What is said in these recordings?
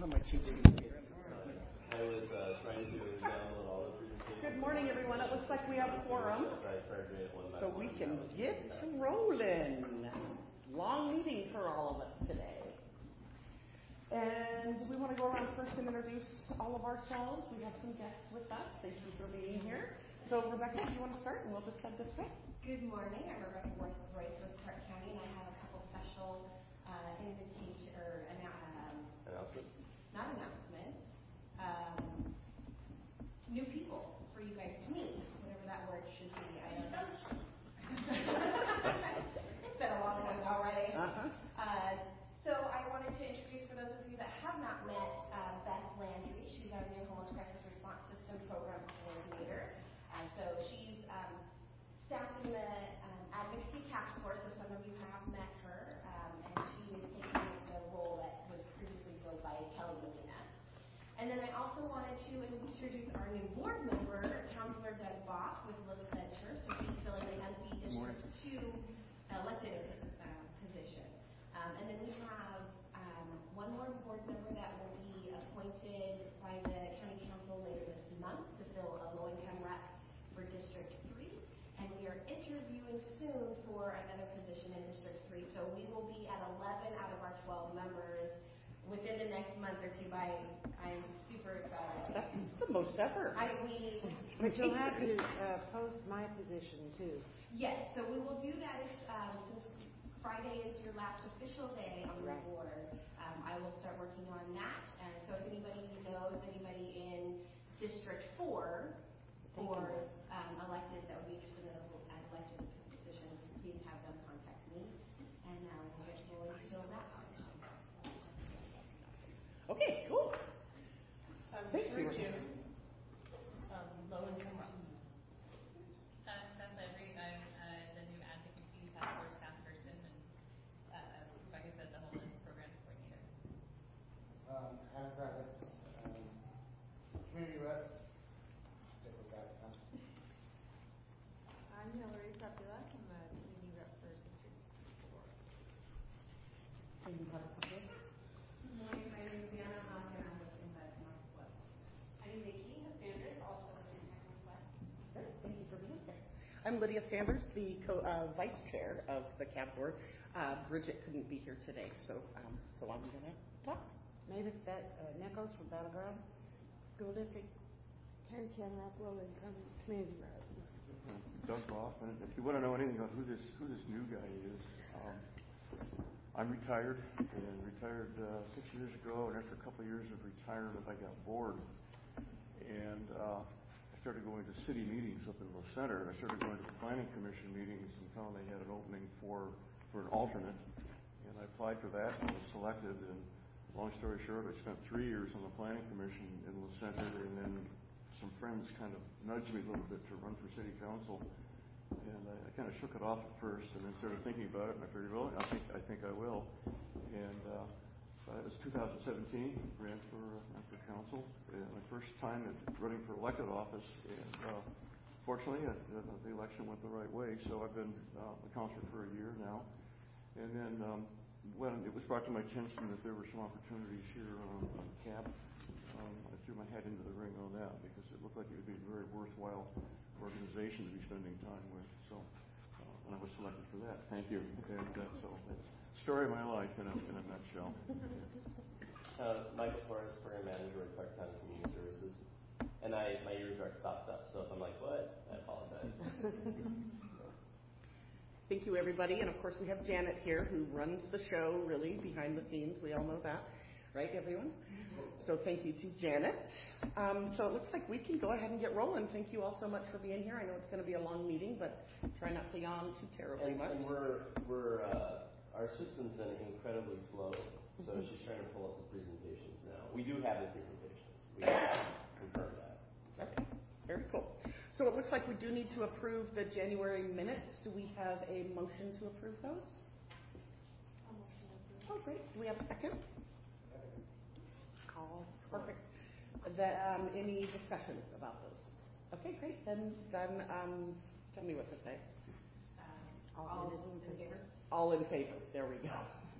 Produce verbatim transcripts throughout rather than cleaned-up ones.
have my cheat sheet here. I was uh, trying to download all the presentations. Good morning, everyone. It looks like we have a quorum, so we can get rolling. Long meeting for all of us today. And we want to go around first and introduce all of ourselves. We have some guests with us. Thank you for being here. So, Rebecca, do you want to start? And we'll just head this way. Good morning. I'm Rebecca Royce with Park County, and I have a couple special uh, invitation or um, announcements. Not announcements. Um, new people for you guys to meet, whatever that word should be. I don't know. It's been a long one already. Uh-huh. Uh, so I wanted to introduce, for those of you that have not met, uh, Beth Landry. She's our new Homeless Crisis Response System Program Coordinator. Uh, so she's um, staffing the um, Advocacy Task Force, so some of you have met her, um, and she is taking the role that was previously filled by Kelly Molina. And then I also wanted to introduce our new board member, Councilor Doug Bach with Liz Venture. So he's filling an empty District two elected uh, position. Um, and then we have um, one more board member that will be appointed by the County Council later this month to fill a low-income rep for District three. And we are interviewing soon for another position in District three. So we will be at eleven out of our twelve members within the next month or two. By I'm super excited. That's the most ever. I we But you'll have to uh, post my position too. Yes, so we will do that um, since Friday is your last official day on the Right. board. Um, I will start working on that. And so if anybody knows anybody in District four or um, elected that would be interested in an elected position, please have them contact me. And now we'll get going to fill that out. Okay, cool. Um, Thank you. June, um, low income. Uh, Beth Landry, I'm uh, the new Advocacy Task Force staff person, and uh, like I said, the Homeless Programs Coordinator. Um, Adam Kravitz, um, community rep. Stick with that. Huh? I'm Hillary Sapula. I'm a community rep for District four. And you have a couple? Good morning. My name is Diana Hahn, and I'm with Impact Northwest. I'm Nikki Sanders, also with Impact Northwest. Great. Thank you for being here. I'm Lydia Sanders, the co- uh, vice chair of the C A B board. Uh, Bridget couldn't be here today, so um, so I'm going to talk. Mavis Bet, uh, Nichols from Battleground School District. ten ten Rock Low Income Community Rep. Doug Bach, and if you want to know anything about who this who this new guy is, um, I'm retired and retired uh, six years ago. And after a couple of years of retirement, I got bored, and uh, I started going to city meetings up in the center. I started going to the planning commission meetings and found they had an opening for for an alternate, and I applied for that and was selected. And long story short, I spent three years on the planning commission in the center, and then some friends kind of nudged me a little bit to run for city council, and I, I kind of shook it off at first, and then started thinking about it, and I figured, well, I think I think I will, and uh, so it was two thousand seventeen, ran for uh, for council, and my first time at running for elected office, and uh, fortunately, uh, the election went the right way, so I've been uh, a councilor for a year now, and then um, when it was brought to my attention that there were some opportunities here on, on C A B. Um, I threw my head into the ring on that because it looked like it would be a very worthwhile organization to be spending time with. So, uh, and I was selected for that. Thank you. And uh, so that's the story of my life in a, in a nutshell. Uh, Michael Torres, Program Manager with Clark County Community Services. And I, my ears are stopped up, so if I'm like, what? I apologize. Thank you, everybody. And of course, we have Janet here, who runs the show really behind the scenes. We all know that. Right, everyone? So thank you to Janet. Um, so it looks like we can go ahead and get rolling. Thank you all so much for being here. I know it's going to be a long meeting, but try not to yawn too terribly and, much. And we're, we're uh, our system's been incredibly slow, so she's trying to pull up the presentations now. We do have the presentations. We confirmed that. Okay, very cool. So it looks like we do need to approve the January minutes. Do we have a motion to approve those? A motion to approve. Oh, great. Do we have a second? Call. Perfect. The, um, any discussion about those? Okay, great. Then, then um, tell me what to say. Um, all, all in favor? All in favor. There we go.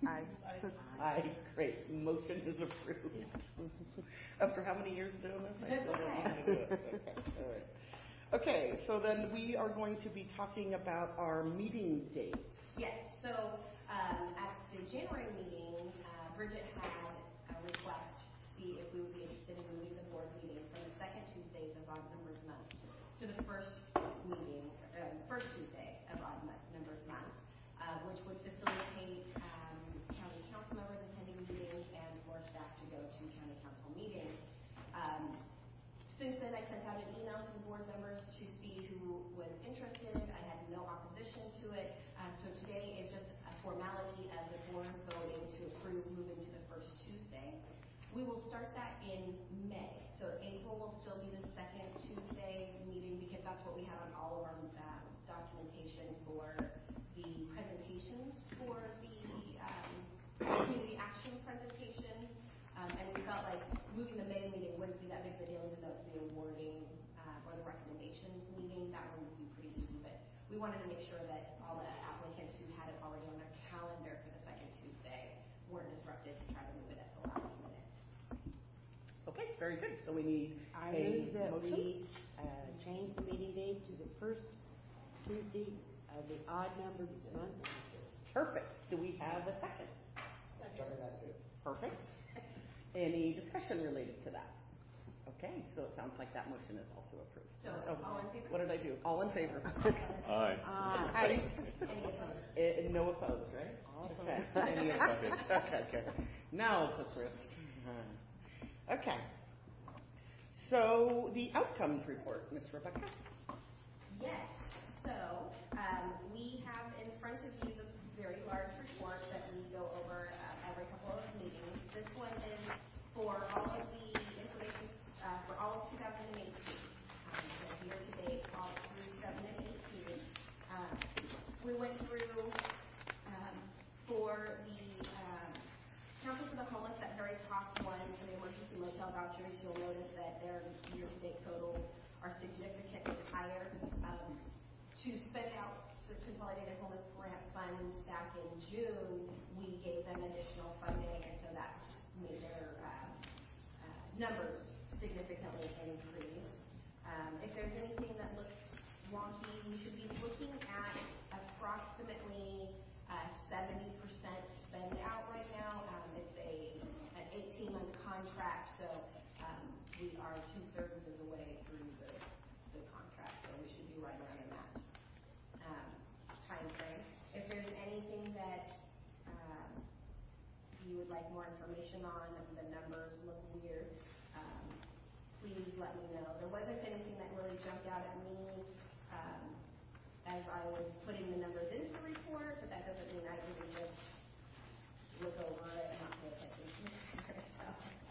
Aye. Aye, great, motion is approved. After how many years doing this? I still don't know how to do it. Okay, all right. Okay, so then we are going to be talking about our meeting dates. Yes, so um, at the January meeting, uh, Bridget had a request to see if we would be interested in moving the board meeting from the second Tuesdays of odd numbered months to the first meeting, uh, first Tuesday of odd mo- numbered months, uh, which would facilitate um, county council members attending meetings and for staff to go to county council meetings. Um, Since then, I sent out an email to the board members to see who was interested. I had no opposition to it. Uh, so today is just a formality of the board voting to approve moving to the first Tuesday. We will start that in May. So April will still be the second Tuesday meeting because that's what we have on all of our uh, documentation for the presentations for the um, community action presentation. Um, and we felt like moving the May meeting wouldn't be that big of a deal, even though it's the awarding uh, or the recommendations meeting. That one would be pretty easy, but we wanted to make sure that all the applicants who had it already on their calendar for the second Tuesday weren't disrupted to try to move it at the last minute. Okay, very good. So we need I a move that motion. we uh, change the meeting date to the first Tuesday of the odd numbered month. Perfect. Do we have a second? Second that too. Perfect. Any discussion related to that? Okay, so it sounds like that motion is also approved. So, Oh, all in favor? what did I do? All in favor? Aye. Uh, Right. Any opposed? Eh, no opposed, right? Okay. Any opposed? Okay, good. Now it's approved. Okay. So the outcomes report, Miz Rebecca. Yes. So um, we have in front of you the very large report that we go over uh, every couple of meetings. This one is for all of the information uh, for all of two thousand eighteen. Um, so year to date, all through two thousand eighteen. Um, we went through um, for the um, Council for the Homeless, that very top one for the emergency motel vouchers. You'll notice that their year-to-date total are significantly higher. Um, to spend out the Consolidated Homeless Grant funds back in June, we gave them additional funding, and so that made their uh, uh, numbers significantly increase. Um, if there's anything that looks wonky, we should be looking at approximately uh, seventy percent spend out right now. Um, it's a an eighteen month contract, so um, we are two thirds of the way through the, the contract, so we should be right around in that um, time frame. If there's anything that um, you would like more information on, the numbers look weird, um, please let me know. There wasn't anything that really jumped out at me um, as I was putting the numbers into the report, but that doesn't mean I didn't just look over it and not pay attention to the numbers. So.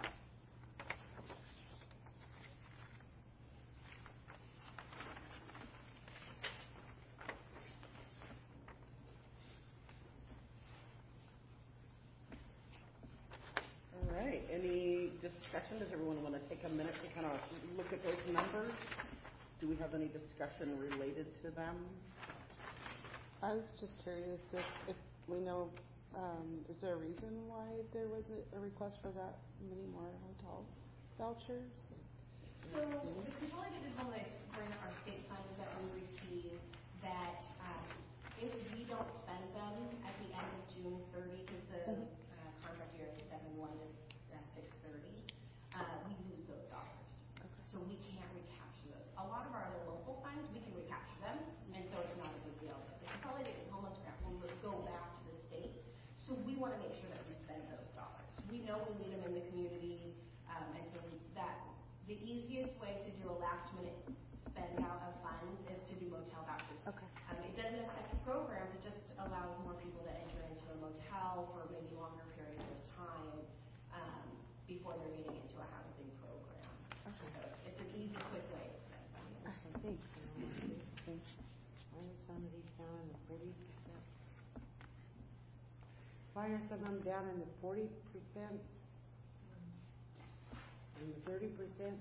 All right. Any discussion? Does everyone want to take a minute to kind of look at those numbers? Do we have any discussion related to them? I was just curious if, if we know, um, is there a reason why there was a, a request for that many more hotel vouchers? So the Consolidated Homeless Grant are state funds that we receive that um, if we don't spend them at the end of June thirtieth, because the Mhm. uh, contract year is seven one to six thirty, uh, we lose those dollars. Okay. So we can't recapture those. A lot of our other local funds, we can recapture them, and so it's not a big deal. But the Consolidated Homeless Grant will go back to the state, so we want to make sure that we spend those dollars. We know we need them in the community, um, and so that the easiest way to do a last minute spend out of funds is to do motel vouchers. Okay. Um, it doesn't affect programs, it just allows more people to enter into a motel for maybe longer periods of time um, before they're getting into a housing program. Okay. So it's, it's an easy, quick way to spend money. Okay, thanks. Thanks. Why are some of these down in the forty percent? Why are some of them down in the forty percent? And the thirty percent?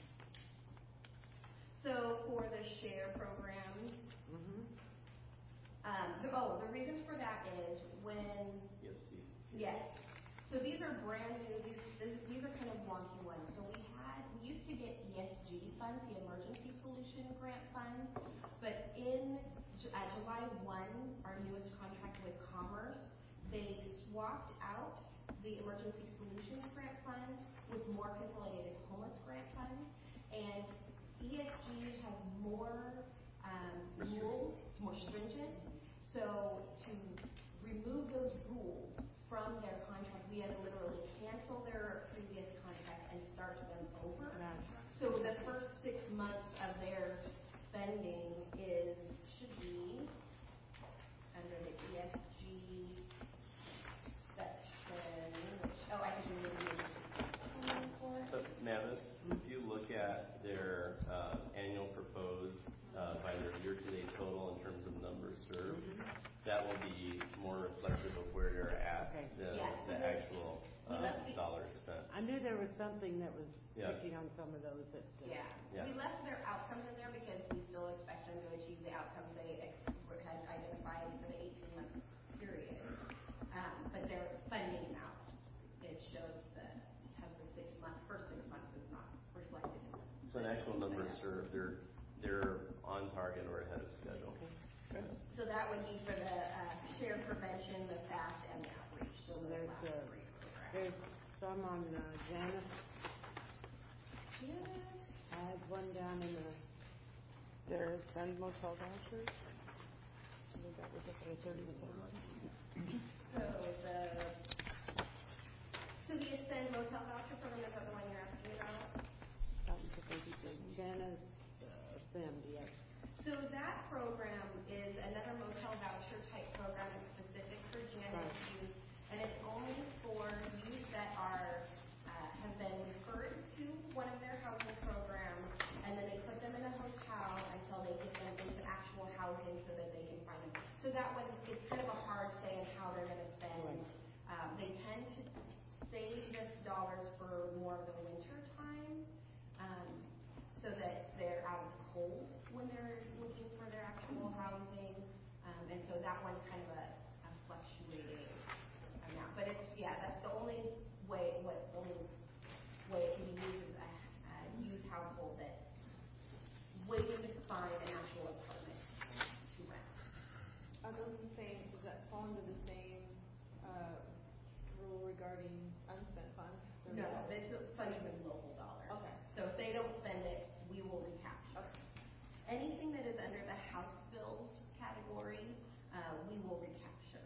So for the share programs, Mm-hmm. um, the, oh, the reason for that is when Yes, please. Yes. So these are brand new, these, this, these are kind of wonky ones. So we had, we used to get E S G funds, the Emergency Solution Grant funds, but in Ju- uh, July first, our newest contract with Commerce, they swapped out the Emergency Solutions Grant funds with more consolidated homeless grant funds, and E S G has more um, rules, it's more stringent. So to remove those rules from their contract, we had to literally cancel their previous contracts and start them over. So the first six months of their spending is, should be under the E S G section, which, oh, I can do it. So, Mavis, if you look at their uh, annual proposed uh, by their year-to-date total in terms of numbers served, mm-hmm. that will be more reflective of where they're at Okay. than Yeah. the actual uh, dollars spent. I knew there was something that was Yeah. picking on some of those that. Uh, Yeah. Yeah. We left their outcomes in there because we still expect them to achieve the outcomes they ex- had identified for the eighteen-month period. Um, but their funding amount, it shows that has the six month, first six months is not reflected in it. So an actual number served, they're they're on target or ahead of schedule. Okay. So that would be for the uh, shared prevention, the FAST, and the outreach. So So those there's, last uh, three programs. There's some on uh, Janice. Yes. I had one down in the. There is send motel vouchers. I think that was up to thirty-seven. So the so the Ascend Motel voucher program, is that the one you're asking about? That was a thirty-seven. Janice uh, Ascend, yes. So that program is another motel voucher type program. It's specific for Janus youth, and it's only for youth that are uh, have been referred to one of their housing programs, and then they put them in a hotel until they get them into actual housing so that they can find them. So that one is kind of a hard say on how they're going to spend. Um, they tend to save the dollars for more of the winter time, um, so that they're out of the cold when they're looking for their actual housing, um, and so that one's kind of a, a fluctuating amount. But it's yeah, that's the only way. What the only way it can be used is a, a youth household that's waiting to find an actual apartment to rent. Are those the same, does that fall under the same, uh, rule regarding unspent funds? Or No, not? it's funding with local dollars. Okay. So if they don't spend it, we will recapture. Okay. Anything that is under the house bills category, uh, we will recapture.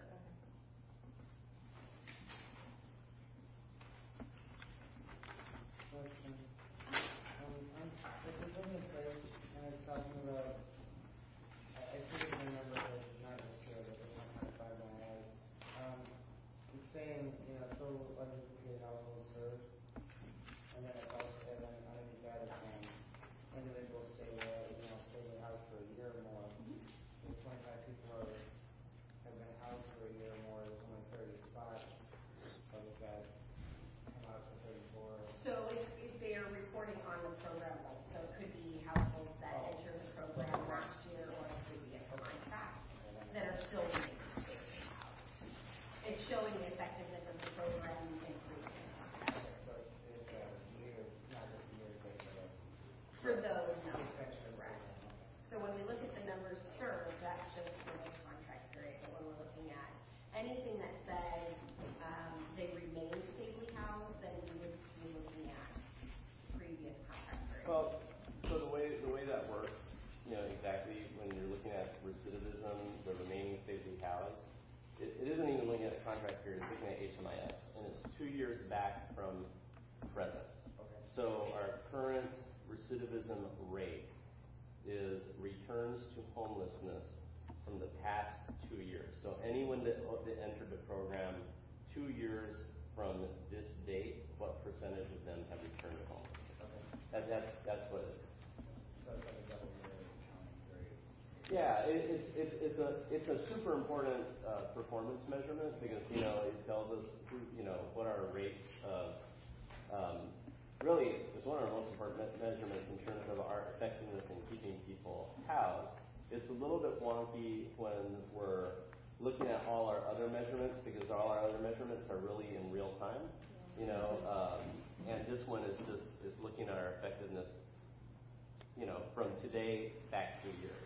Question. Um, I'm, if it's in the place and it's talking about, I, I see the number that is not necessarily, but it's not kind of five my eyes. Um, it's saying, you know, total unemployed households served, and then it's also, and then underneath that it's saying, individuals stay there, you know, stay in the house for a year or more. If twenty-five people are, have been housed for a year or more, there's only thirty spots, but does that come out to thirty-four? So if, if they are reporting on the program, like, so it could be households that Oh. entered the program last year or a previous contract that are still being staying housed. It's showing the effectiveness of the program in previous contracts. So it's, it's a year, not just a year, but a. For those numbers, Extension of the correct. program, okay. So when we look at the numbers served, that's just for this contract period. But when we're looking at anything that says um, they remain stably housed, then we would be looking at previous contract period. Well, so the way the way that works, you know, exactly when you're looking at recidivism, the remaining safely housed, it, it isn't even looking at a contract period, it's looking at H M I S, and it's two years back from present. Okay. So our current recidivism rate is returns to homelessness from the past two years. So anyone that, that entered the program two years from this date, what percentage of them have returned to homelessness? Okay. That, that's that's what it is. So it's like a double year accounting period. Yeah, it, it's it's it's a it's a super important uh, performance measurement because you know it tells us who, you know what our rates of um, really it's one of our most important me- measurements in terms of our effectiveness in keeping people housed. It's a little bit wonky when we're looking at all our other measurements, because all our other measurements are really in real time, you know, um, and this one is just is looking at our effectiveness, you know, from today back two years.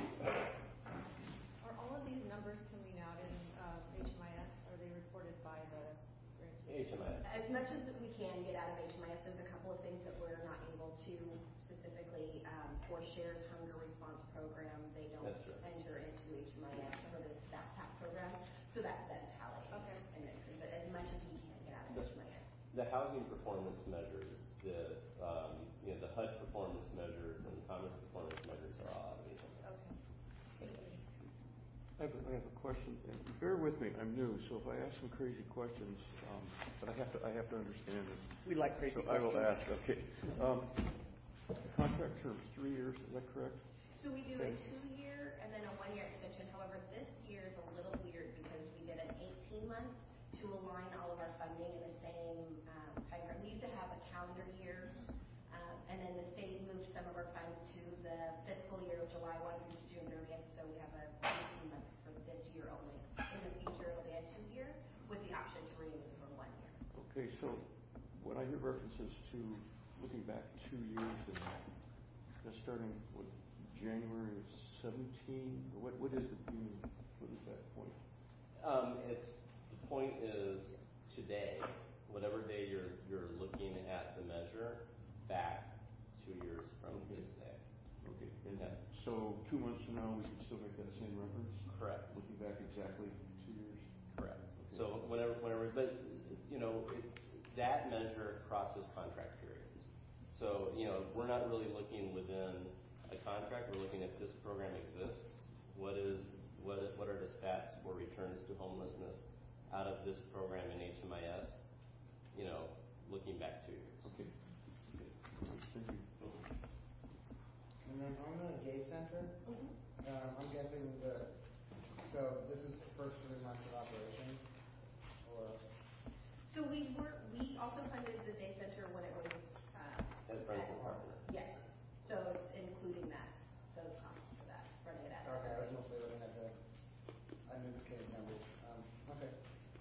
Are all of these numbers coming out in um, H M I S? Are they reported by the H M I S? As much as we can get out of H M I S, there's a couple of things that we're not able to specifically um, for SHARE's Hunger Response Program. They don't That's right. enter into H M I S for this backpack program, so that's then tallied. Okay. And then, but as much as we can get out of The, H M I S. the housing performance measures, the um, you know the H U D performance measures, and the Commerce performance measures are all out of H M I S. Okay. Thank you. I have, a, I have a question. And bear with me. I'm new, so if I ask some crazy questions, um, but I have to I have to understand this. We like crazy so questions. I will ask. Okay. Um, contract terms three years. Is that correct? So we do a two-year and then a one-year extension. However, this year is a little weird because we did an eighteen-month to align all of our funding in the same um, time frame. We used to have a calendar year, um, and then the state moved some of our funds to the fiscal year of July first through June thirtieth, so we have a eighteen-month for this year only. In the future, it'll be a two-year with the option to renew for one year. Okay. So when I hear references to looking back two years and that's starting what January of seventeen, what what is the meaning? What is that point? Um, it's the point is today, whatever day you're you're looking at the measure, back two years from Okay. this day. Okay. And Yeah. so two months from now, we can still make that same reference? Correct. Looking back exactly two years? Correct. Okay. So whenever, whenever, but you know, it, that measure crosses contract periods. So you know, we're not really looking within a contract. We're looking at this program exists. What is what what are the stats for returns to homelessness out of this program in H M I S? You know, looking back two years. Okay. Okay. Thank you. And then on the day center, Mm-hmm. um, I'm guessing the, so this is the first three months of operation, or? So we were we also funded the day center when it was um, At Friends and Partner. yes. So it's including that those costs for that running it at. Okay, I was mostly looking at the unduplicated numbers. Um, okay.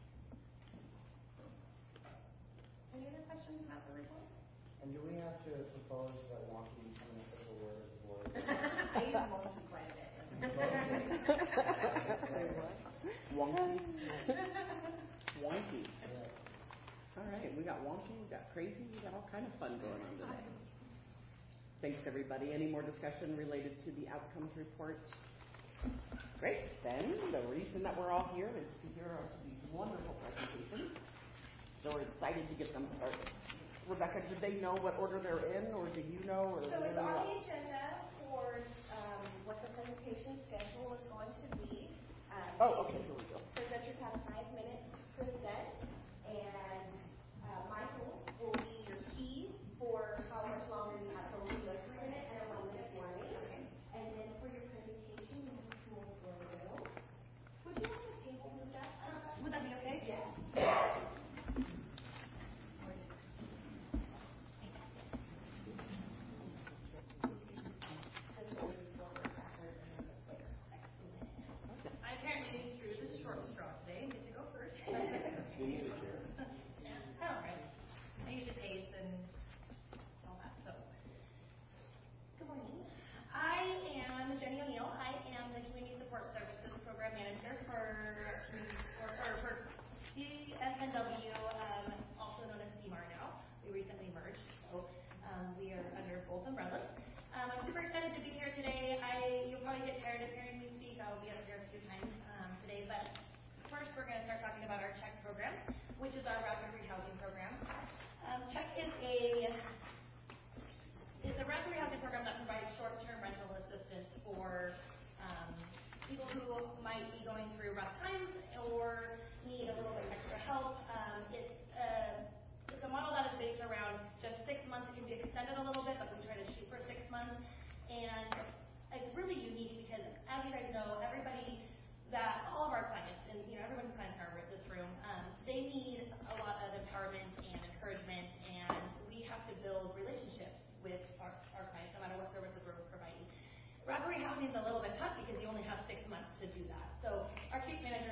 Any other questions about the report? And do we have to propose that wonky become an official word of the board? I use wonky quite a bit. Say what? Wonky. Wonky. Yes. All right, we got wonky, we got crazy, we got all kind of fun going on today. Thanks, everybody. Any more discussion related to the outcomes report? Great. Then the reason that we're all here is to hear these wonderful presentations. So we're excited to get them started. Rebecca, did they know what order they're in, or do you know? Or So it's really on what? the agenda for um, what the presentation schedule is going to be. Um, Oh, okay. Here we go. Presenters have five minutes to present, and uh, Michael will be your key for how much longer you have. So we'll do a three minute and a one minute warning. And then for your presentation, you have to move for the middle. Would you like the table moved up? Would that be okay? Yes. I apparently drew the short straw today and get to go first. You need a chair. Yeah, all right. I usually pace and all that. So, good morning. I am Jenny O'Neill. I am the Community Support Services Program Manager for or, or for C S N W, um, also known as C M A R now. We recently merged, so um, we are under both umbrellas. Um, I'm super excited to be here today. I you'll probably get tired of hearing me speak. I'll be up here a few times um, today, but first we're going to start talking about our CHECK program, which is our rapid rehousing program. Um, CHECK is a is a rapid rehousing program that provides short-term rental assistance for um, people who might be going through rough times or need a little bit extra help. Um, it's uh, it's a model that is based around just six months. It can be extended a little bit, but we try to shoot for six months. And it's really unique because, as you guys know, everybody that, all of our clients, and you know, everyone's clients in our, this room, um, they need a lot of empowerment and encouragement, and we have to build relationships with our, our clients, no matter what services we're providing. Rapid rehousing is a little bit tough because you only have six months to do that. So our case manager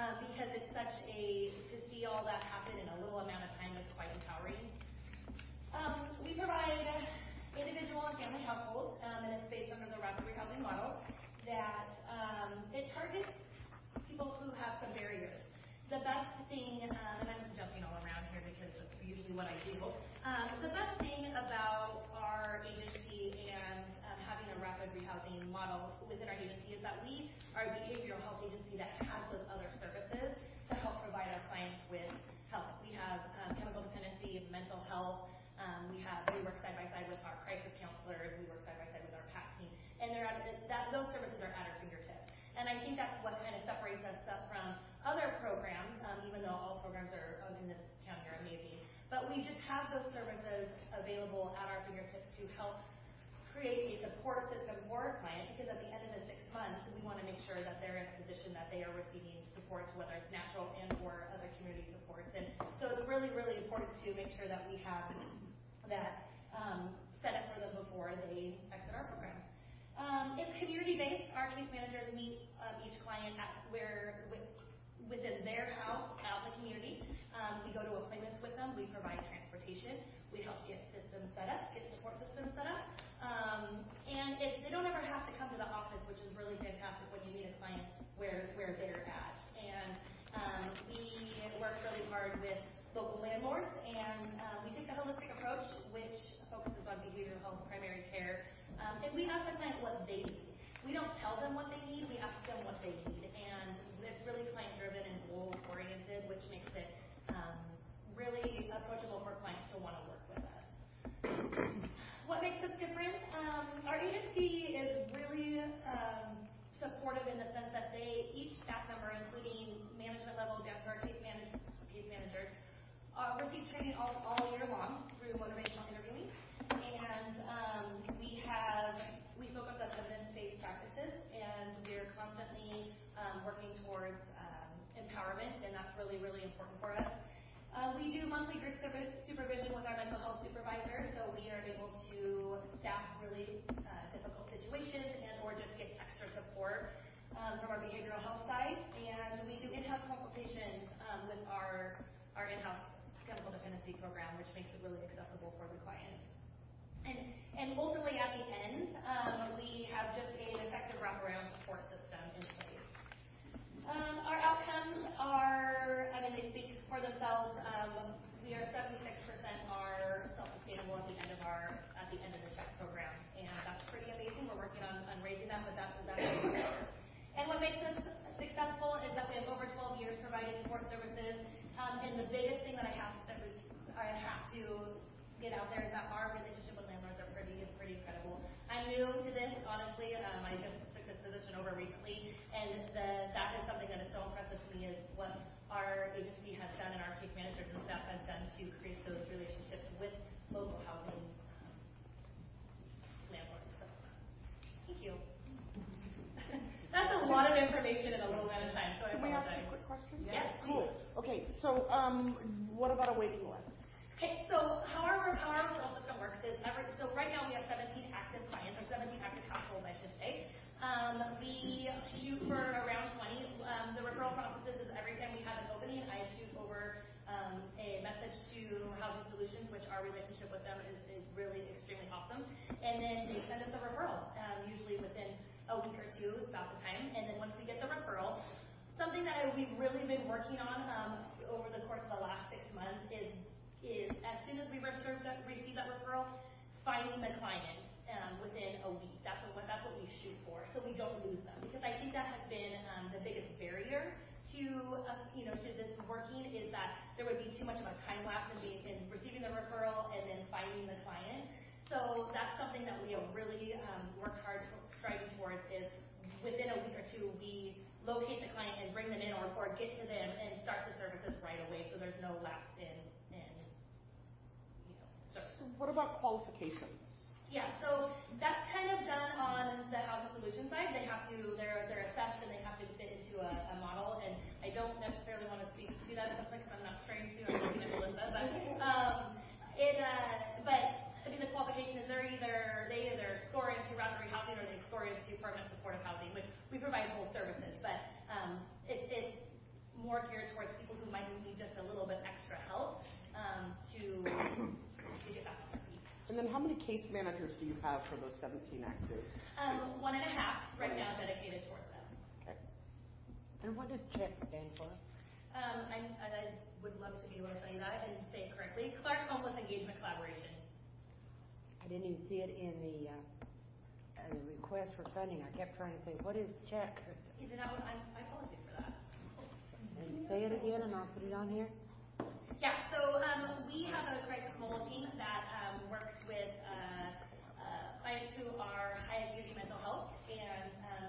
um, because it's such a, to see all that happen in a little amount of time is quite empowering. Um, we provide individual and family households, um, and it's based under the rapid rehousing model that um, it targets people who have some barriers. The best thing, um, and I'm jumping all around here because that's usually what I do, um, the best thing about our agency and um, having a rapid rehousing model within our agency is that we are a behavioral health agency that has those other services to help provide our clients with help. We have um, chemical dependency, mental health, um, we have, we work side by side with our crisis counselors, we work side by side with our P A C team, and they're at, that, those services are at our fingertips. And I think that's what kind of separates us up from other programs, um, even though all programs are um, in this county are amazing. But we just have those services available at our fingertips to help create a support system for our client, because at the end of the six months, we want to make sure that they're in a position that they are receiving support, whether it's natural and or other community supports. And so it's really, really important to make sure that we have that um, set up for them before they exit our program. Um, it's community-based. Our case managers meet um, each client at where with, within their house, out in the community. Um, we go to appointments with them. We provide transportation. We help get systems set up, get support systems set up. Um, and it, they don't ever have to come to the office, which is really fantastic when you meet a client where, where they're at. And um, we work really hard with local landlords, and um, we take the holistic approach, which focuses on behavioral health, primary care. Um, and we ask the client what they need. We don't tell them what they need, we ask them what they need. And it's really client-driven and goal-oriented, which makes it um, really approachable for clients to want to work with us. What makes us different? Um, our agency is really um, supportive in the sense that they, each staff member, including management level down to our case, manage, case manager, uh, receive training all, all year long through motivational interviewing. And um, we have, we focus on evidence-based practices, and we're constantly um, working towards um, empowerment, and that's really, really important for us. Uh, we do monthly group supervision with our mental health supervisor, so we are able to staff really uh, difficult situations and or just get extra support um, from our behavioral health side. And we do in-house consultations um, with our, our in-house chemical dependency program, which makes it really accessible for the client. And, and ultimately at the end, um, we have just an effective wraparound support system in place. Um, our outcomes are, I mean, they speak for themselves. Um, we are seventy-six percent are self-sustainable at the end of our, at the end of the CHECK program. And that's pretty amazing. We're working on, on raising that, but that's, that's And what makes us successful is that we have over twelve years providing support services. Um, and the biggest thing that I have to, I have to get out there is that our relationship with landlords are pretty, is pretty incredible. I'm new to this, honestly. Um, I just took this position over recently, and the, that is something that is so impressive to me is what our agency has done and our case managers and staff has done to create those relationships with local housing um, landlords. So, thank you. That's a lot of information in a little amount of time, so I Can we ask apologize. a quick question? Yes, Cool. Okay, so um, what about a waiting list? Okay, so how our, how our referral system works is, every, so right now we have seventeen active clients, or seventeen active households, I should say. Um, we shoot for around twenty. Um, the referral process is every time we have an opening, I shoot over um, a message to Housing Solutions, which our relationship with them is, is really extremely awesome. And then they send us a referral, um, usually within a week or two, about the time. And then once we get the referral, something that we've really been working on um, over the course of the last six months is is as soon as we receive that, receive that referral, finding the client um, within a week. That's what that's what we shoot for, so we don't lose them. Because I think that has been um, the biggest barrier to uh, you know to this working is that there would be too much of a time lapse in, being, in receiving the referral and then finding the client. So that's something that we have really um, worked hard striving towards is within a week or two we locate the client and bring them in or, or get to them and start the services right away, so there's no lapse in. So what about qualifications? Yeah, so that's kind of done on the Housing Solutions side. They have to, they're they're assessed and they have to fit into a, a model. And I don't necessarily want to speak to that because I'm not trained to. I'm looking at Melissa, but um, it. Uh, but I mean, the qualification is they're either they either score into rapid rehousing or they score into permanent supportive housing, which we provide both services. But um, it, it's more geared towards people who might need just a little bit extra help um, to, to get back on their feet. And then how many case managers do you have for those seventeen active? Um, one and a half right now dedicated towards them. Okay. And what does CHECK stand for? Um, I, I would love to be able to tell you that and say it correctly. Clark Homeless Engagement Collaboration. I didn't even see it in the, uh, uh, the request for funding. I kept trying to say, what is CHECK? Is it not what I'm, I apologize for that. And say it again and I'll put it on here. Yeah, so um, we have a crisis mobile team that um, works with uh, uh, clients who are high acuity mental health, and um,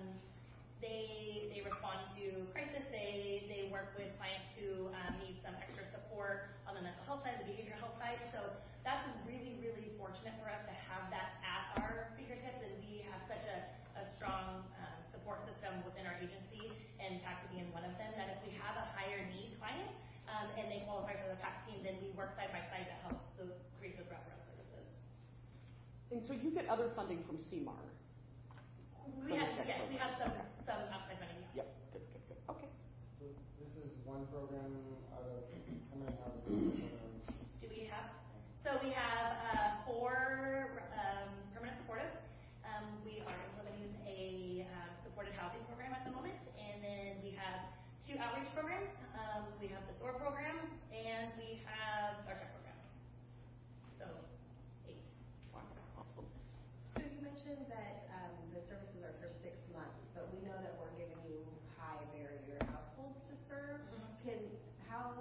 they they respond to crisis. They they work with clients who um, need some extra support on the mental health side, the behavioral health side. So that's really really fortunate for us to have that at our fingertips, and we have such a, a strong um, support system within our agency, and PACT being one of them. That if we have a higher need client, Um, and they qualify for the PACT team, then we work side by side to help those, create those wraparound services. And so you get other funding from C M A R? We have, yes, we have some, some outside money. Yep, good, good, good. Okay. So this is one program out of how many houses? Do we have? So we have uh, four um, permanent supportive. Um, we are implementing a uh, supported housing program at the moment, and then we have two outreach programs. Um, we have the S O A R program, and we have our CHECK program. So, eight. Wow, awesome. So you mentioned that um, the services are for six months, but we know that we're giving you high barrier households to serve. Mm-hmm. Can how?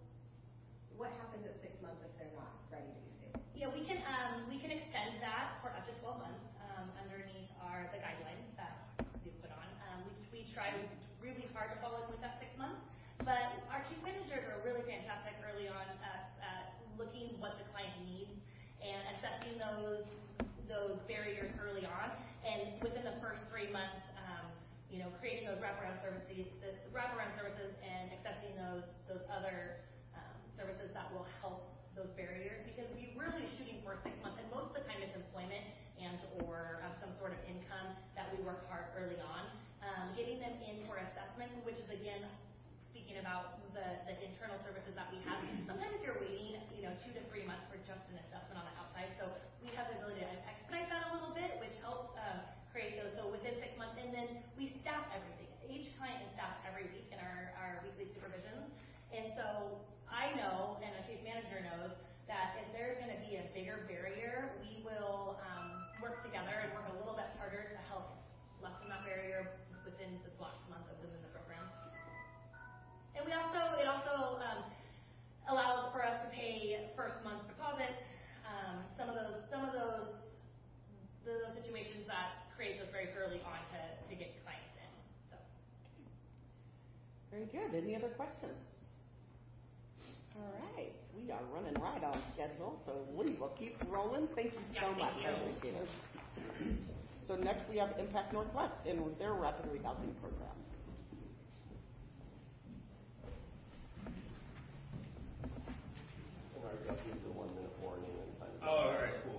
What happens at six months if they're not ready to be stable? Yeah, we can um, we can extend that for up to twelve months um, underneath our the guidelines that we put on. Um, we we try really hard to follow with that six months. But our case managers are really fantastic early on at, at looking what the client needs and assessing those those barriers early on. And within the first three months, um, you know, creating those wraparound services, the wraparound services, and accessing those those other um, services that will help those barriers. Because we're really shooting for six months, and most of the time it's employment and or um, some sort of income that we work hard early on. Um, getting them in for assessment, which is again. Speaking about the, the internal services that we have, sometimes you're waiting, you know, two to three months for just an assessment on the outside. So we have the ability to expedite that a little bit, which helps um, create those. So within six months, and then we staff everything. Each client is staffed every week in our, our weekly supervisions. And so I know, and a case manager knows, that if there's going to be a bigger barrier, we will um, work together and work a little bit harder to help lessen that barrier within the last month of them in the program. And we also, it also um, allows for us to pay first month's deposit. Um, some of those, some of those, those situations that create those very early on to, to get clients in. So. Very good. Any other questions? All right, we are running right on schedule, so we will keep rolling. Thank you so yeah, much. Thank I appreciate it. So next we have Impact Northwest and their rapid rehousing program. I'll give you the one minute warning and time. Oh, all right, cool.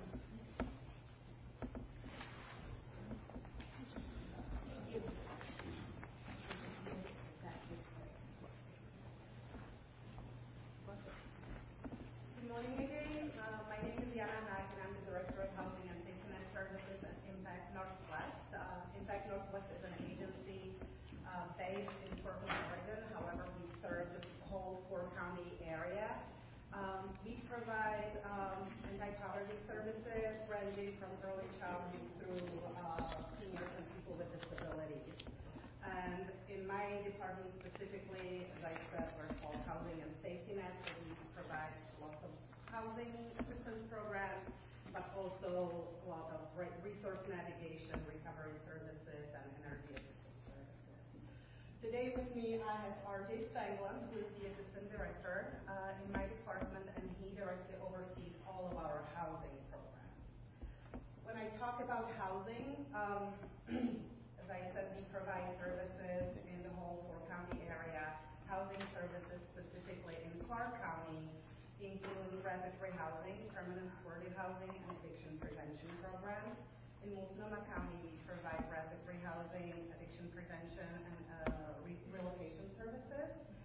Good morning again. Uh, my name is Yana Naik, and I'm the Director of Housing and Safety Net Services at Impact Northwest. Uh, Impact Northwest is an agency uh, based in Portland, Oregon. However, we serve the whole four-county area. Um, we provide um, anti-poverty services ranging from early childhood through uh, seniors and people with disabilities. And in my department specifically, as I said, we're called Housing and Safety Net, so we provide lots of housing assistance programs, but also a lot of resource navigation, recovery services, and energy assistance services. Today with me, I have R J Stanglin, who is the Assistant Director uh, in my department, and he directly oversees all of our housing programs. When I talk about housing, um, as I said, we provide services in the whole four-county area. Housing services specifically in Clark County include rapid rehousing, permanent supportive housing, and eviction prevention programs. In Multnomah County, we provide rapid rehousing, addiction prevention, and uh, re- relocation services.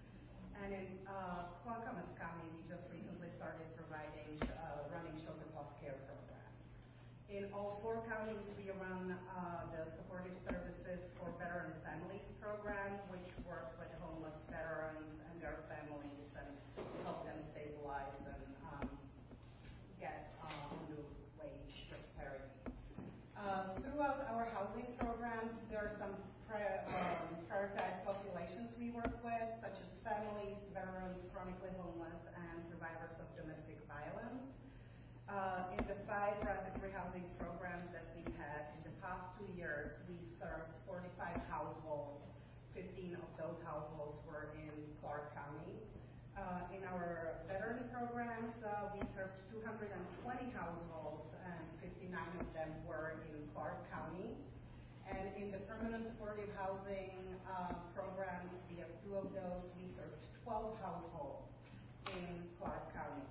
and in uh, Clackamas County, we just recently started providing uh, running shelter plus care program. In all four counties, we run uh, the supportive services for veteran families program, which works with homeless veterans and their families and help them stabilize and um, get uh, on the wage prosperity. Uh, throughout our housing programs, there are some pri- um, prioritized populations we work with, such as families, veterans, chronically homeless, and survivors of domestic violence. Uh, in the five rapid rehousing programs that we've had in the past two years, we served forty-five households. fifteen of those households were in Clark County. Uh, in our veteran programs, uh, we served two hundred twenty households, and fifty-nine of them were in Clark County. And in the permanent supportive housing uh, programs, we have two of those. We served twelve households in Clark County.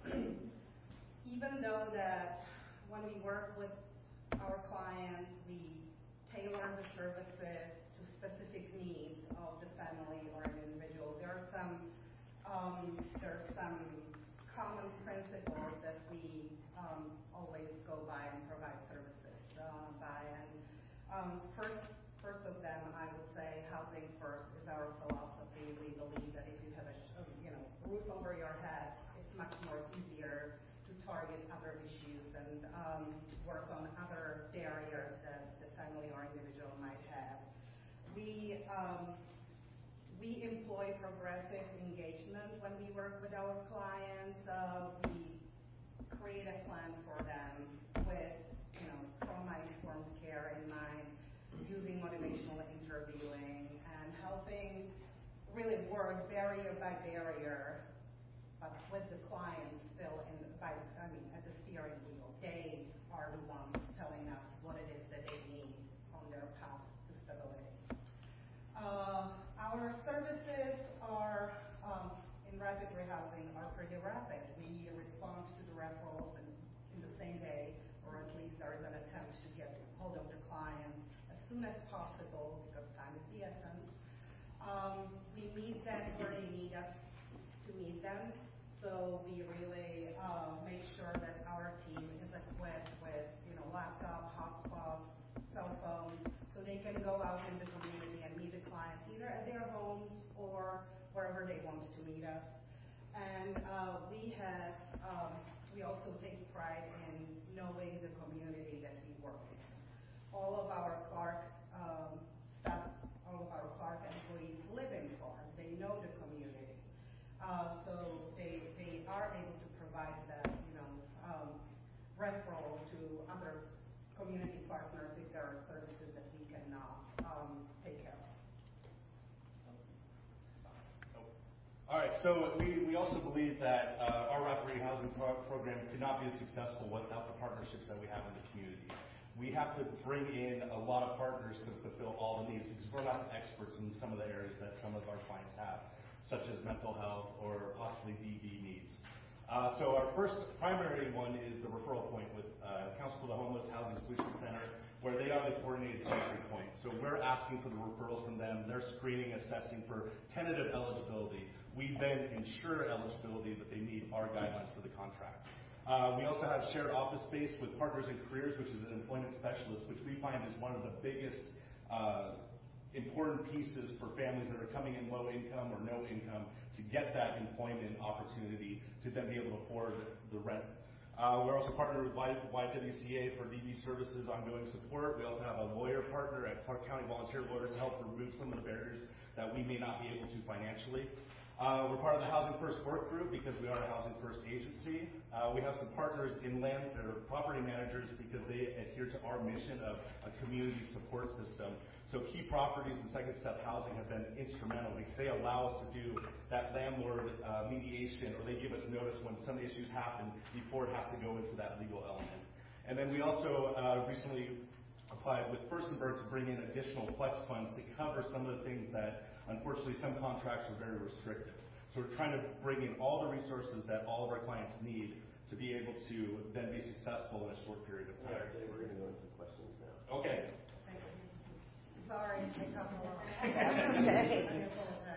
Even though that when we work with our clients, we tailor the services to specific needs of the family or an individual, there are some um, there are some common principles that we um, always go by and provide services uh, by. And um, first, first of them, I would say, housing first is our philosophy. We believe that if you have a you know roof over your head, it's much more easier to target other issues and um, work on other barriers that the family or individual might have. We um, we employ progressive engagement when we work with our clients. Uh, we create a plan for them with you know trauma-informed care in mind, using motivational interviewing and helping really work barrier by barrier, but with the client still in the, by, I mean, at the steering wheel. They are the ones telling us what it is that they need on their path to stability. Uh, our services are, um, in rapid rehousing, are pretty rapid. We respond to the referrals in, in the same day, or at least there is an attempt to get hold of the client as soon as possible, because time is the essence. Um, we meet them where they need us to meet them. So we really uh, make sure that our team is equipped with, you know, laptop, hotspots, cell phones, so they can go out in the community and meet the clients either at their homes or wherever they want to meet us. And uh, we have, um, we also take pride in knowing the community that we work in. All of our Clark um, staff, all of our Clark employees live in Clark. They know the community. Uh, so they they are able to provide that, you know, um, referral to other community partners if there are services that we cannot um, take care of. All right, so we, we also believe that uh, our rapid rehousing pro- program could not be as successful without the partnerships that we have in the community. We have to bring in a lot of partners to fulfill all the needs, because we're not experts in some of the areas that some of our clients have, such as mental health or possibly D B needs. Uh, so our first primary one is the referral point with uh, Council for the Homeless Housing Solutions Center, where they are the coordinated entry point. So we're asking for the referrals from them. They're screening, assessing for tentative eligibility. We then ensure eligibility that they meet our guidelines for the contract. Uh, we also have shared office space with Partners in Careers, which is an employment specialist, which we find is one of the biggest uh, important pieces for families that are coming in low income or no income to get that employment opportunity to then be able to afford the rent. Uh, we're also partnered with Y W C A for D B services, ongoing support. We also have a lawyer partner at Clark County Volunteer Lawyers to help remove some of the barriers that we may not be able to financially. Uh, we're part of the Housing First work group because we are a Housing First agency. Uh, we have some partners in land or property managers because they adhere to our mission of a community support system. So Key Properties and Second Step Housing have been instrumental because they allow us to do that landlord uh, mediation, or they give us notice when some issues happen before it has to go into that legal element. And then we also uh, recently applied with Furstenberg to bring in additional flex funds to cover some of the things that unfortunately some contracts are very restrictive. So we're trying to bring in all the resources that all of our clients need to be able to then be successful in a short period of time. Yeah, we're going to go into questions now. Okay. Sorry, I cut you off. Okay.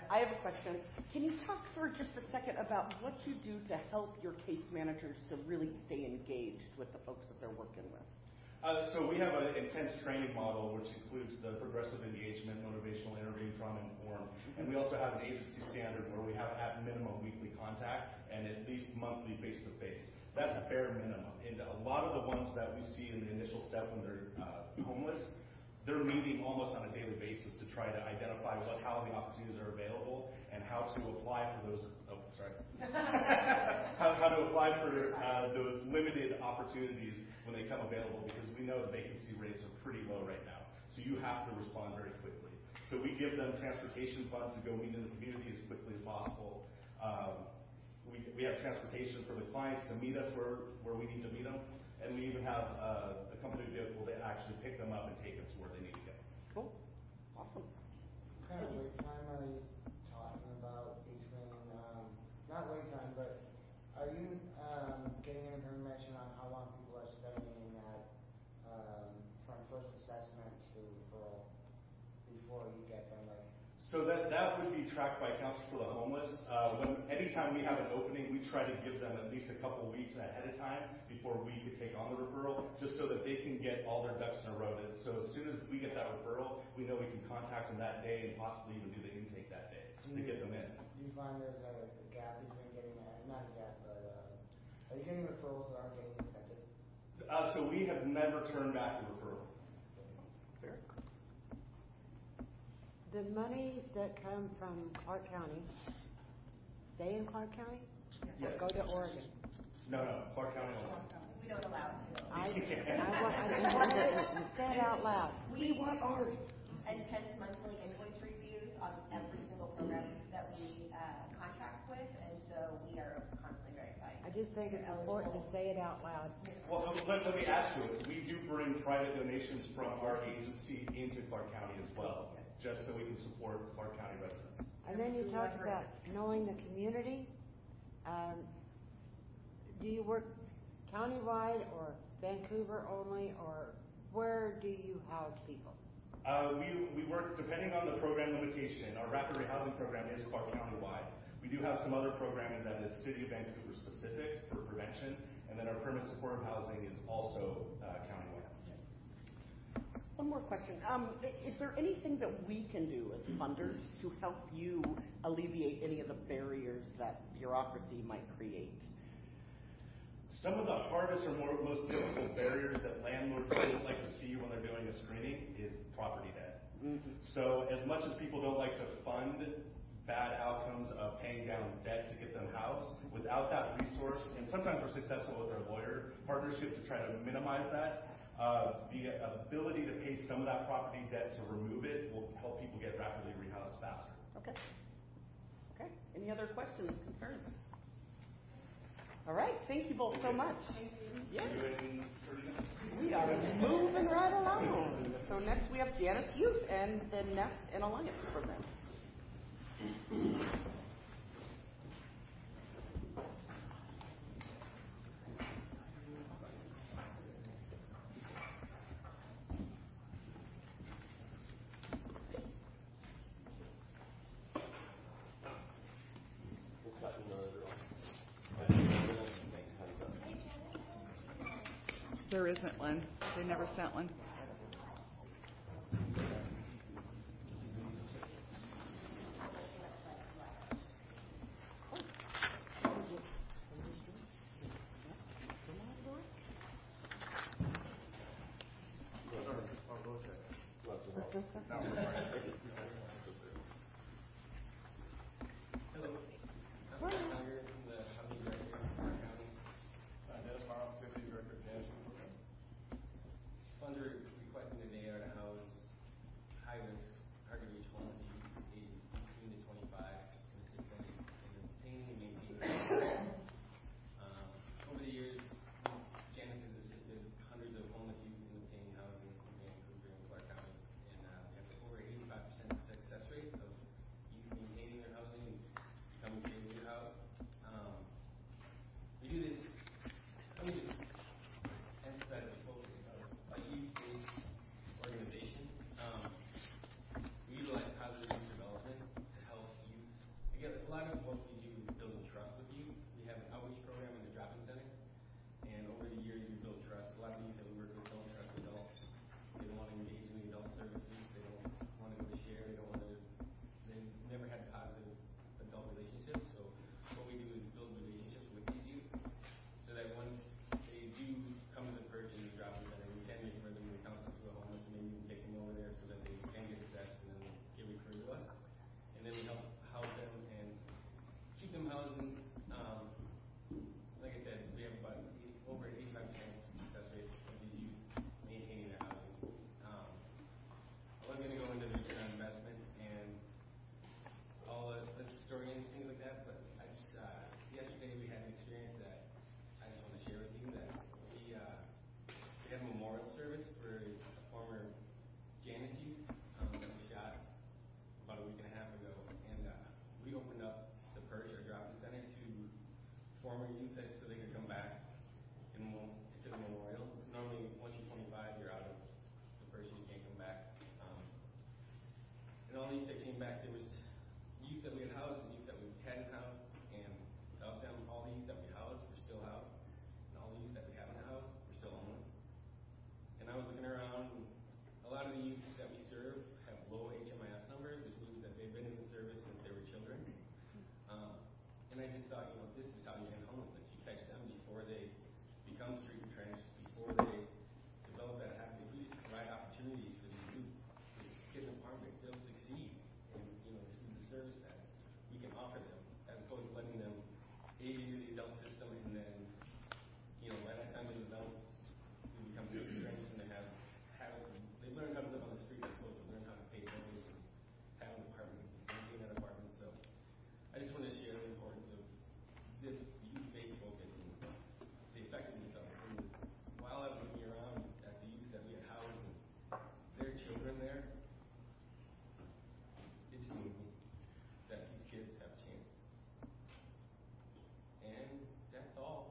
I have a question. Can you talk for just a second about what you do to help your case managers to really stay engaged with the folks that they're working with? Uh, so we have an intense training model, which includes the progressive engagement, motivational interviewing, trauma-informed, and we also have an agency standard where we have at minimum weekly contact and at least monthly face-to-face. That's bare minimum. And a lot of the ones that we see in the initial step when they're uh, homeless, they're meeting almost on a daily basis to try to identify what housing opportunities are available and how to apply for those. Oh, sorry. how, how to apply for uh, those limited opportunities when they come available, because we know the vacancy rates are pretty low right now. So you have to respond very quickly. So we give them transportation funds to go meet in the community as quickly as possible. Um, we, we have transportation for the clients to meet us where, where we need to meet them. And we even have uh, a company vehicle that actually pick them up and take them to where they need to go. Cool. Awesome. What kind of wait time are you talking about between, um, not wait time, but are you um, getting information on how long people are spending at, um, from first assessment to referral before you get them? Like, so that that would be tracked by Council for the Homeless. Uh, when anytime we have an opening, we try to give them at least a couple weeks ahead of time before we could take on the referral, just so that they can get all their ducks in a row. So as soon as we get that referral, we know we can contact them that day and possibly even do the intake that day to get them in. Do you find there's a, a gap between getting, a, not a gap, but uh, are you getting referrals that aren't getting accepted? Uh, so we have never turned back a referral. Fair. The money that come from Clark County, stay in Clark County? Yes. Or go to Oregon? No, no, Clark County only. We don't allow it to. I, I want, I just want to say it out loud. We want ours. Intense monthly invoice reviews on every single program that we uh, contract with, and so we are constantly verifying. I just think it's important to say it out loud. Well, let, let me add to it. We do bring private donations from our agency into Clark County as well, just so we can support Clark County residents. And then you talked about knowing the community. Um, do you work countywide or Vancouver only, or where do you house people? Uh, we, we work depending on the program limitation. Our rapid rehousing program is Clark County-wide. We do have some other programming that is City of Vancouver specific for prevention, and then our permanent supportive housing is also uh, countywide. One more question. Um, is there anything that we can do as funders to help you alleviate any of the barriers that bureaucracy might create? Some of the hardest or more, most difficult barriers that landlords don't like to see when they're doing a screening is property debt. Mm-hmm. So as much as people don't like to fund bad outcomes of paying down debt to get them housed, without that resource, and sometimes we're successful with our lawyer partnership to try to minimize that, uh, the ability to pay some of that property debt to remove it will help people get rapidly rehoused faster. Okay. Okay. Any other questions, concerns? All right. Thank you both so much. Thank you. Yeah. We are moving right along. So next we have Janet's Youth and the Nest and Alliance program. There isn't one. They never sent one. Hundreds of homeless youth in obtaining housing in Vancouver and Clark County, and uh, we have over eighty-five percent service for a former Janus youth um, that was shot about a week and a half ago, and uh, we opened up the Perch, our drop-in center, to former youth that, so they could come back and we'll, to the memorial. Normally, once you're twenty-five, you're out of the Perch, you can't come back. Um, and all the youth that came back, there was youth that we had housed and youth that we hadn't housed, and of them, all the youth that we housed were still housed, and all the youth that we haven't housed were still homeless. And I was looking around, and a lot of the youth that we serve have low H M I S numbers, which means that they've been in the service since they were children. Um, and I just thought, you know, this is how you end homelessness. You catch them before they become street entrenched, before they develop that habit. If we just provide opportunities for these youth, for kids in Farm Creek, they'll succeed. And, you know, this is the service that we can offer them, as opposed to letting them age into the adult system and then, you know, by that time they develop, they become street entrenched and they have habits. They learn how to live on the street as opposed to learn how to pay bills and have an apartment, maintain an apartment. So I just wanted to share the importance of this youth-based focus and the effectiveness of it. And while I was looking around at the youth that we had housed and their children there, it just moved me that these kids have changed. And that's all.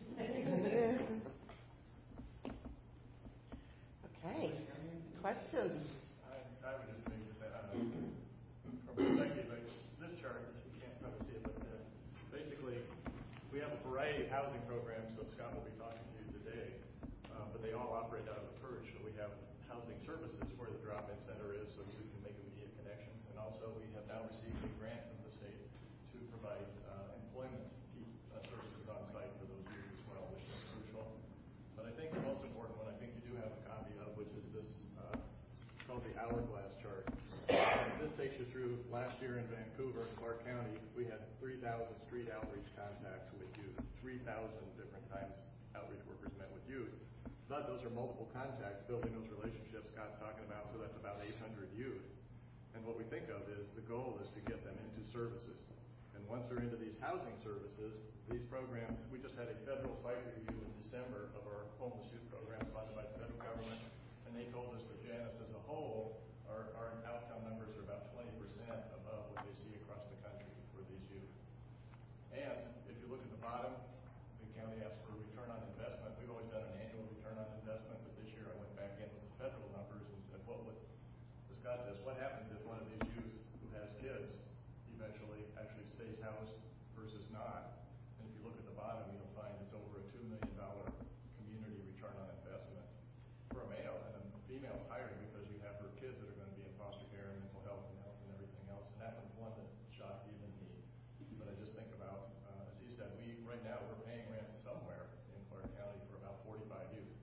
Okay. Questions? I, I would just make this, uh, from perspective, like this chart, this, you can't probably see it, but uh, basically, we have a variety of housing programs, so Scott will be talking to you today, uh, but they all operate out of the Perch. So we have housing services where the drop-in center is, so you can make immediate connections, and also we have now received a grant from the state to provide uh, employment uh, services on site for those youth as well, which is crucial. But I think the most important one, I think you do have a copy of, which is this uh, called the hourglass chart. This takes you through last year in Vancouver and Clark County, we had three thousand street outreach contacts with youth. three thousand different times outreach workers met with youth. But those are multiple contacts, building those relationships Scott's talking about, so that's about eight hundred youth. And what we think of is the goal is to get them into services. And once they're into these housing services, these programs, we just had a federal site review in December of our homeless youth program funded by the federal government, and they told us that Janus as a whole, our, our outcome numbers are about twenty percent above what they see across the country for these youth. And if you look at the bottom, the county asks for a return on investment. We've always done an annual return on investment, but this year I went back in with the federal numbers and said, what would, as Scott says, what happens if one of these youth who has kids eventually actually stays housed versus not? And if you look at the bottom, you'll find it's over a two million dollars community return on investment for a male, and a female's higher because you have her kids that are going to be in foster care and mental health and health and everything else. And that one's one that shocked even me. But I just think about, uh, as he said, we right now we're paying rent somewhere in Clark County for about forty-five youth.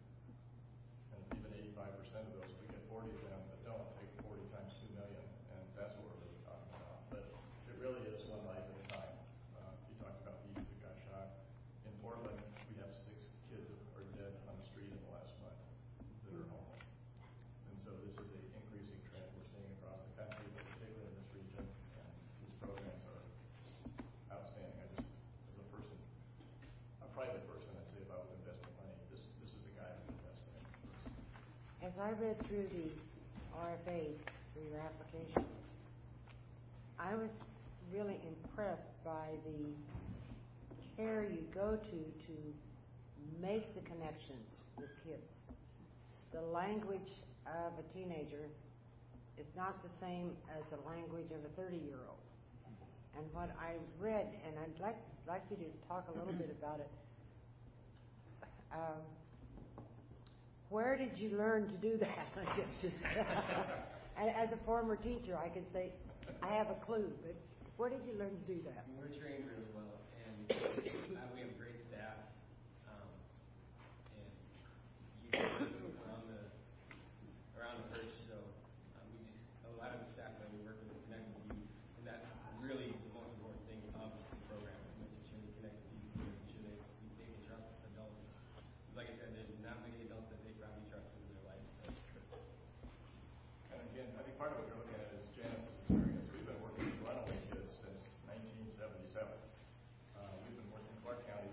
And even eighty-five percent of those, we get forty of them that don't, take forty times two million, and that's what we're really talking about. But it really is one life at a time. Uh, he talked about the youth that got shot. In Portland, we have six kids that are dead on the street in the last month that are homeless. And so this is an increasing trend we're seeing across the country, but particularly in this region. And these programs are outstanding. I just, as a person, a private person, I'd say if I was investing money, this this is the guy who's investing in. As I read through the R F As for your application, I was really impressed by the care you go to to make the connections with kids. The language of a teenager is not the same as the language of a thirty-year-old. And what I read, and I'd like like you to talk a little bit about it. Um, where did you learn to do that? And as a former teacher, I could say I have a clue, but where did you learn to do that? We're trained really well, and uh, we have great staff. Um, and you can around the around the Perch, so um, we just a lot of the staff that we work with connect with you, and that's really the most important thing of the program is making sure they connect with you, making sure they they can trust adults. Like I said, there's not many adults that they probably trust in their life. So. And again, I think part of what you're looking at is Janus's experience. We've been working with runaway kids since nineteen seventy-seven. Uh, we've been working in Clark County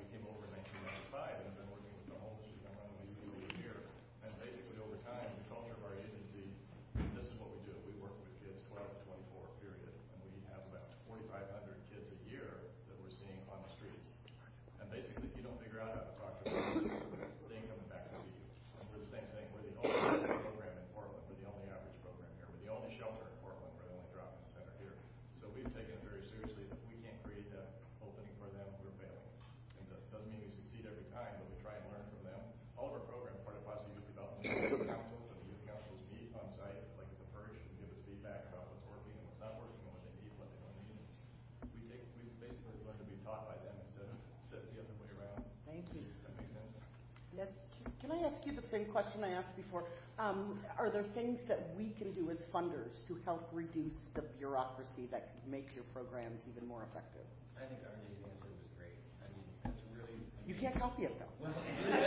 you the same question I asked before. Um, are there things that we can do as funders to help reduce the bureaucracy that could make your programs even more effective? I think R J's answer was great. I mean, that's really... I mean, you can't copy it, though. Well,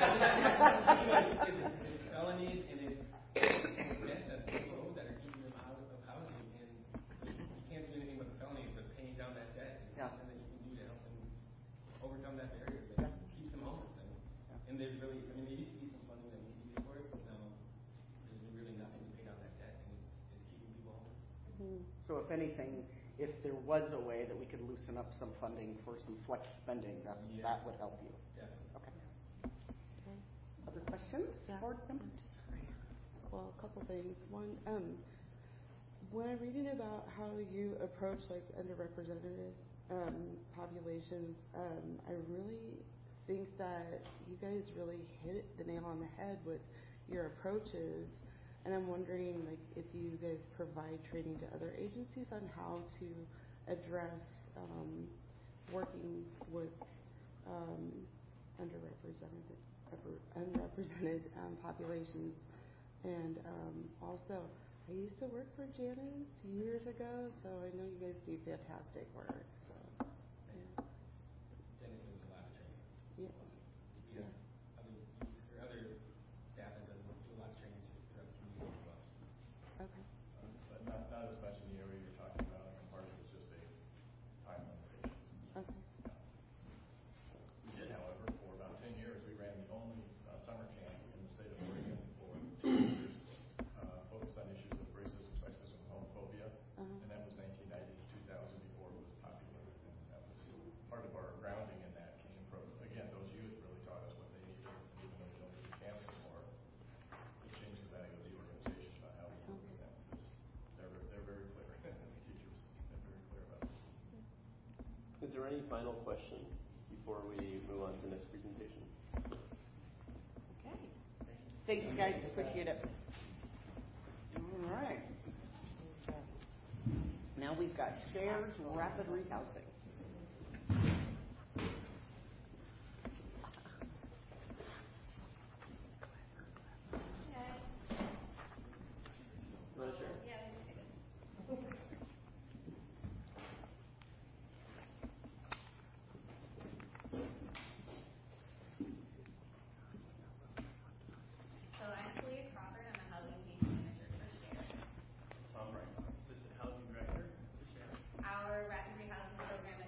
it's, it's, it's felonies and it's debt of people that are keeping them out of housing. And you can't do anything with the felonies, but paying down that debt is yeah. something that you can do to help them overcome that barrier that yeah. keeps them homeless. And, yeah. and there's really, I mean, there used to be some funding that we could use for it, but now there's really nothing to pay down that debt, and it's, it's keeping people homeless. Mm-hmm. So if anything, if there was a way that we could loosen up some funding for some flex spending, that's, yes. that would help you. Definitely. Okay. okay. Other questions? Yeah. Board members? Well, a couple things. One, um, when I'm reading about how you approach like underrepresented um, populations, um, I really think that you guys really hit the nail on the head with your approaches. And I'm wondering, like, if you guys provide training to other agencies on how to address um, working with um, underrepresented unrepresented um, populations. And um, also, I used to work for Janice years ago, so I know you guys do fantastic work. So, yeah. Janice does a lot of training. Yeah. Yeah. Other, or other staff that does do a lot of trainings throughout the community as well. Okay. Uh, but not, not as much in the area you're talking about. I mean, part of it's just a time limitation. Okay. Yeah. We did, however, for about ten years, we ran the only uh, summer camp in the state of Oregon for two years, uh, focused on issues of racism, sexism, and homophobia. Uh-huh. And that was nineteen ninety to two thousand before it was popular. And that was part of our grounding in that came from, again, those youth really taught us what they needed, even though we don't do the camp anymore. It changed the value of the organization about how we work with them. They're, they're very clear, the teachers, they're very clear about it. Is there any final question before we move on to the next presentation? Okay. Thank you, guys. Appreciate it. All right. Now we've got shared rapid rehousing. You want to share? Yeah, So I'm Celia Crawford. I'm a housing case manager for SHARE. Tom Wright, Assistant Housing Director for SHARE. Our rapid rehousing program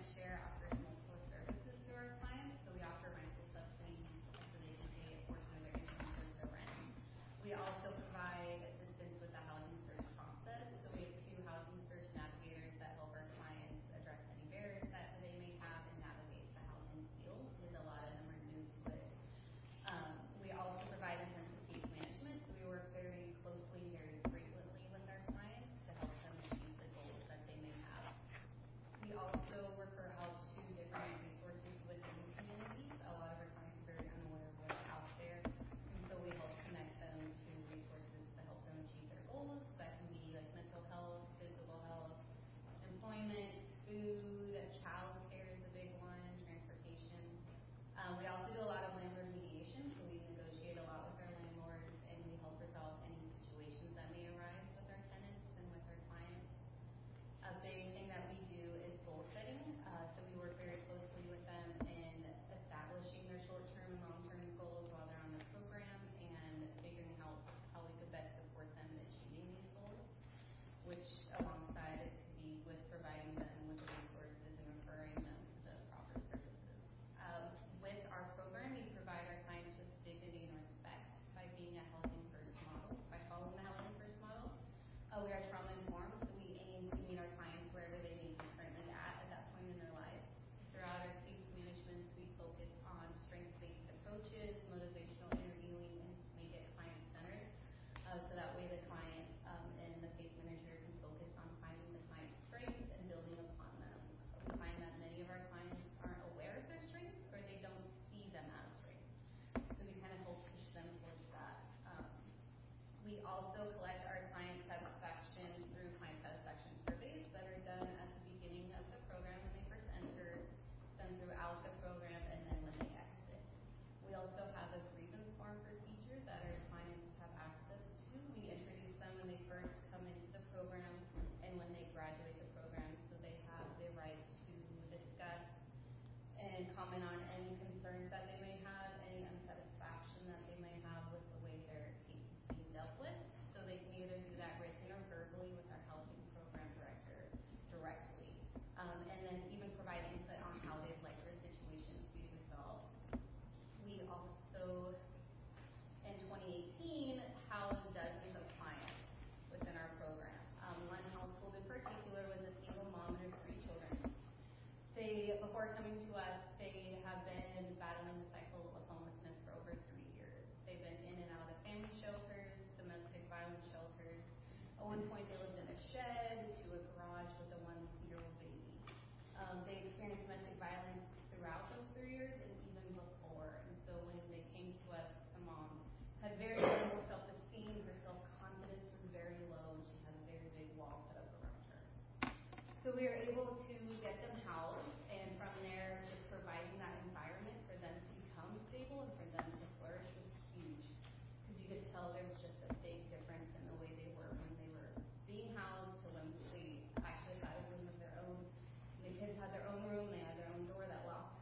one point, they lived in a shed to a garage with a one-year-old baby. Um, they experienced domestic violence throughout those three years and even before. And so when they came to us, the mom had very little self-esteem. Her self-confidence was very low, and she had a very big wall put up around her. So we were able to get them housed, and from there, just providing that environment for them to become stable and for them to flourish was huge. Because you could tell there was just a big difference in the way they were when they were being housed to when they actually had a room of their own. And the kids had their own room, they had their own door that locked.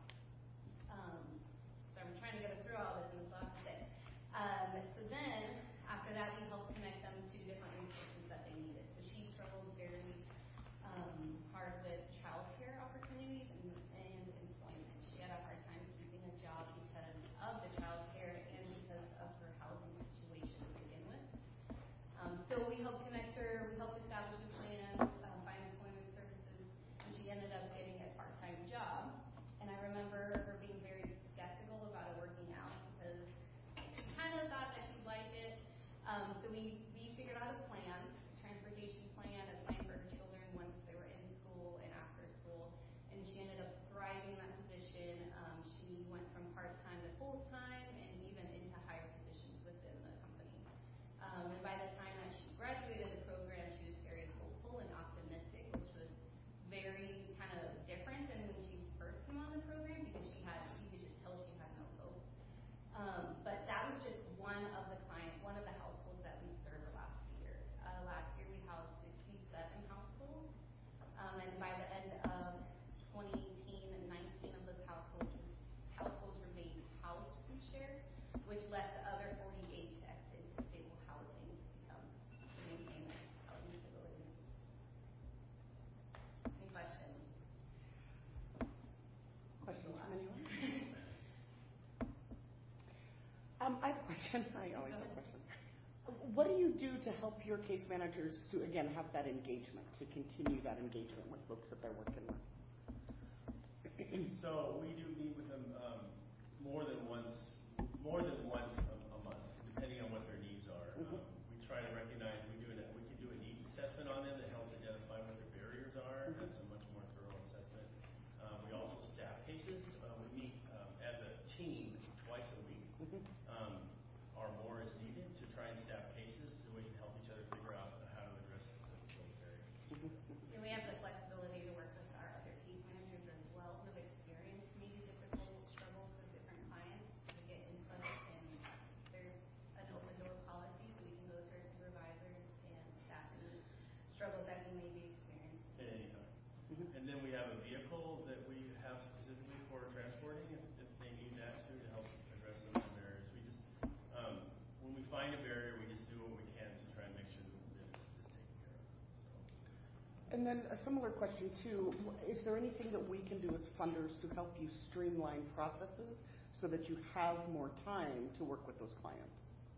Um, so I'm trying to get us through all this in this last bit. Um, so then, after that, we helped connect them to different resources that they needed. So she struggled very um, hard with childcare opportunities and, and employment. She had a hard time keeping a job because of the childcare and because of her housing situation to begin with. Um, so we helped connect her, we helped establish a plan, um, find employment services, and she ended up getting a part-time job. And I remember her being very skeptical about it working out because she kind of thought that she'd like it. Um, so we, we figured out a plan, a transportation plan, a plan for her children once they were in school and after school. And she ended up thriving in that position. Um, she went from part-time to full-time and even into higher positions within the company. Um, and by the time that she graduated the program, she was very hopeful and optimistic, which was very kind of different than when she first came on the program because she had, you could just tell she had no hope. Um, but that was just one of the client, one of the households that we served last year. Uh, last year we housed sixty-seven households, um, and by the end of twenty eighteen, nineteen of those households households remained housed through SHARE, which left the other forty-eight to exit into stable housing to become to maintain their housing stability. Any questions? Questions from anyone? Um, I have a question. I always have a question. What do you do to help your case managers to, again, have that engagement, to continue that engagement with folks that they're working with? So we do meet with them um, more than once, more than once a, a month, depending on what their needs are. Mm-hmm. Um, we try to recognize we do an, we can do a needs assessment on them that helps identify what their barriers are. Mm-hmm. That's a much more thorough assessment. Um, we also staff cases. Uh, we meet um, as a team twice a week. Mm-hmm. Um, or more is needed to try and staff cases so we can help each other figure out how to address those barriers. Mm-hmm. And we have the flexibility to work with our other case managers as well who have experienced maybe difficult struggles with different clients to get input, and there's an open door policy so we can go to our supervisors and staff any struggles that we may be experiencing. At any time. Mm-hmm. And then we have a vehicle that we have specifically for transporting if, if they need that too to help address some of the barriers. We just, um, when we find a barrier, we just do what we can to try and make sure that it's, it's taken care of. So. And then a similar question too, is there anything that we can do as funders to help you streamline processes so that you have more time to work with those clients?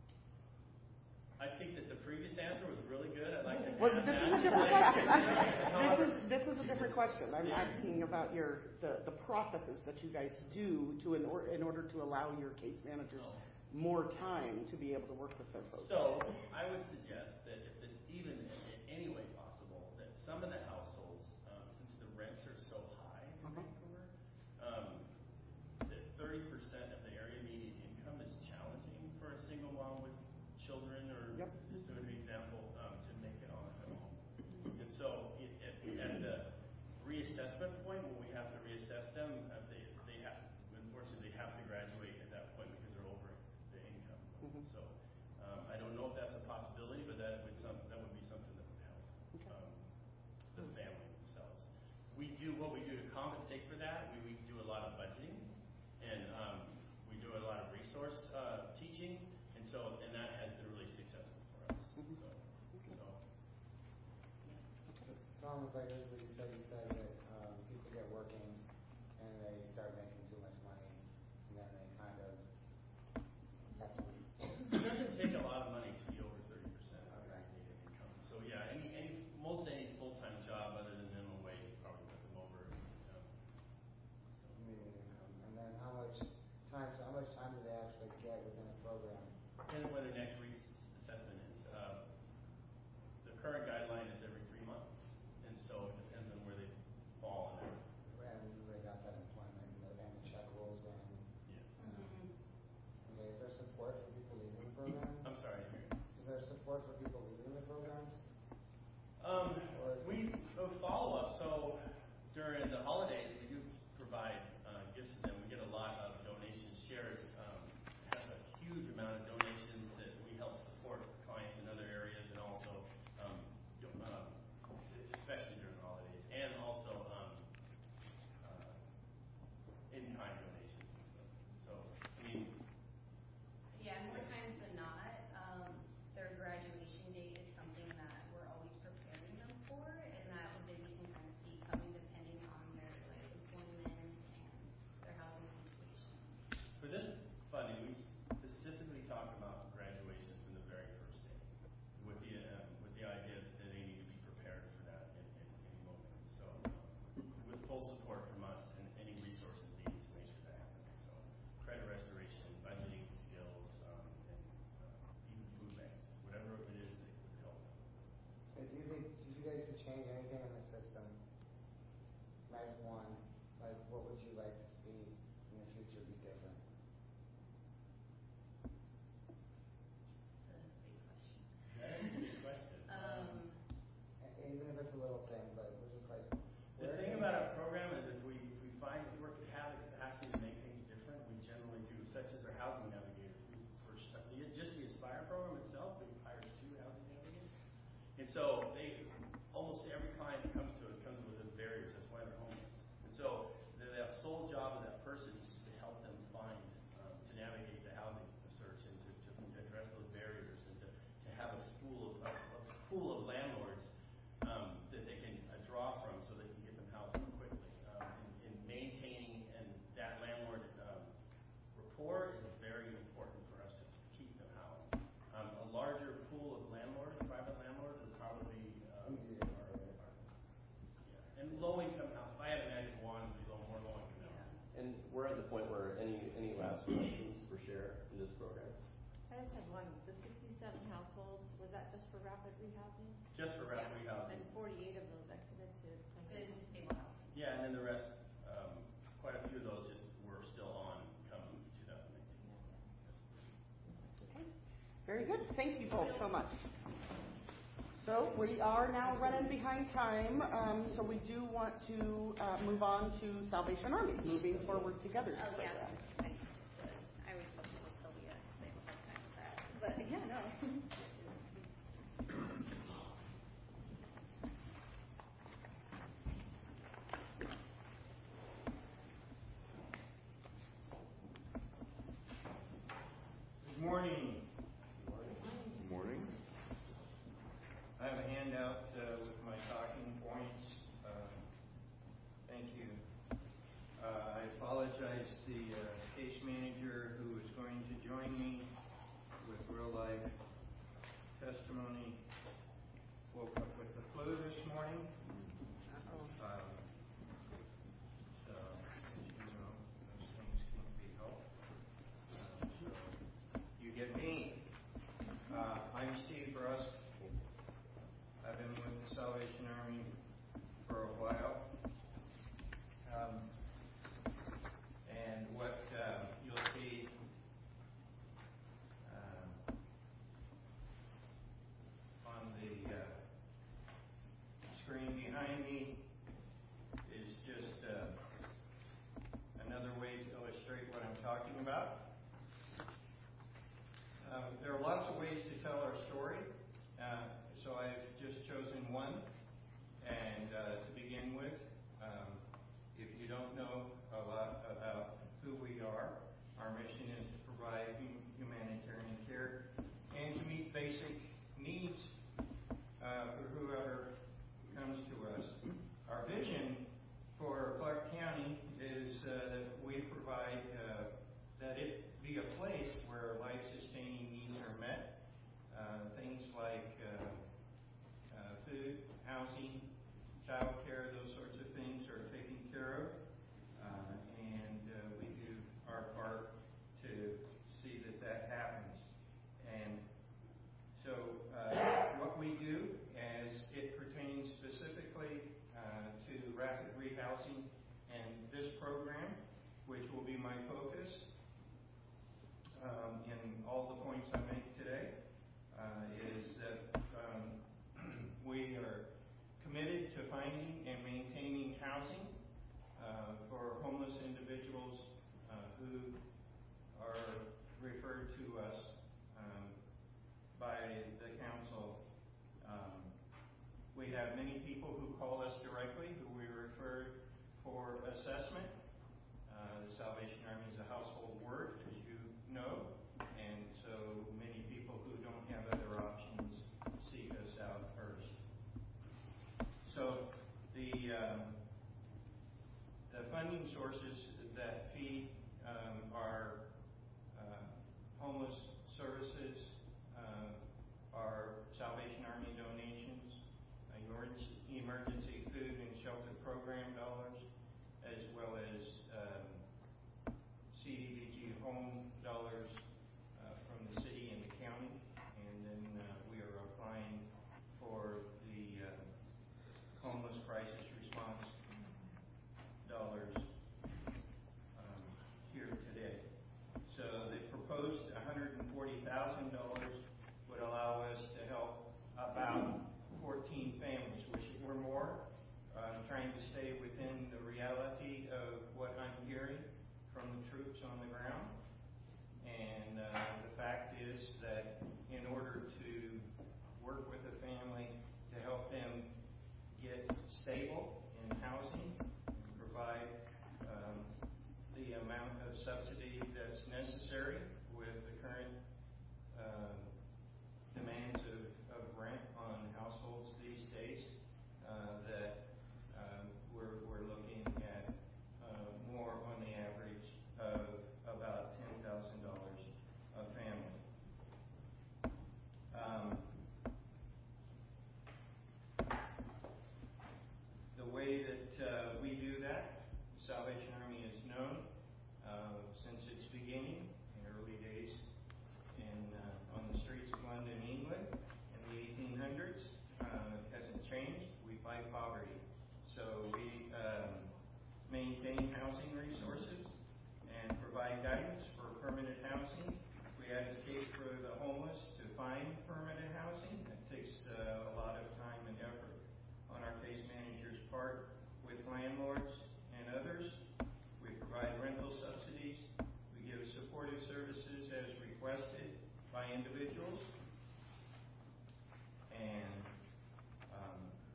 I think that the previous answer was really good. I'd like to Well, add this that. is a different question. However, this, is, this is a different question. I'm asking about your the, the processes that you guys do to in, or, in order to allow your case managers more time to be able to work with their folks. So I would suggest that if it's even in any way possible, that some of the households, um, since the rents are so high in Uh-huh. Vancouver, um, that thirty percent of the area median income is challenging for a single mom with children, or Yep. just to an example, um, to make it on their own. And so it, at, at the reassessment point, when we have to reassess them, uh, they, they have, unfortunately, they have to graduate at that point because they're over the income. Mhm. So um, I don't know if that's a possibility, but that would some that would be something that would help Okay. um, the family themselves. We do what we do to compensate for that. We, we do a lot of budgeting, and um, we do a lot of resource uh, teaching, and so and that has been really successful for us. Mhm. So, Okay. so So, Tom, if I heard what you said, you said that um, people get working and they start making too much money, and then they kind of have to. it doesn't take a lot of money to be over thirty percent of your median income. So yeah, any any most any full time job other than minimum wage would probably put them over. You know. So. Median income, and then how much time? So how much time do they actually get within a program? Depending on what the next reassessment is. Uh, the current support for people leaving the programs? Um, Or is we uh, follow up. So during the holidays, we do provide uh, gifts to them. We get a lot of donations. Shares um, has a huge amount of donations that we help support clients in other areas, and also, um, do- um, especially during the holidays, and also um, uh, in-kind donations and stuff. So, I mean, Yeah, more times than not, um, their graduation date is something that we're always preparing them for, and that they can kind of see coming depending on their like employment and their housing situation. for this funding, we specifically talk about graduation from the very first day, with the um, with the idea that they need to be prepared for that in, in any moment. So, um, with full support from us and any resources needed to make sure that happens. So, credit restoration, budgeting skills, um, and uh, even food banks, whatever it is that would help. If you could, if you guys could change anything in the system, night one, like what would you like to see in the future be different? It's a big question. That is a good question. Um, E- Even if it's a little thing, but we're just like. The where thing can- about our program is if we, if we find, if we have the capacity to make things different, we generally do, such as our housing navigators. We, for, just the Aspire program itself, we've hired two housing navigators. And so they, almost every client that comes to us comes with those barriers, that's why they're homeless. And so the, the sole job of that person is to help them find, um, to navigate the housing search and to, to address those barriers and to, to have a school of, a, a pool of landlords um, that they can uh, draw from so they can get them housed more quickly. Um, and, and maintaining and that landlord um, rapport is very important for us to keep them housed. Um, a larger pool of landlords, private landlords, would probably um, are, are, yeah. And low income house. If I had a magic wand, it would be a little more low income house. And we're at the point where any any last questions for share in this program? I just had one. The sixty-seven households, was that just for rapid rehousing? Just for rapid rehousing. And forty-eight of those exited to permanent. Good stable housing. Yeah, and then the rest, um, quite a few of those just were still on come two thousand eighteen. Okay. Very good. Thank you both so much. So we are now running behind time, um, so we do want to uh, move on to Salvation Army, Moving Forward Together. Oh, yeah. I, I was supposed to look Sylvia, they have a hard time with that. But, yeah, no. Good morning. Good morning. I have a handout uh, with my talking points. Uh, thank you. Uh, I apologize. The uh, case manager who is going to join me with real life testimony woke up with the flu this morning. Um, so, as you know, those things can't be helped. Uh, so, you get me. Uh, I'm Steve Rusk. I've been with the Salvation Army for a while. Um, and what uh, you'll see um, on the uh, screen behind me is just uh, another way to illustrate what I'm talking about. Um, there are lots of ways to tell our story. Uh, So I've just chosen one, and uh, to begin with, um, if you don't know a lot about who we are, our mission is to provide hum- humanitarian care and to meet basic needs uh, for whoever comes to us. Our vision for Clark County is uh, that we provide, uh, that it be a place where life-sustaining needs are met, uh, things like uh, Uh, food, housing, child care, those sorts of things are taken care of. Uh, and uh, we do our part to see that that happens. And so uh, what we do as it pertains specifically uh, to rapid rehousing and this program, which will be my focus um, in all the points I make today, uh, is that have many people who call us directly, who we refer for assessment. Uh, the Salvation Army is a household word, as you know, and so many people who don't have other options seek us out first. So the um, the funding sources that feed um, our uh, homeless services uh, are Salvation Army donations, emergency, emergency food and shelter program dollars, as well as um, C D B G home dollars uh, from the city and the county, and then uh, we are applying for the uh, homeless crisis response dollars um, here today. So the proposed one hundred forty thousand dollars would allow us to help about fourteen families. Wish it were more. I'm trying to stay within the reality of what I'm hearing from the troops on the ground. And uh, the fact is that in order to work with a family to help them get stable in housing and provide um, the amount of subsidy that's necessary with the current uh, demands of, of rent on households these days, uh, that um, we're, we're looking at uh, more on the average of about ten thousand dollars a family. Um, the way that uh, we do that, Salvation Army is known uh, since its beginning in early days in uh, on the streets of London, England, in the eighteen hundreds. Uh, it hasn't changed. We fight poverty. So we um, maintain housing resources and provide guidance for permanent housing. We advocate for the homeless to find permanent housing. It takes uh, a lot of time and effort on our case manager's part with landlords and others. We provide rental subsidies. We give supportive services as requested by individuals. And um,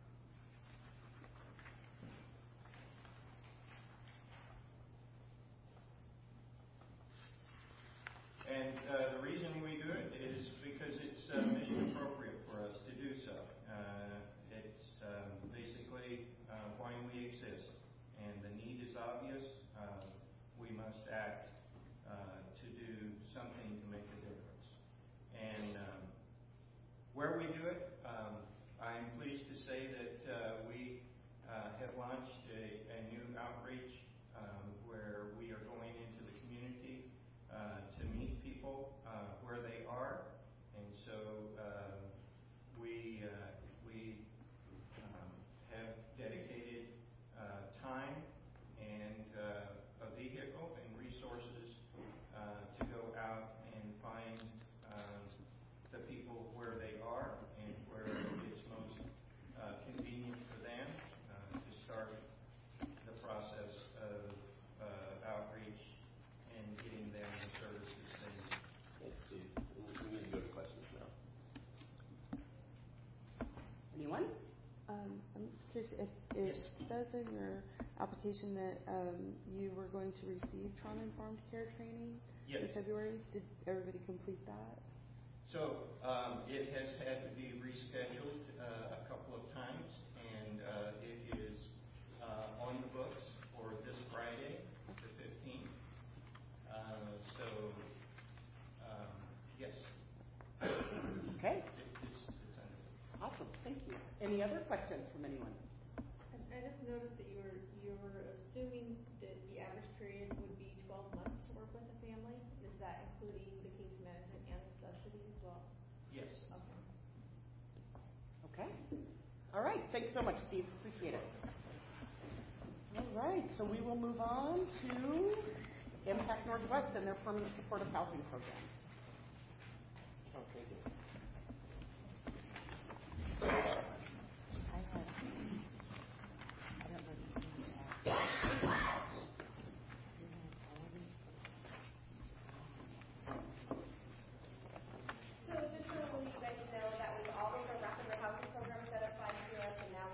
and uh, the reason we do it is because it's uh, mission appropriate for us to do so. Uh, it's um, basically uh, why we exist, and the need is obvious. Uh, we must act uh, to do something to make a difference. And um, where we do it, um, I'm pleased to say that uh, we uh, have launched a, a new outreach um, where we are going into the community uh, to meet people uh, where they are. And so uh, we uh, we um, have dedicated uh, time and uh, a vehicle and resources uh, to go out and find um, the people where they are and where it's most uh, convenient for them uh, to start the process of uh, outreach and getting them the services they need. Thanks, Steve. We need to go to questions now. Anyone? Um, I'm just curious if it says in your application that um, you were going to receive trauma-informed care training Yes. in February. Did everybody complete that? So um, it has had to be rescheduled uh, a couple of times, and uh, it is uh, on the books for this Friday, the fifteenth. Uh, so, um, yes. Okay. It, it's, it's under. Awesome. Thank you. Any other questions from anyone? I I just noticed that you were, you were assuming that the average period would be twelve months to work with a family. Is that including the case management and the subsidy as well? Yes. Okay. Okay. All right. Thanks so much, Steve. Appreciate it. All right. So we will move on to Impact Northwest and their permanent supportive housing program. Oh, thank you. I have, I don't know if you can ask. So just so you guys know that we always are wrapping the housing program set up by C R S, and now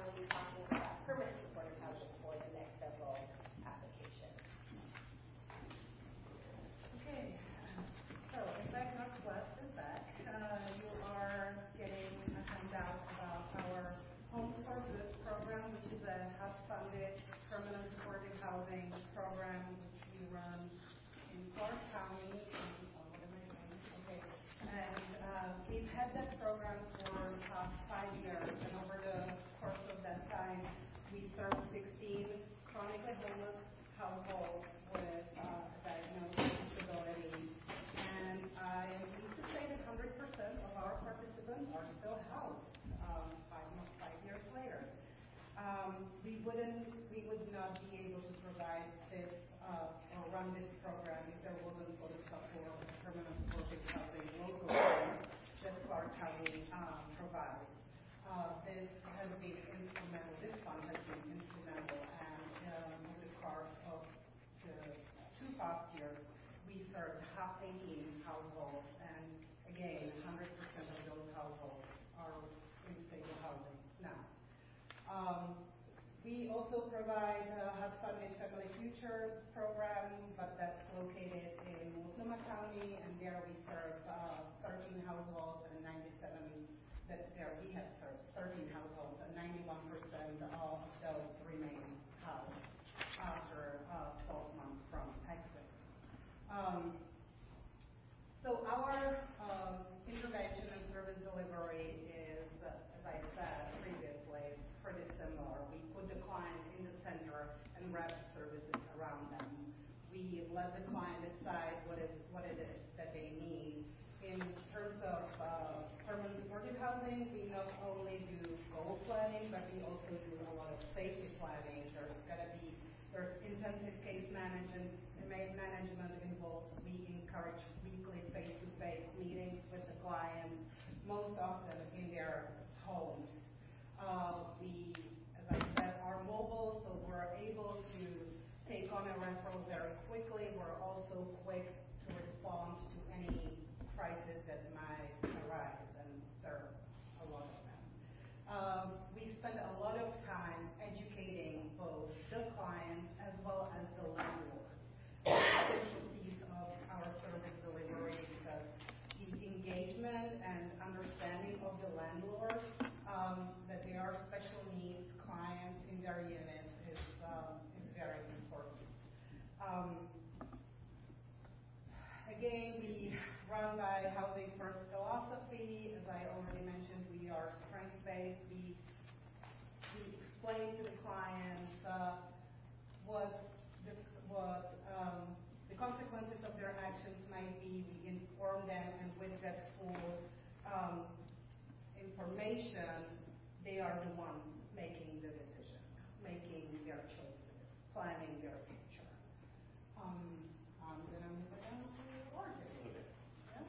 had that program for uh, five years, and over the course of that time, we served sixteen chronically homeless households with uh, diagnosed disabilities. And I am pleased to say that one hundred percent of our participants are still housed um, five, five years later. Um, we wouldn't, we would not be able to provide this uh, or run this program if there wasn't for the support of permanent supportive housing locally that Clark County um, provides. Uh, this has been instrumental, this fund has been instrumental, and um, over the course of the two past years, we served half eighteen households, and again, one hundred percent of those households are in stable housing now. Um, we also provide a H U D-funded Family Futures program, but that's located in Multnomah County, and there we serve uh, thirteen households and ninety-seven, that there we have served thirteen households, and ninety-one percent of those remain housed after uh, twelve months from exit. Um, so our um, intervention and service delivery is, uh, as I said previously, pretty similar. We put the client in the center and wrap services around them. We let the client decide what, is, what it is that they need. In terms of uh, permanent supportive housing, we not only do goal planning, but we also do a lot of safety planning. There's got to be, there's intensive case management, management involved. We encourage weekly face-to-face meetings with the clients, most often in their homes. Uh, we, as I said, are mobile, so we're able to take on a referral very quickly. We're also quick to respond to any crisis that might arise, and there are a lot of them. Um, we spend a lot of time educating both the clients as well as the landlords. Essential piece of our service delivery, because the engagement and understanding of the landlord um, that they are special needs clients in their unit is, um, is very important. Um, again, we run by Housing First philosophy. As I already mentioned, we are strength-based. We, we explain to the clients uh, what the, what um, the consequences of their actions might be. We inform them, and with that full um, information, they are the ones making the decision, making their choices, planning their future. Um, I'm going to move it down to Oregon. Okay. Yeah?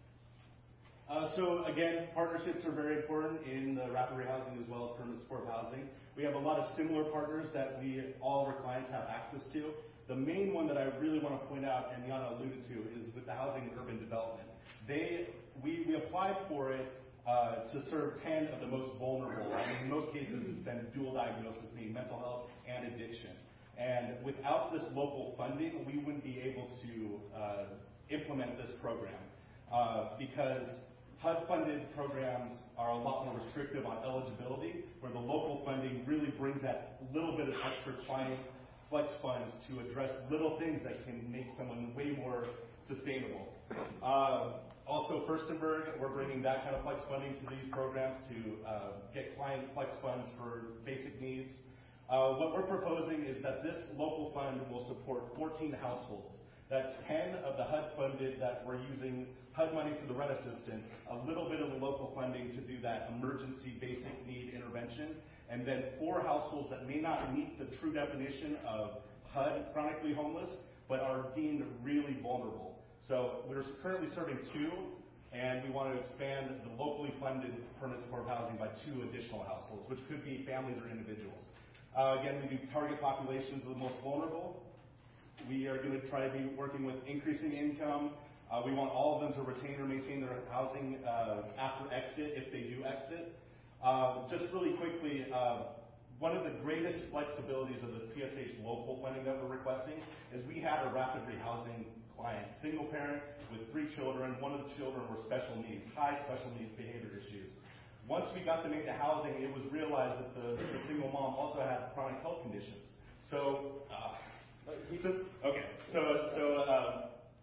Uh, so again, partnerships are very important in the rapid rehousing as well as permanent supportive housing. We have a lot of similar partners that we, all of our clients have access to. The main one that I really want to point out, and Yana alluded to, is with the Housing and Urban Development. They, we, we applied for it uh, to serve ten of the most vulnerable, and in most cases it's been dual diagnosis, meaning mental health and addiction. And without this local funding, we wouldn't be able to uh, implement this program uh, because H U D-funded programs are a lot more restrictive on eligibility, where the local funding really brings that little bit of extra client flex funds to address little things that can make someone way more sustainable. Uh, also, Furstenberg, we're bringing that kind of flex funding to these programs to uh, get client flex funds for basic needs. Uh, what we're proposing is that this local fund will support fourteen households. That's ten of the H U D-funded that we're using H U D money for the rent assistance, a little bit of the local funding to do that emergency basic need intervention, and then four households that may not meet the true definition of H U D chronically homeless, but are deemed really vulnerable. So we're currently serving two, and we want to expand the locally funded permanent supportive housing by two additional households, which could be families or individuals. Uh, again, we do target populations of the most vulnerable. We are going to try to be working with increasing income. Uh, we want all of them to retain or maintain their housing uh, after exit, if they do exit. Uh, just really quickly, uh, one of the greatest flexibilities of this P S H local funding that we're requesting is we had a rapid rehousing client, single parent with three children. One of the children were special needs, high special needs behavior issues. Once we got them into housing, it was realized that the, the single mom also had chronic health conditions. So, uh, so okay, so so um,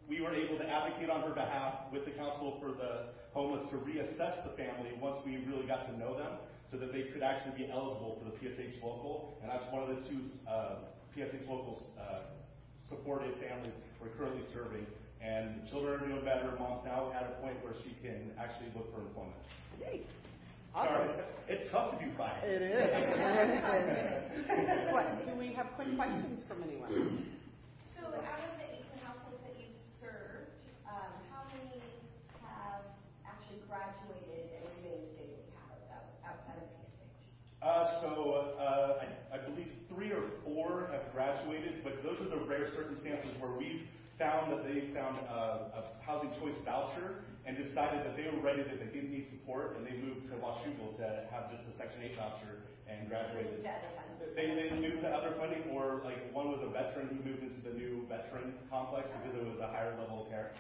we were able to advocate on her behalf with the Council for the Homeless to reassess the family once we really got to know them, so that they could actually be eligible for the P S H local. And that's one of the two uh, P S H locals uh, supported families we're currently serving. And the children are doing better. Mom's now at a point where she can actually look for employment. Yay. Sorry, Awesome. it's tough to do five. It is. What, do we have quick questions from anyone? So out of the eighteen households that you've served, um, how many have actually graduated and remained stably housed out, outside of P S H? Uh, so uh, I, I believe three or four have graduated, but those are the rare circumstances where we've found that they found a, a housing choice voucher and decided that they were ready, that they didn't need support, and they moved to Washougal to have just a Section eight voucher and graduated. They, they moved to other funding, or like one was a veteran who moved into the new veteran complex because it was a higher level of care.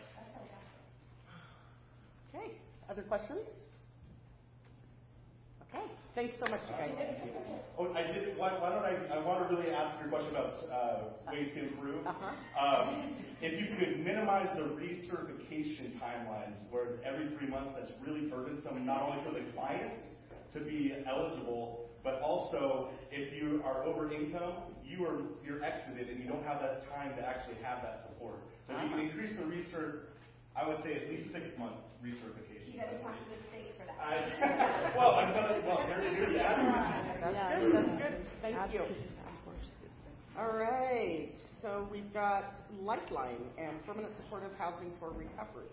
Okay, other questions? Okay, thanks so much, you guys. Oh, I did. Why, why don't I? I want to really ask your question about uh, ways to improve. Uh-huh. Um, if you could minimize the recertification timelines, where it's every three months, that's really burdensome, not only for the clients to be eligible, but also if you are over income, you are you're exited and you don't have that time to actually have that support. So if you can increase the recert, I would say at least six month recertification. You got to talk to the state for that. I, well, I'm gonna. Well, here's here's the advocacy. That's Yeah, good. That's yeah. good. Thank you. Advocacy task force. All right. So we've got Lifeline and Permanent Supportive Housing for Recovery.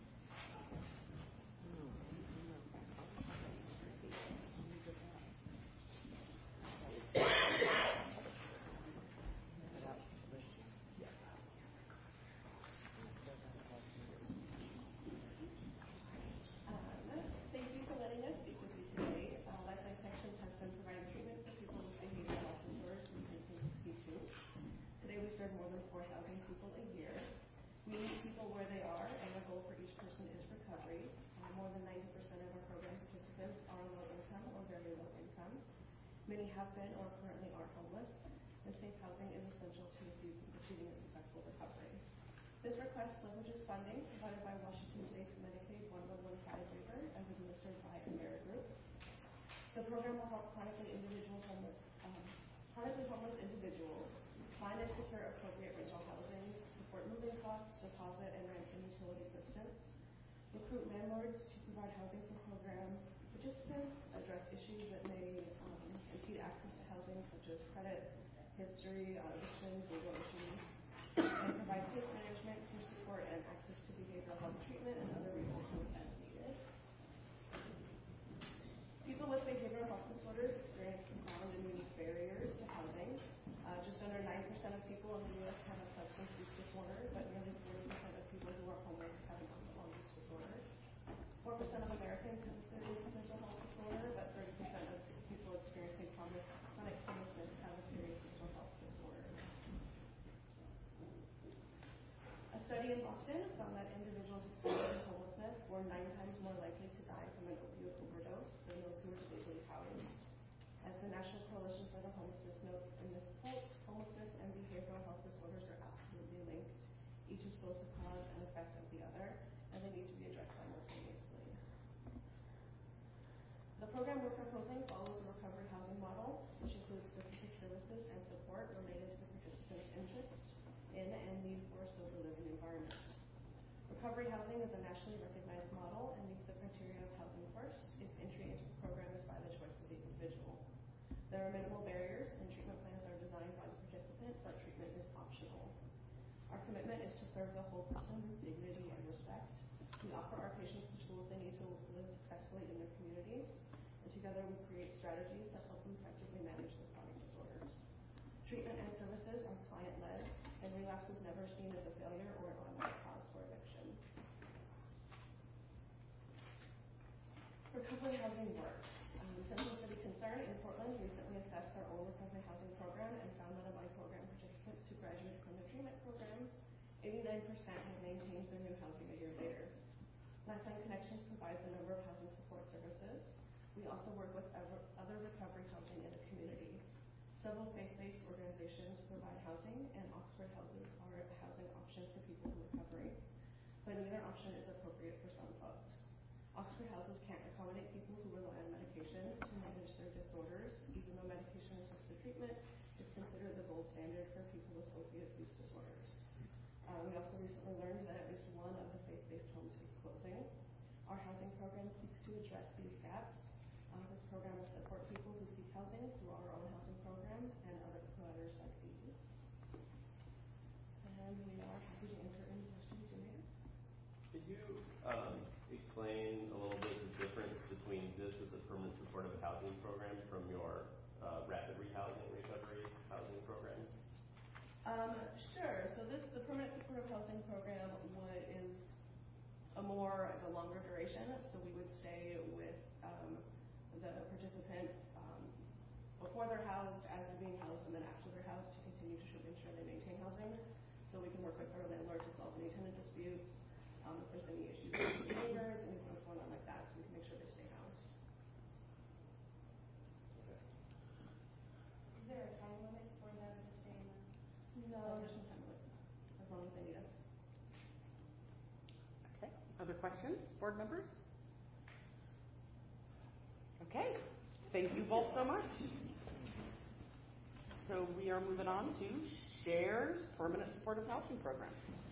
Thank you for letting us speak with you today. Uh, Lifeline Sections has been providing treatment for people with behavioral health disorders since nineteen sixty-two. Today we serve more than four thousand people a year. We meet people where they are, and our goal for each person is recovery. Uh, more than ninety percent of our program participants are low income or very low income. Many have been or currently are homeless, and safe housing is essential to achieving a successful recovery. This request leverages funding provided by Washington State's Medicaid one one one five waiver as administered by Amerigroup. The program will help chronically individual homeless, um, chronically homeless individuals find and secure appropriate rental housing, support moving costs, deposit and rent and utility assistance, recruit landlords to provide housing for program participants, address issues that may um, impede access to housing such as credit, history, uh, evictions, legal issues, and provide case management, peer support, and access to behavioral health treatment and other resources as needed. People with behavioral health disorders experience profound and unique barriers to housing. Uh, just under nine percent of people in the U S have a substance use disorder, but nearly forty percent of people who are homeless have an alcohol use disorder. four percent of Americans have a serious mental health disorder, but thirty percent of people experiencing chronic homelessness have a serious mental health disorder. A study in Boston found that individuals experiencing homelessness were nine times more likely to die from an opioid overdose than those who were stably housed. As the National Coalition for the Homelessness notes in this quote, homelessness and behavioral health disorders are absolutely linked. Each is both the cause and effect of the other, and they need to be addressed simultaneously. The program we're proposing follows a recovery housing model, which includes specific services and support related to the participant's interest in and need for a sober living environment. Recovery housing is a nationally recognized model and meets the criteria of housing first if entry into the program is by the choice of the individual. There are minimal barriers and treatment plans are designed by the participant, but treatment is optional. Our commitment is to serve the whole person with dignity and respect. We offer our patients the tools they need to live successfully in their communities, and together we create strategies that help them effectively manage their chronic disorders. Treatment and services are client-led, and relapse is never seen as a failure or an automatic cause for eviction. Recovery housing works. Um, Central City Concern in Portland recently assessed their own recovery housing program and found that among program participants who graduated from the treatment programs, eighty-nine percent have maintained their new housing a year later. Lifeline Connections provides a number of housing support services. We also work with other recovery housing in the community. Several faith-based organizations provide housing, and Oxford Houses are a housing option for people in recovery, but neither option is appropriate for some folks. Oxford Houses can't accommodate people who rely on medication to manage their disorders, even though medication-assisted treatment is considered the gold standard for people with opiate use disorders. Uh, we also recently learned that at least one of the faith-based homes is closing. Our housing program seeks to address these gaps. Uh, this program will support people who seek housing through our own housing programs and other providers like these. And we are happy to answer any questions you may have. Could you um, explain a little bit the difference between this as a permanent supportive housing program from your uh, rapid rehousing recovery housing program? Um, sure. So this, the permanent supportive housing program, what is a more, is a longer duration. So we would stay with um, the participant um, before they're housed, as they're being housed, and then after they're housed to continue to ensure they maintain housing. So we can work with our landlord to solve any tenant disputes, um, if there's any issues with neighbors, anything that's going on like that, so we can make sure they stay housed. Okay. Is there a time limit for them to stay in the? No, there's no time limit, as long as they need us. Okay. Other questions, board members? Okay. Thank you both so much. So we are moving on to SHARE's Permanent Supportive Housing Program.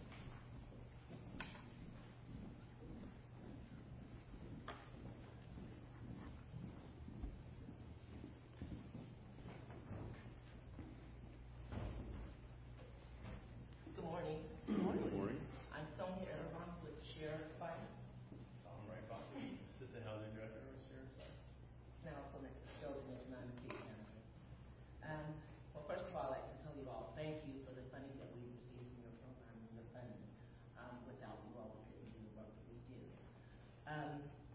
Good morning. Good morning. Good morning. I'm Sonia Erban with SHARE Aspire. I'm Ray Buckley, Assistant Housing Director of SHARE Aspire. Now, so Joseph is not a case manager. Um, well, first of all, I'd like to tell you all thank you for the funding that we received from your program and your funding. Um, without you all, we couldn't do the work that we do. Um,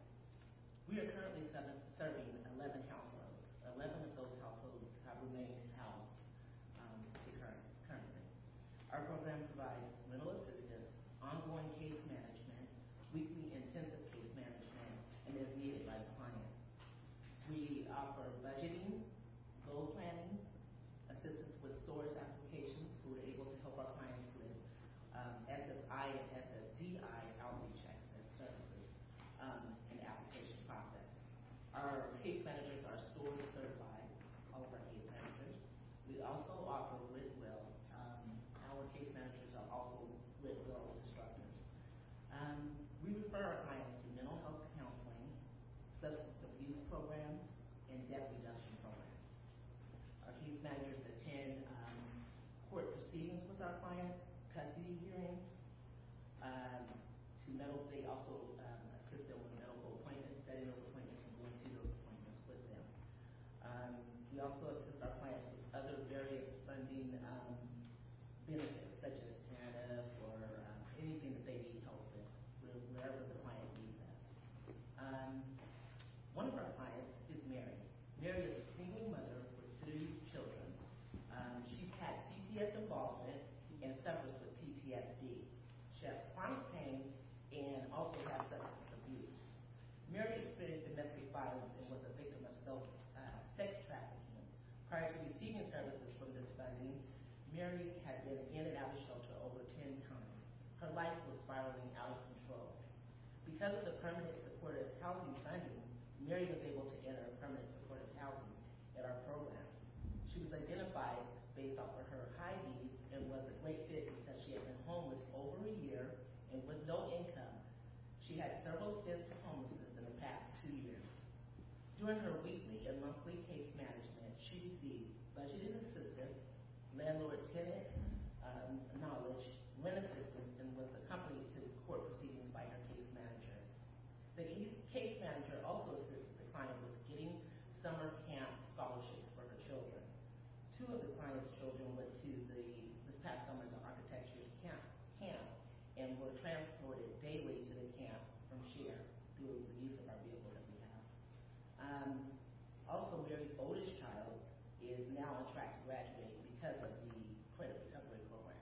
we are currently seven, serving eleven households. eleven of those households have remained housed um, to current, currently. Our program provides rental assistance, ongoing case management, weekly intensive case management, and as needed by the client. We offer budgeting, goal planning, assistance with storage applications, so we're able to help our clients with um, S S I and S S D I outreach access services um, and application process. Our case managers are storage certified, all of our case managers. We also offer Whitwell. Um, our case managers are also Whitwell instructors. Um, we refer our clients to mental health counseling, substance abuse programs, and debt reduction programs. Our case managers attend um, court proceedings with our clients, custody hearings, um, to medical, they also um, assist them with medical appointments, setting those appointments and going to those appointments with them. Um, we also assist our clients with other various funding um, benefits, such as T A N F or um, anything that they need help with, wherever the client needs us. Um, one of our clients is Mary. Mary is a single mother with three children. Um, she's had C P S involvement and suffers with P T S D. She has chronic pain and also has substance abuse. Mary experienced domestic violence and was a victim of self, uh, sex trafficking. Prior to receiving services from this funding, Mary had been in and out of shelter over ten times. Her life was spiraling out of control. Because of the permanent supportive housing funding, Mary was able to enter permanent supportive housing at our program. She was identified based off of her high needs and was a great fit because she had been homeless over a year and with no income. She had several stints of homelessness in the past two years. During her weekly and monthly case management, she received budgeted assistance, landlord-tenant um, knowledge, rent assistance, and was accompanied to court proceedings by her case manager. The case manager also assisted the client with getting summer camp scholarships for her children. Two of the client's children went to the, this past summer, the architecture's camp, camp and were transported daily to the camp from SHARE through the use of our vehicle that we have. Um, also, Mary's oldest child is now on track to graduate because of the credit recovery program.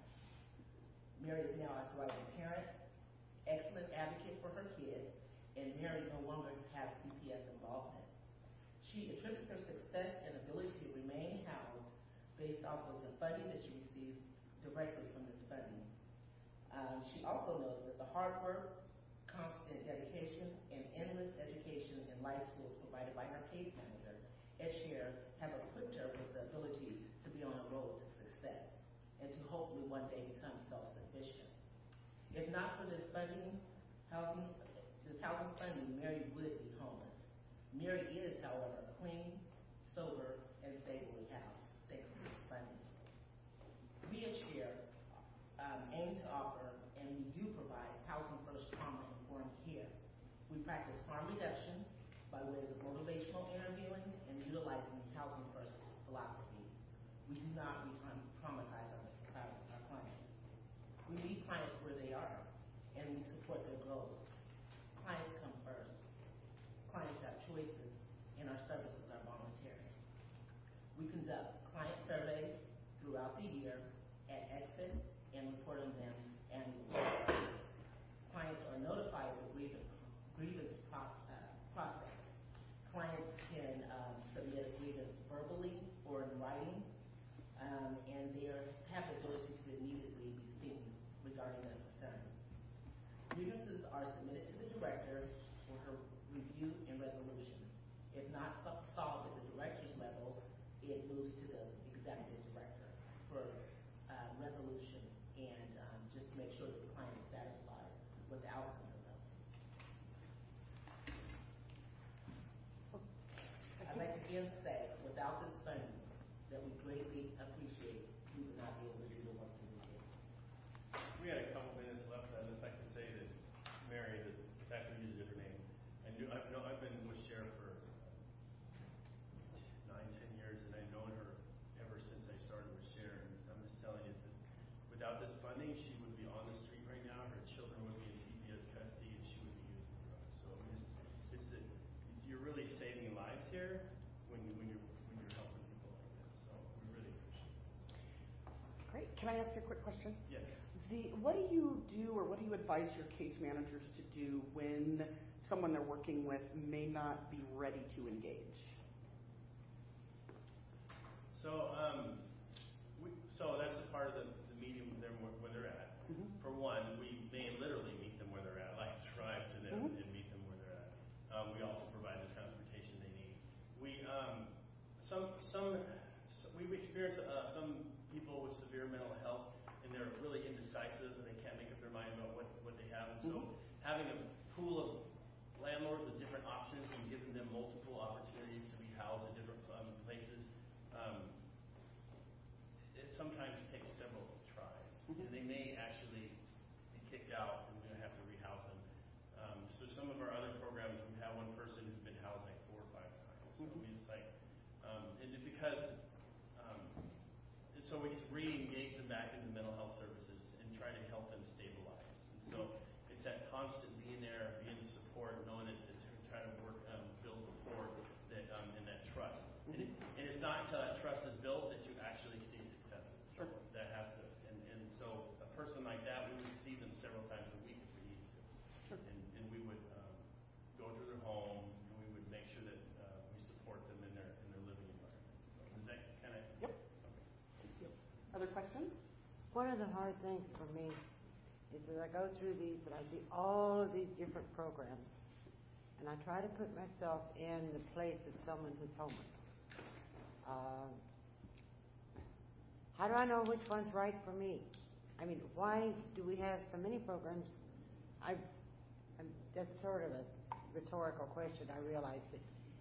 Mary is now a thriving parent, excellent advocate for her kids, and Mary no longer has C P S involvement. She attributes her success and ability to remain housed based off of the funding that she receives directly from this funding. Um, she also knows that the hard work, constant dedication, and endless education and life tools provided by her case manager at Share have equipped her with the ability to be on a road to success and to hopefully one day become self-sufficient. If not for this funding, housing, this housing funding, Mary would be homeless. Mary is, however, clean, sober, and stably housed thanks to this funding. We at Share um, aim to offer, and we do provide, housing first trauma-informed care. We practice harm reduction by ways of motivational interviewing and utilizing the housing first philosophy. We do not re-traumatize our, our clients. We meet clients where they are, and we support their goals. Clients come first. Clients have choices, and our services are voluntary. We conduct client surveys throughout the year at Exit and report on them annually. Clients are notified of the grievance, grievance pro, uh, process. Clients can um, submit a grievance verbally or in writing, um, and they are, have the ability to immediately be seen regarding their concerns. Grievances are submitted to the director for her review and resolution. If not solved at the director's level, it moves to the executive director for uh, resolution and um, just to make sure that the client is satisfied with the outcomes of those. I'd like to again say, without this funding, that we greatly appreciate, we would not be able to do the work that we do. We had a couple minutes left. I'd just like to say that Mary has actually used a different name. I knew I've, known, I've been with Share for nine, ten years, and I've known her ever since I started with Share. And I'm just telling you that without this funding, she would be on the street right now. Her children would be in C P S custody, and she would be using drugs. So it's, it's, a, it's you're really saving lives here when you when you're when you're helping people like this. So we really appreciate it. So. Great. Can I ask you a quick question? Yes. The, what do you do, or what do you advise your case managers to do when someone they're working with may not be ready to engage? So, um, we, so that's a part of the, the meeting with them where, where they're at. Mm-hmm. For one, we may literally meet them where they're at, like drive to them mm-hmm. and meet them where they're at. Um, we also provide the transportation they need. We, um, some, some, so we've experienced uh, some people with severe mental health, and they're really indecisive and they can't make up their mind about what, what they have. And so mm-hmm. having a pool of landlords with different options and giving them multiple opportunities to be housed at different um, places, um, it sometimes takes several tries. Mm-hmm. And they may actually be kicked out and we're going to have to rehouse them. Um, so some of our other programs, we have one person who's been housed like four or five times. So mm-hmm. I mean, it's like, um, and it, because so we can re-engage them back into mental health services and try to help them stabilize. And so it's that constant being there, being the support, knowing that it's trying to work, um, build rapport that, um, and that trust. Mm-hmm. And, it, and it's not until that trust is built that you actually see successes. Sure. That has to, and, and so a person like that, we would see them several times a week if we needed to. Sure. And, and we would um, go to their home, and we would make sure that uh, we support them in their in their living environment. So is that kind of? Yep. Other questions? One of the hard things for me is that I go through these and I see all of these different programs, and I try to put myself in the place of someone who's homeless. Uh, how do I know which one's right for me? I mean, why do we have so many programs? I, I'm, that's sort of a rhetorical question, I realize, but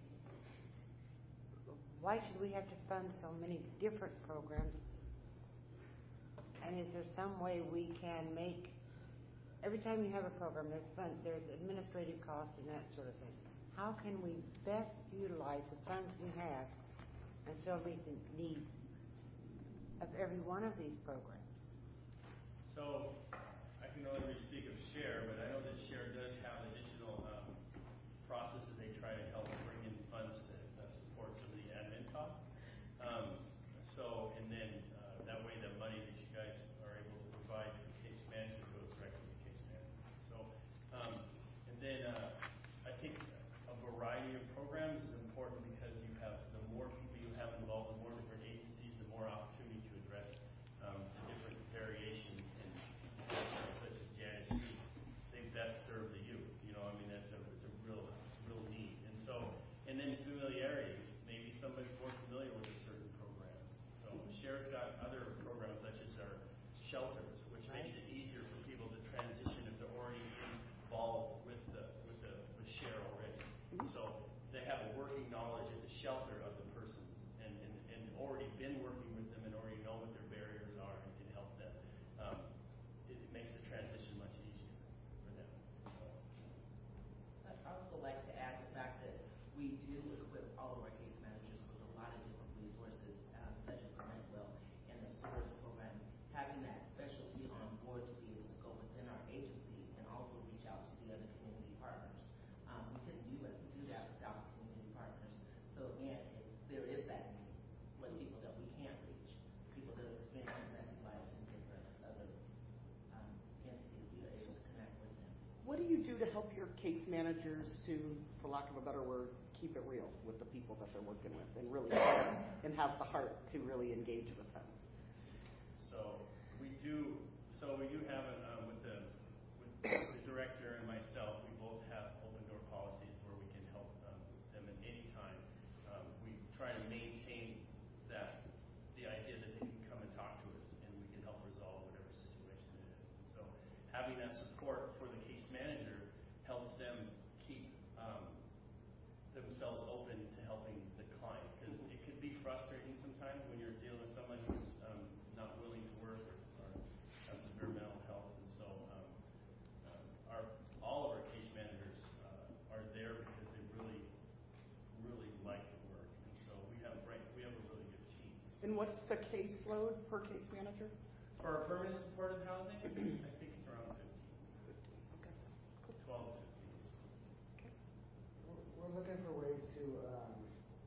why should we have to fund so many different programs? And is there some way we can make, every time you have a program, there's fun, there's administrative costs and that sort of thing. How can we best utilize the funds we have and still meet the needs of every one of these programs? So, I can only really speak of Share, but I know that Share does have additional um, processes they try to help bring in funds to uh, support some of the admin costs. Um, so, and then uh, that way the money that you guys are able to provide for case management goes directly to case management. So, um, and then uh, I think a variety of programs is important because you have the more people you have involved, the more different agencies, the more opportunities Sheriff's got other programs such as our shelters, which makes it easier for people to transition if they're already involved with the with the with Share already. So they have a working knowledge at the shelter of the person and, and, and already been working with them and already know what their barriers are and can help them. Um, it, it makes the transition much easier for them. So. I'd also like to add the fact that we do equip all of our case managers with a lot of different resources, um, such as Rentwell and the STORES program. Having that specialty on board to be able to go within our agency and also reach out to the other community partners. Um, we couldn't do it, do that without the community partners. So again, it's, there is that need for people that we can't reach, people that are experiencing messy lives in different other um, entities. We are able to connect with them. What do you do to help your case managers to, for lack of a better word, keep it real with the people that they're working with and really and have the heart to really engage with them? So we do. So we do have a, um, with the with the director and myself. We both have open door policies where we can help um, them at any time. Um, we try to maintain that the idea that they can come and talk to us and we can help resolve whatever situation it is. And so having that support for the case manager helps them keep um, themselves open to helping the client, because it could be frustrating sometimes when you're dealing with someone who's um, not willing to work or, or has severe mental health. And so um, uh, our all of our case managers uh, are there because they really, really like the work. And so we have right, we have a really good team. And what's the caseload per case manager? For our permanent supportive housing, I think it's around fifteen. Okay. twelve to fifteen. Okay. We're, we're looking for ways to um,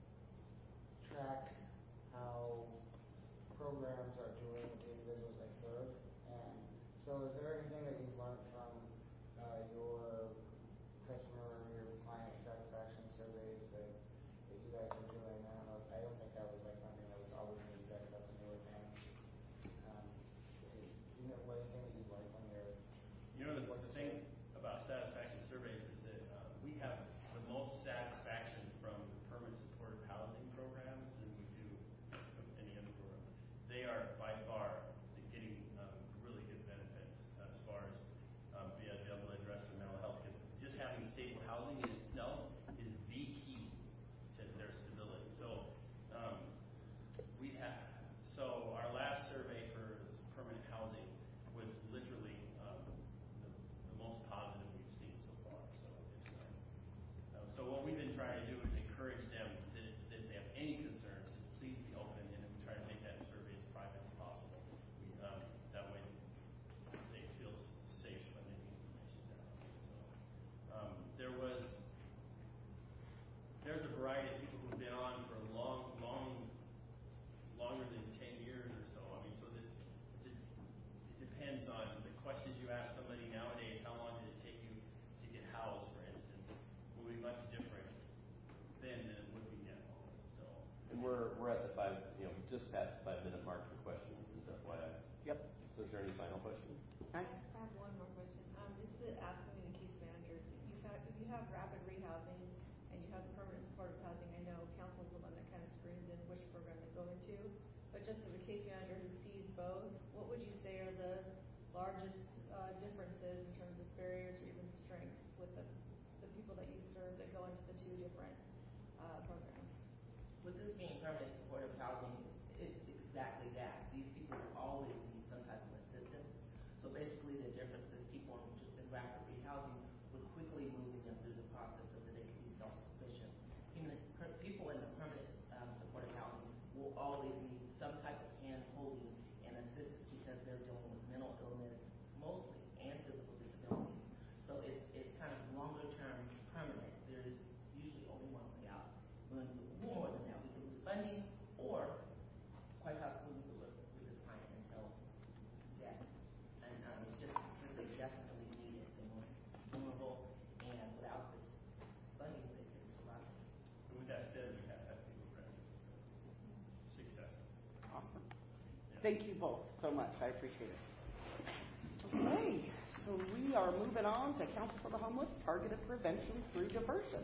track how programs are doing with the individuals they serve. And so is there anything that you've learned from uh, your customer or your client satisfaction surveys that, that you guys are doing? I don't know, I don't think that was like something that was always in you guys have to do with them. Um, you know, what anything that you like when you're You know, the, the thing about satisfaction surveys is that uh, we have the most satisfaction from the permanent supportive housing programs than we do of any other program. They are by far getting um, really good benefits as far as um, being able to address their mental health, because just having stable housing in itself is the key to their stability. So um, we have, so our last survey for permanent housing was literally um, the, the most positive we've seen so far. So it's uh, uh, so what we've been trying to do is encourage them that, that if they have any concerns, to please be open, and then we try to make that survey as private as possible. We, um, that way they feel safe when they need information down. So um, there was there's a variety of people who've been on for a long, long, longer than ten years or so. I mean, so this it, it depends on the questions you ask somebody nowadays. How long did it take you to get housed, for instance? Will be much different then than it would be now. So. And we're we're at the five, you know, we just passed the five minute mark for questions. Is that why? I, yep. So is there any final question? I have one more question. Um, just to ask some of the case managers, if you have if you have rapid rehousing and you have permanent supportive housing, I know council is the one that kind of screens in which program they go into. But just as a case manager who sees both, what would you say are the largest uh, differences in terms of barriers or even strengths with the the people that you serve that go into the two different uh, programs? With this being permanent supportive housing, it's exactly that. These people always need some type of assistance. So basically the difference is people just in rapid rehousing, we're quickly moving them through the process so that they can be self-sufficient. People in the permanent um, supportive housing will always need some type of hand-holding and assistance because they're dealing with mental illness mostly and physical disabilities. So it's, it's kind of longer-term permanent. There's usually only one way out. We're going to do more than that. We can lose funding, or quite possibly we could live with this client until death. And um, it's just because they definitely need it. They're more vulnerable, and without this funding, they couldn't survive. But with that said, we have had people graduate successful. Awesome. Yeah. Thank you both so much. I appreciate it. Okay, so we are moving on to Council for the Homeless, Targeted Prevention Through Diversion.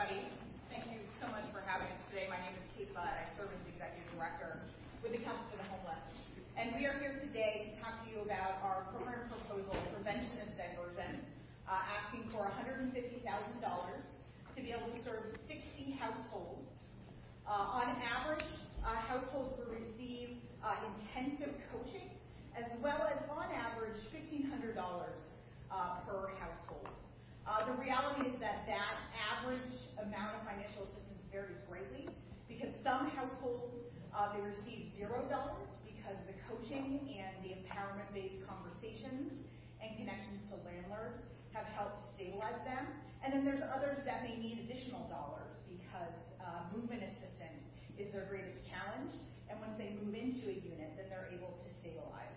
everybody. Thank you so much for having us today. My name is Kate Budd. I serve as Executive Director with the Council for the Homeless. And we are here today to talk to you about our program proposal, Prevention of Diversion, uh, asking for one hundred fifty thousand dollars to be able to serve sixty households. Uh, on average, uh, households will receive uh, intensive coaching, as well as, on average, fifteen hundred dollars uh, per household. Uh, the reality is that that average amount of financial assistance varies greatly because some households, uh, they receive zero dollars because the coaching and the empowerment-based conversations and connections to landlords have helped stabilize them. And then there's others that may need additional dollars because uh, movement assistance is their greatest challenge. And once they move into a unit, then they're able to stabilize.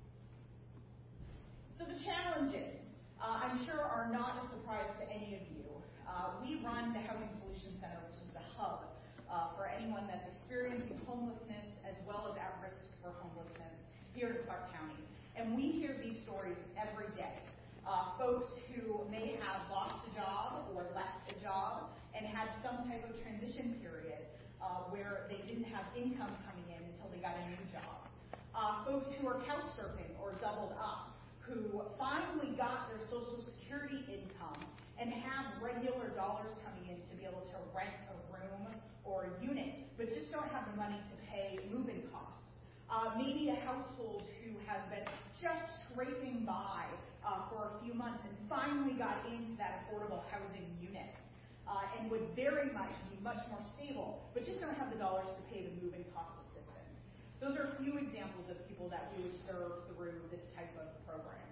So the challenges, Uh, I'm sure are not a surprise to any of you. Uh, we run the Housing Solutions Center, which is the hub uh, for anyone that's experiencing homelessness as well as at risk for homelessness here in Clark County. And we hear these stories every day. Uh, folks who may have lost a job or left a job and had some type of transition period uh, where they didn't have income coming in until they got a new job. Uh, folks who are couch surfing or doubled up, who finally got their Social Security income and have regular dollars coming in to be able to rent a room or a unit, but just don't have the money to pay move-in costs. Uh, maybe a household who has been just scraping by uh, for a few months and finally got into that affordable housing unit uh, and would very much be much more stable, but just don't have the dollars to pay the move-in cost assistance. Those are a few examples of people that we would serve through this type of program.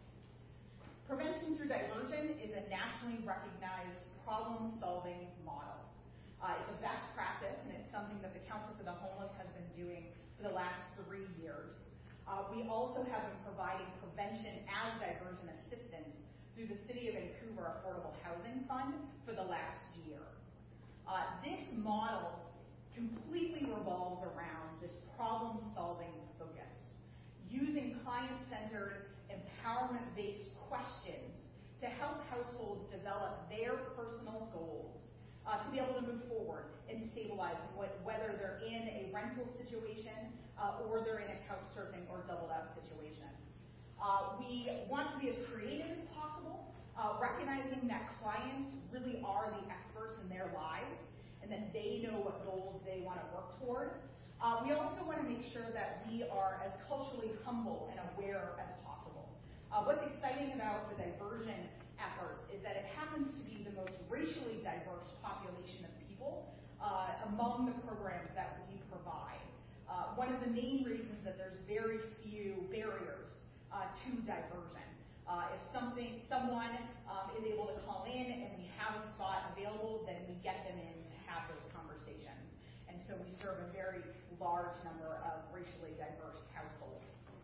Prevention through diversion is a nationally recognized problem-solving model. Uh, it's a best practice, and it's something that the Council for the Homeless has been doing for the last three years. Uh, we also have been providing prevention as diversion assistance through the City of Vancouver Affordable Housing Fund for the last year. Uh, this model completely revolves around this problem-solving focus, using client-centered, empowerment-based questions to help households develop their personal goals uh, to be able to move forward and stabilize what, whether they're in a rental situation uh, or they're in a couch surfing or doubled up situation. Uh, we want to be as creative as possible, uh, recognizing that clients really are the experts in their lives and that they know what goals they want to work toward. Uh, we also want to make sure that we are as culturally humble and aware as possible. Uh, what's exciting about the diversion efforts is that it happens to be the most racially diverse population of people uh, among the programs that we provide. Uh, one of the main reasons that there's very few barriers uh, to diversion. Uh, if something, someone um, is able to call in and we have a spot available, then we get them in to have those conversations. And so we serve a very large number of racially diverse households.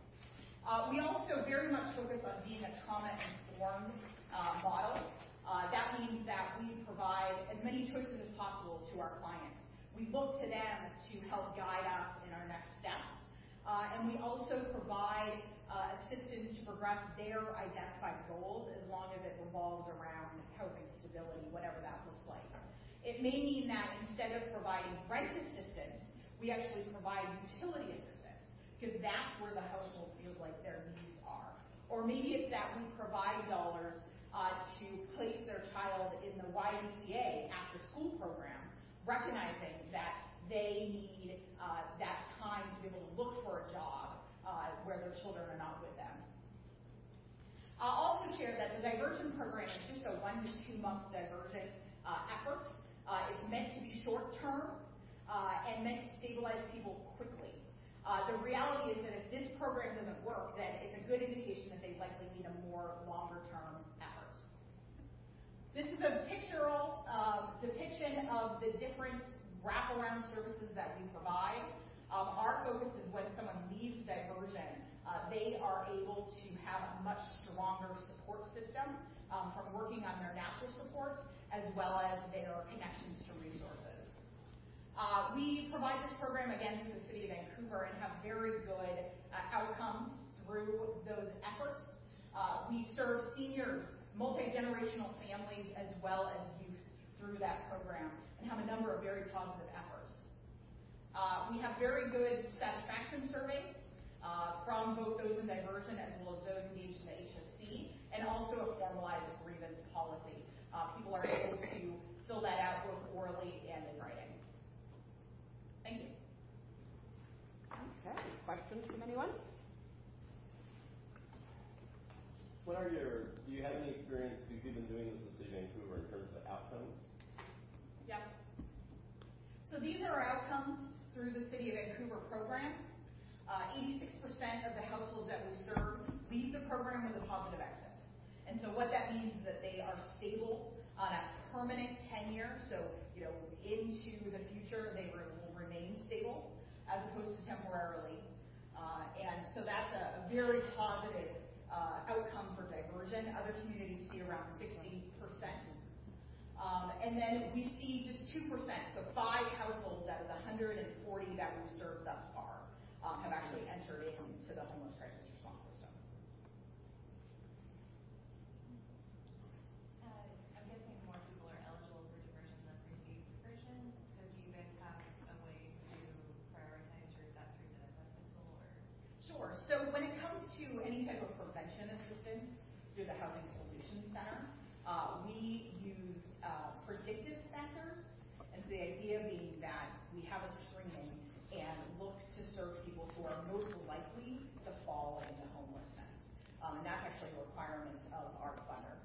Uh, we also very much focus on being a trauma-informed uh, model. Uh, that means that we provide as many choices as possible to our clients. We look to them to help guide us in our next steps. Uh, and we also provide uh, assistance to progress their identified goals as long as it revolves around housing stability, whatever that looks like. It may mean that instead of providing rent assistance, we actually provide utility assistance, because that's where the household feels like their needs are. Or maybe it's that we provide dollars uh, to place their child in the Y M C A after school program, recognizing that they need uh, that time to be able to look for a job uh, where their children are not with them. I'll also share that the diversion program is just a one to two month diversion uh, effort. Uh, it's meant to be short term uh, and meant to stabilize people quickly. Uh, the reality is that if this program doesn't work, then it's a good indication that they likely need a more longer term effort. This is a pictorial uh, depiction of the different wraparound services that we provide. Um, our focus is when someone leaves diversion, uh, they are able to have a much stronger support system um, from working on their natural supports as well as their connections to resources. Uh, we provide this program again through the City of Vancouver and have very good uh, outcomes through those efforts. Uh, we serve seniors, multi-generational families, as well as youth through that program and have a number of very positive efforts. Uh, we have very good satisfaction surveys uh, from both those in diversion as well as those engaged in the H S C, and also a formalized grievance policy. Uh, people are able to fill that out both orally and in writing. Thank you. Okay, questions from anyone? What are your, do you have any experience, because you've been doing this with City of Vancouver, in terms of outcomes? Yep. So these are our outcomes through the City of Vancouver program. Uh, eighty-six percent of the households that we serve leave the program with a positive exit. And so what that means is that they are stable on a permanent tenure, so you know, into the future they will remain stable as opposed to temporarily. Uh, and so that's a, a very positive uh, outcome for diversion. Other communities see around sixty percent. Um, and then we see just two percent, so five households out of the one hundred forty that we've served thus far um, have actually entered into the homeless crisis response system. Uh, I'm guessing more people are eligible for diversion than receive diversion. So do you guys have a way to prioritize, or is that through the assessment tool? Or? Sure. So when it comes to any type of prevention assistance through the Housing Solutions Center, uh, we use uh, predictive factors. And so the idea being that we have a screening and look to serve people who are most likely to fall into homelessness. Um, and that's actually a requirement of our funder.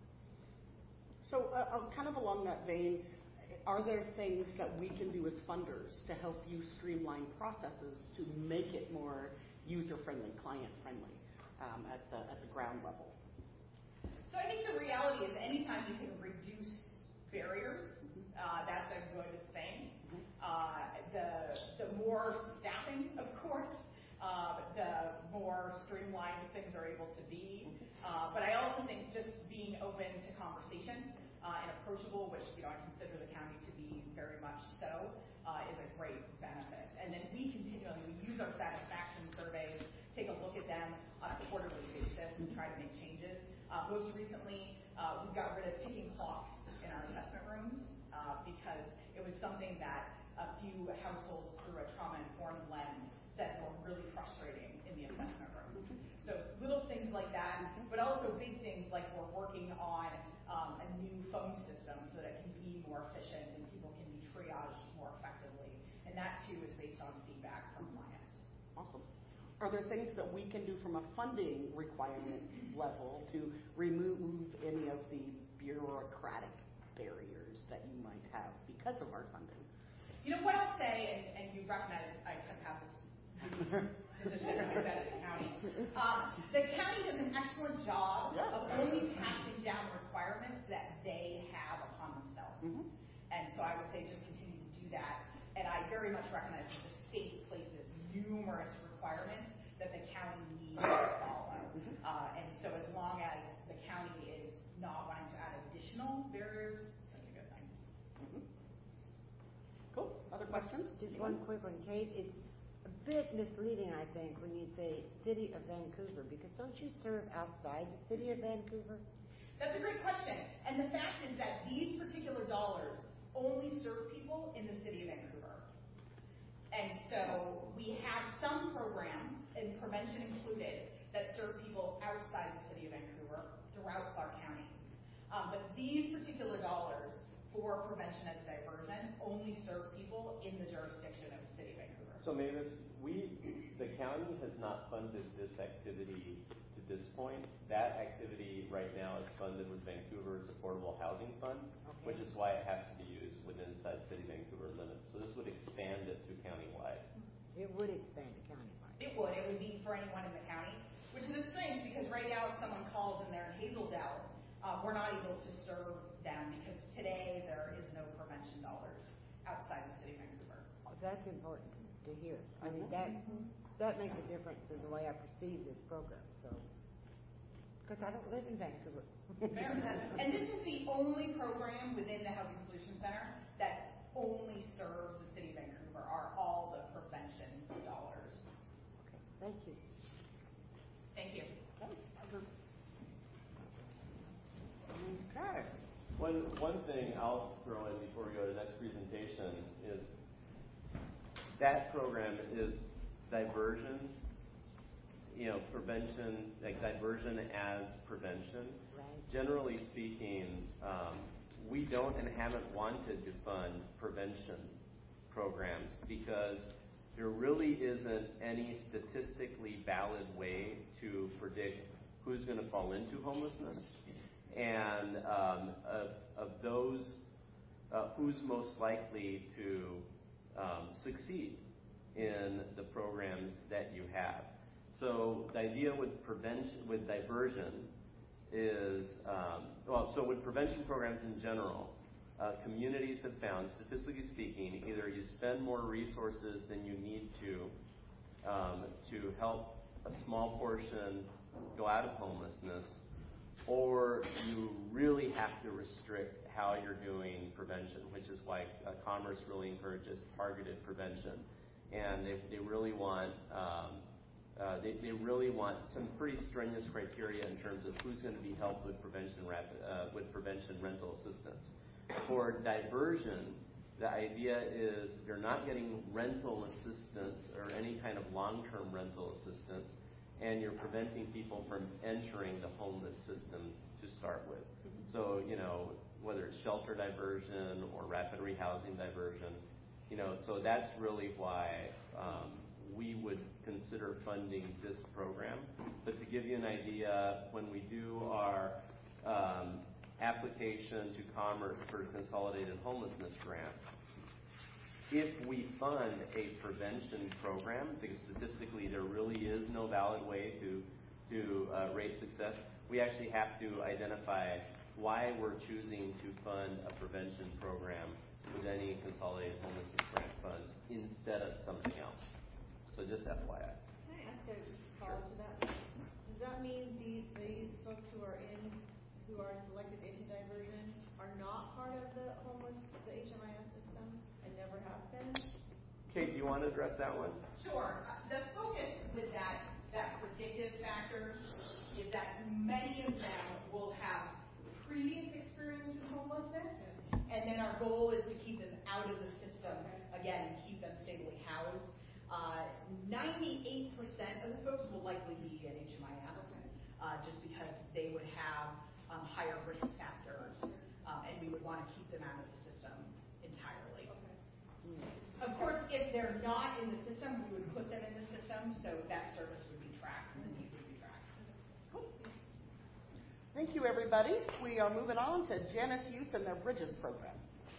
So uh, uh, kind of along that vein, are there things that we can do as funders to help you streamline processes to make it more user-friendly, client-friendly um, at the at the ground level? So I think the reality is anytime you can reduce barriers, uh, that's a good thing. Uh, the the more staffing, of course, uh, the more streamlined things are able to be. Uh, but I also think just being open to conversation uh, and approachable, which you know I consider the county to be very much so, uh, is a great benefit. And then we continually we use our satisfaction surveys, take a look at them on a quarterly basis, and try to make changes. Uh, most recently, uh, we got rid of ticking clocks in our assessment rooms uh, because it was something that a few households through a trauma-informed lens said were really frustrating in the assessment rooms. So little things like that, but also big things like we're working on um, a new phone system so that it can be more efficient and people can be triaged more effectively. And that too is based on feedback from clients. Awesome. Are there things that we can do from a funding requirement level to remove any of the bureaucratic barriers that you might have because of our funding? You know what I'll say, and, and you recognize I kind of have this position like that at the county. Um, the county does an excellent job yeah. of only passing down requirements that they have upon themselves. Mm-hmm. And so I would say just continue to do that. And I very much recognize that the state places numerous requirements that the county needs to follow. Mm-hmm. Uh, and so as long as the county is not wanting to add additional barriers, that's a good thing. Mm-hmm. Cool. Other questions? Just one quick one, Kate. It's a bit misleading, I think, when you say City of Vancouver, because don't you serve outside the City of Vancouver? That's a great question. And the fact is that these particular dollars only serve people in the City of Vancouver. And so we have some programs, and prevention included, that serve people outside the City of Vancouver throughout Clark County. Um, but these particular dollars for prevention and diversion only serve people in the jurisdiction of the City of Vancouver. So Mavis, we, the county has not funded this activity to this point. That activity right now is funded with Vancouver's Affordable Housing Fund, okay. which is why it has to be used within inside City of Vancouver limits. So this would expand it to countywide. It would expand to countywide. It would. It would be for anyone in the county, which is strange because right now if someone calls and they're in Hazeldale, uh, we're not able to serve them because today there is no prevention dollars outside the City of Vancouver. Oh, that's important to hear. I mean, that that makes a difference in the way I perceive this program. So, because I don't live in Vancouver. Fair enough. And this is the only program within the Housing Solutions Center that only serves the City of Vancouver, are all the prevention dollars. Okay, thank you. Thank you. Okay. one, one thing I'll throw in before we go to the next presentation is that program is diversion, you know, prevention, like diversion as prevention. Right. Generally speaking, um, we don't and haven't wanted to fund prevention programs because there really isn't any statistically valid way to predict who's going to fall into homelessness and um, of, of those uh, who's most likely to um, succeed in the programs that you have. So the idea with prevention, with diversion is, um, well, so with prevention programs in general, uh, communities have found, statistically speaking, either you spend more resources than you need to um, to help a small portion go out of homelessness, or you really have to restrict how you're doing prevention, which is why uh, Commerce really encourages targeted prevention. And they, they really want um, uh, they, they really want some pretty strenuous criteria in terms of who's going to be helped with prevention rapid, uh, with prevention rental assistance. For diversion, the idea is you're not getting rental assistance or any kind of long-term rental assistance, and you're preventing people from entering the homeless system to start with. So, you know, whether it's shelter diversion or rapid rehousing diversion, you know, so that's really why um, we would consider funding this program. But to give you an idea, when we do our um, application to Commerce for Consolidated Homelessness Grant, if we fund a prevention program, because statistically there really is no valid way to, to uh, rate success, we actually have to identify why we're choosing to fund a prevention program with any Consolidated Homelessness Grant funds instead of something else. So just F Y I. Can I ask a follow to that? Does that mean these, these folks who are in, who are selected into diversion are not part of the homeless, the H M I S system and never have been? Kate, do you want to address that one? Sure. Uh, the focus with that, that predictive factor is that many of them will have previous experience with homelessness, and then our goal is to keep them out of the system, again, keep them stably housed. Uh, ninety-eight percent of the folks will likely be in H M I S, uh, just because they would have um, higher risk factors, um, and we would want to keep them out of the system entirely. Of course, if they're not in the system, we would put them in the system, so that service would be tracked and the need would be tracked. Cool. Thank you, everybody. We are moving on to Janus Youth and their Bridges program.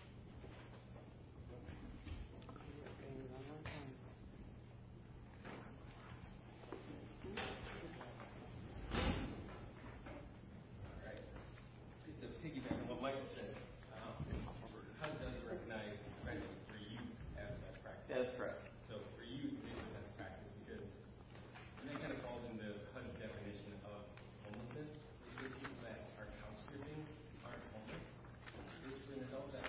Just to piggyback on what Michael said, um, H U D does recognize prevention for youth as best practice. That's correct. So for youth, it is a best practice because and that kind of falls into H U D's definition of homelessness. It says people that are couch surfing aren't homeless. It's for an adult that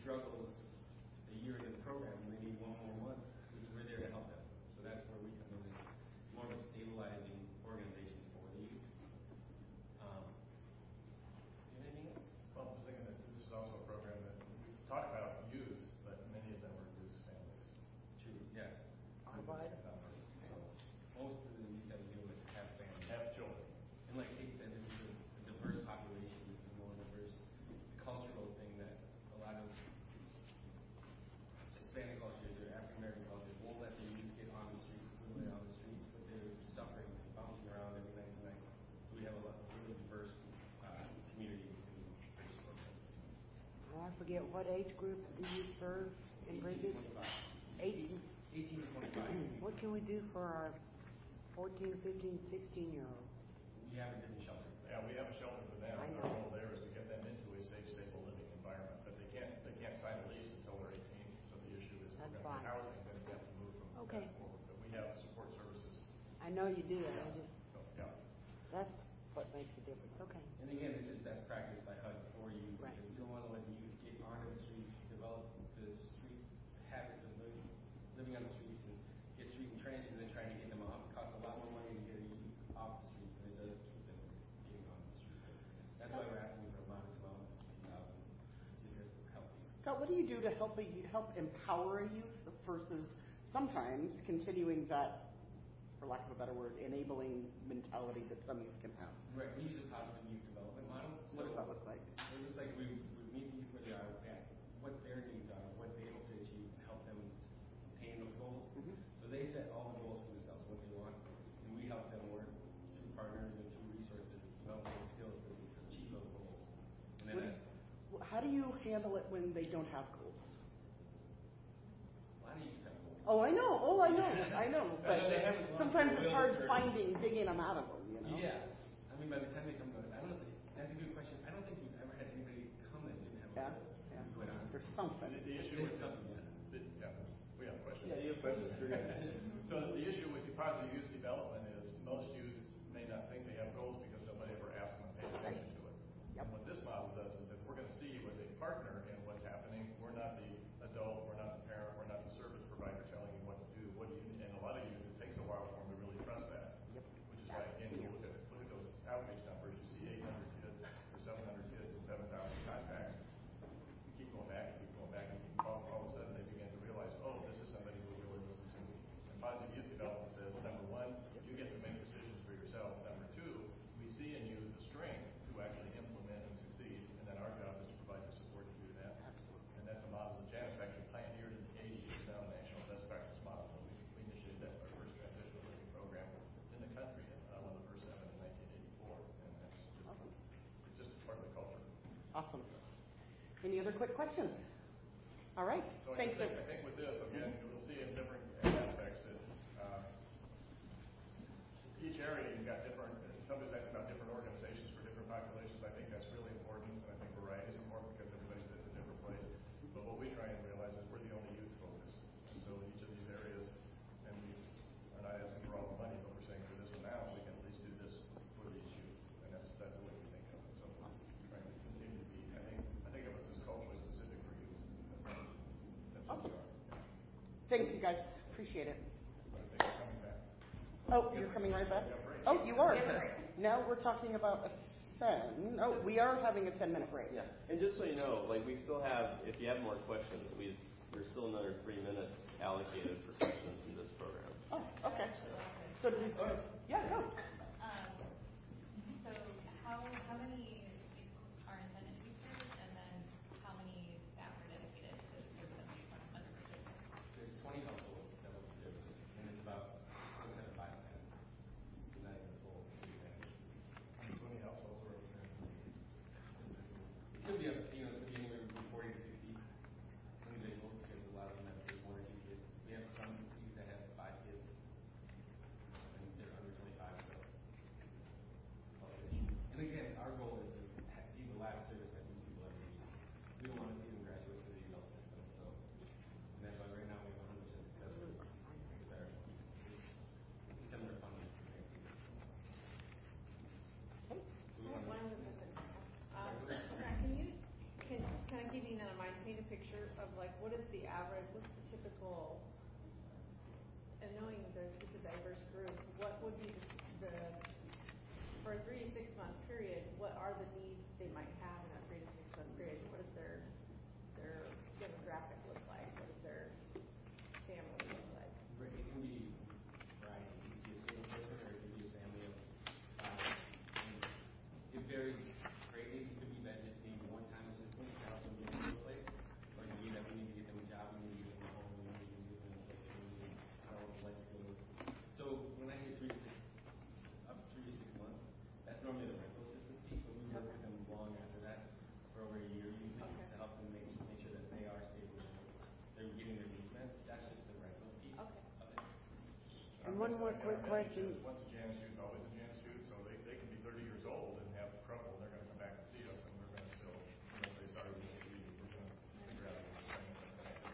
struggles a year into the program and they need one more month, we're there to help them. So that's where we come in as more of a stabilizing organization for the youth. Um, anything else? Well, I was thinking that this is also a program that we talk about youth, but many of them are youth families. True, yes. Provide. Most of the youth that we deal with have families. Have children. And like Kate said, this is a, a diverse population. This is a more diverse cultural thing that a lot of Hispanic cultures or African American cultures won't let the youth get on the streets, literally on the streets, but they're suffering, bouncing around every night and night. So we have a, lot, a really diverse uh, community in this program. Oh, I forget, what age group do you serve in Bridget? eighteen. eighteen to twenty-five. What can we do for our fourteen, fifteen, sixteen year olds? We have a different shelter. Yeah, we have a shelter for them. I know. Our goal there is to get them into a safe, stable living environment, but they can't, they can't sign a lease until they're eighteen, so the issue is we're That's going to fine. housing, then we have to move from Okay. that forward, but we have support services. I know you do, I just, So, yeah. that's what makes a difference, okay. And again, this is best practice by H U D for you, Right. because we don't want to let the youth get onto the streets, develop the street habits of living, living on the streets, and get street entrenched, and then trying to get them off. It costs a lot more money to get a youth off the street than it does to keep them getting on the street. That's why we're asking for a modest amount of sixty thousand, just to help. Scott, what do you do to help a, help empower a youth versus sometimes continuing that, for lack of a better word, enabling mentality that some youth can have? Right, we use a positive youth development model. What does that look like? It looks like we, we meet the youth where they are, at what their needs are, what they hope to achieve, and help them attain those goals. Mm-hmm. So they set all the goals for themselves, what they want, and we help them work through partners and through resources, develop those skills to achieve those goals. And then, What- how do you handle it when they don't have goals? a lot of youth have goals. Oh, I know. Oh, I know. I know. But They haven't gone sometimes through it's a hard will finding, digging them out of them, you know? Yeah. I mean, by the time they come to us, I don't think, that's a good question. I don't think we've ever had anybody come that didn't have a Yeah, goal. yeah. Quite honestly. There's something. The, the issue There's with something, yeah. the, yeah, we have a question. Yeah, you have questions, sure. So the issue with the positive youth development is most youth may not think they have goals because nobody ever asked them and paid attention to it. And what this model does is that we're going to see you as a partner in what's happening. We're not the adult, we're not the parent, we're not the service provider telling you what to do. What do you, and a lot of youth, it takes a while for them to really trust that. Yep. Which is why, again, you look at, look at those outreach numbers, you see eight hundred kids or seven hundred kids and seven thousand contacts. You keep going back, you keep going back, and you keep, all, all of a sudden they begin to realize, oh, this is somebody who will really listen to me. And positive youth development says, number one, you get to make decisions for yourself. Number two, we see in you the strength to actually implement and succeed, and then our job is to provide the support to do that. Absolutely. And that's a model that Janice actually pioneered in the eighties, it's now a national best practice model. And we, we initiated that our first transitional living program in the country, uh, one of the first seven in nineteen eighty-four, and that's just, Awesome. it's just part of the culture. Awesome. Any other quick questions? All right. So I Thanks. just think, I think with this, again, you'll see in different aspects that uh, each area you've got different, somebody's asking about different organizations for different populations. I think that's really important, and I think variety is important because everybody fits a different place. But what we try and realize is we're the only youth focused. And so in each of these areas, and we are not asking for all the money, but we're saying for this amount, we can at least do this for these youth. And that's, that's the way we think of it. So we're trying to continue to be, I think, I think of us as culturally specific for youth. That's, that's what we are. Thanks, you guys. Appreciate it. I think we're coming back. Oh, you're coming right back? Oh, you are. Now we're talking about a ten. Oh, we are having a ten-minute break. Yeah, and just so you know, like we still have, if you have more questions, we there's still another three minutes allocated for questions in this program. Oh, okay. So do we, yeah, go. Um, so how, how many are intended to be served, and then how many staff are dedicated to serve them based on hundred percent? There's twenty households that will be served, and it's about one seven five percent. So not even full. twenty households are over there. It could be, a, you know, it could be anywhere between forty to sixty individuals, because a lot of them have just one or two kids. We have some youth that have five kids, and they're under twenty-five, so. And again, our goal is of like, what is the average, what's the typical, and knowing there's such a diverse group, what would be the, the for a three to six month period, what are the needs they might have in that three to six month period? What does their their demographic look like? What does their family look like? It can be variety. It can be a single person or it can be a family of five. And it varies greatly. It could be that just need one-time assistance to help them get to a place, or it could be that we need to get them a job, we need to get them home, we need to get them a place to live, develop life skills. So when I say three to six, up to three to six months, that's normally the rental assistance piece, but we work with them long after that, for over a year usually, okay. to help them make, make sure that they are stable and they're getting their needs met. That's just the rental piece okay. of it. And one more quick question. Once a Janus youth, always a Janus youth, so they, they can be thirty years old and have trouble, and they're going to come back and see us, and we're going to still, you know, say, sorry, we didn't see you, we're going to figure out what's going on.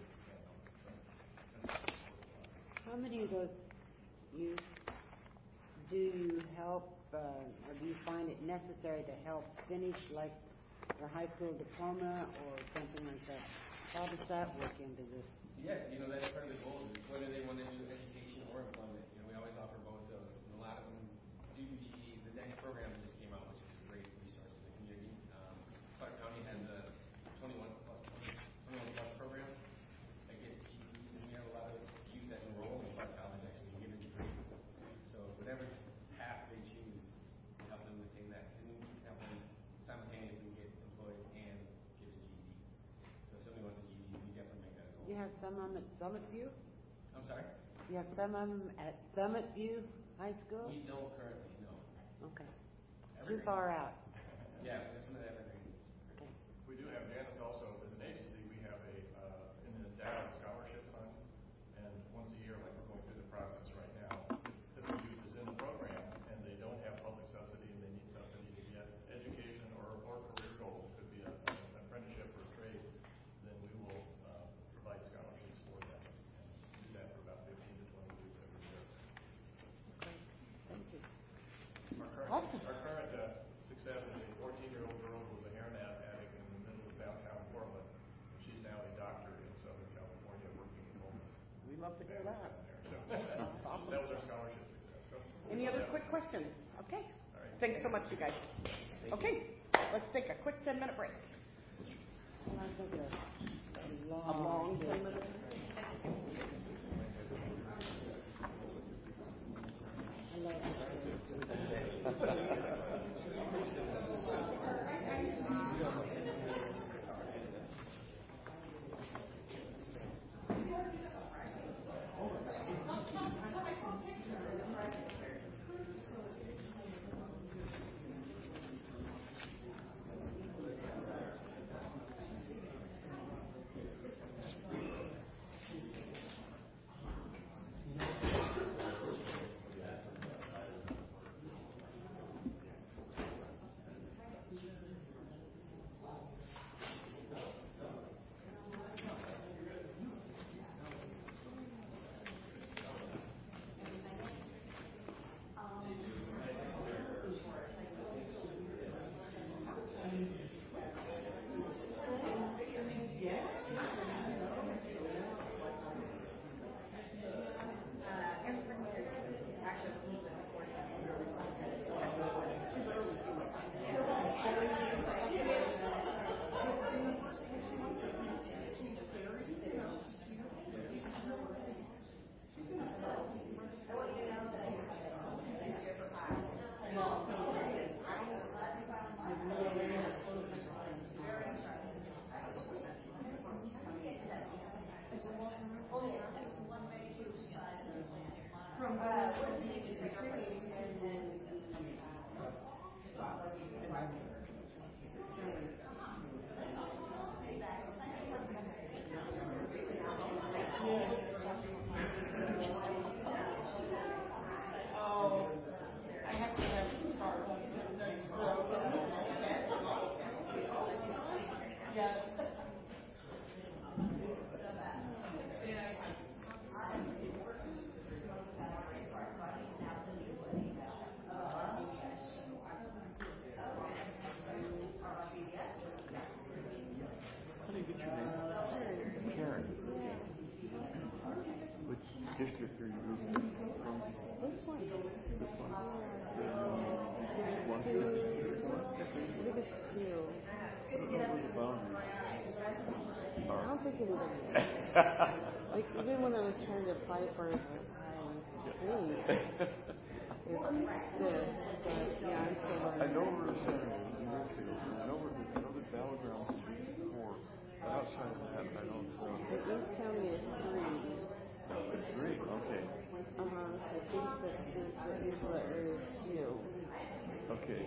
How many of those youth do you help, uh, or do you find it necessary to help finish like their high school diploma or something like that? How does that work into this? Yeah, you know, that's part of the goal, is whether they want to do education or employment. You know, we always offer both those. And a lot of them do G E D. The next program that just came out, which is a great resource in the community. Um, Clark County has a twenty-one plus program that gets G E Ds, and we have a lot of youth that enroll in Clark College actually get a degree. So whatever path they choose, we help them attain that. And we can help them simultaneously get employed and get a G E D. So if somebody wants a G E D, we definitely make that a goal. You have some of them at Summit View? I'm sorry? You have some of them at Summit View High School? We don't currently, no. Okay. Evergreen. Too far out. Yeah, we have some of that evergreen. Okay. We do have Janus also, as an agency, we have a, uh, an endowed scholarship fund, and once a year, like we're going through the process right now, if the youth is in the program and they don't have public subsidy and they need subsidy to get education or, or career goals, it could be a, an apprenticeship or a trade, then we will uh, provide scholarships for them, and do that for about fifteen to twenty youth every year. Okay. Thank you. Our current, Awesome. our current uh, success is a fourteen-year-old girl who was a hairnet addict in the middle of downtown Portland. She's now a doctor in Southern California working with homeless. We love to hear that. So, awesome. that was our scholarship success. So, Any other quick questions? Okay. All right. Thanks so much, you guys. Okay, let's take a quick ten-minute break. Well, I think a, a long, A long ten minutes. I love Yes. district are you visiting from? This one. This one? Yeah. One, Two. two, three, one? I think it's two. I don't know where the boundaries I are. don't think anybody is. Like, even when I was trying to apply for it, I think it's good. But, yeah, I'm still learning. I know where the center is, New Mexico. I know where the, I know the battlegrounds is four. But outside of that, I don't know. The East County is three. It's three, okay. Uh-huh. I think that the, the Isla area is two. Okay.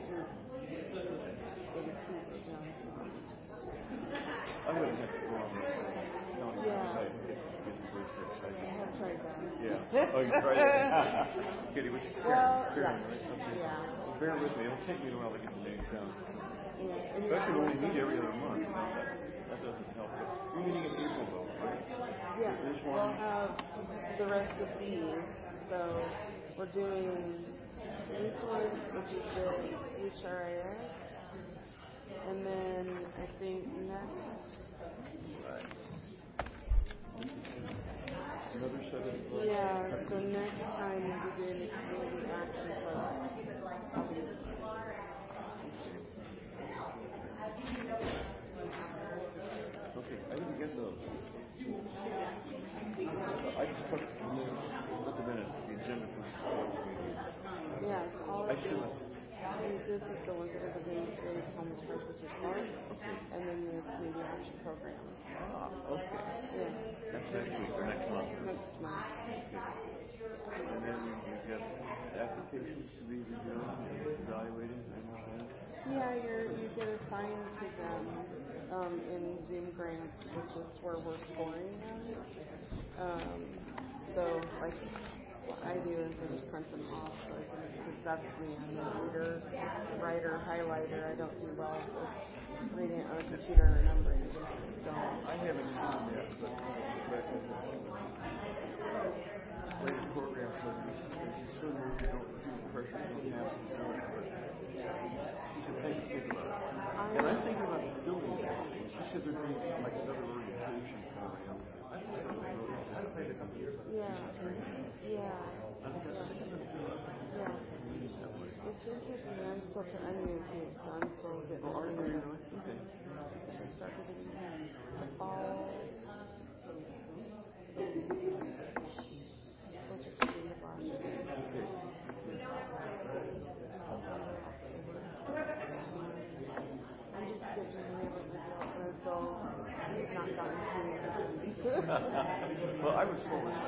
I I wouldn't have to go on the county Yeah. website and get, get the research. I I have tried that. Yeah. Oh, you tried that? Kitty, which is Well, Karen, yeah. right? Okay. Yeah. Well, bear with me. It'll take me a while to get the name down. Yeah. And Especially when we meet you're- every other month. That, that doesn't help. But you're meeting in April, though, right? Yeah. This We'll one. have the rest of these. So we're doing this one, which is the H R I S. And then I think next. Another set of. Yeah, so next time we'll be doing the community action plan. Okay, I didn't get those. I just took at the minute the agenda for the meeting. Yeah, it's all I of should these. have. These- This is the ones that are doing today's homeless crisis report, Okay. and then the community action programs. Ah, okay. Yeah. That's next week or next month? Next month. And then you've got applications to be reviewed and evaluating, I understand? Yeah, you're, you get assigned to them um, in Zoom grants, which is where we're scoring them. Um, so, like, what I do is I just print them off, so I can, because that's me. I'm a reader, writer, highlighter. I don't do well with reading it on a computer or numbering. I just don't. I haven't done that, but but when the program says you still know you don't feel the pressure, you don't have to do it, but she said, hey, think about it. And I'm thinking about doing that. She said there'd be like another orientation program. I thought it was really, I haven't made a couple years ago. Yeah. Yeah. I think that's a good idea. Yeah. It's interesting. I'm still, I'm new too, so I'm still getting. Oh, are you really? Okay. I started in the fall. Closer to the end of last year. Okay. I'm just getting familiar with myself, so he's not gotten to me. Well, I was told it's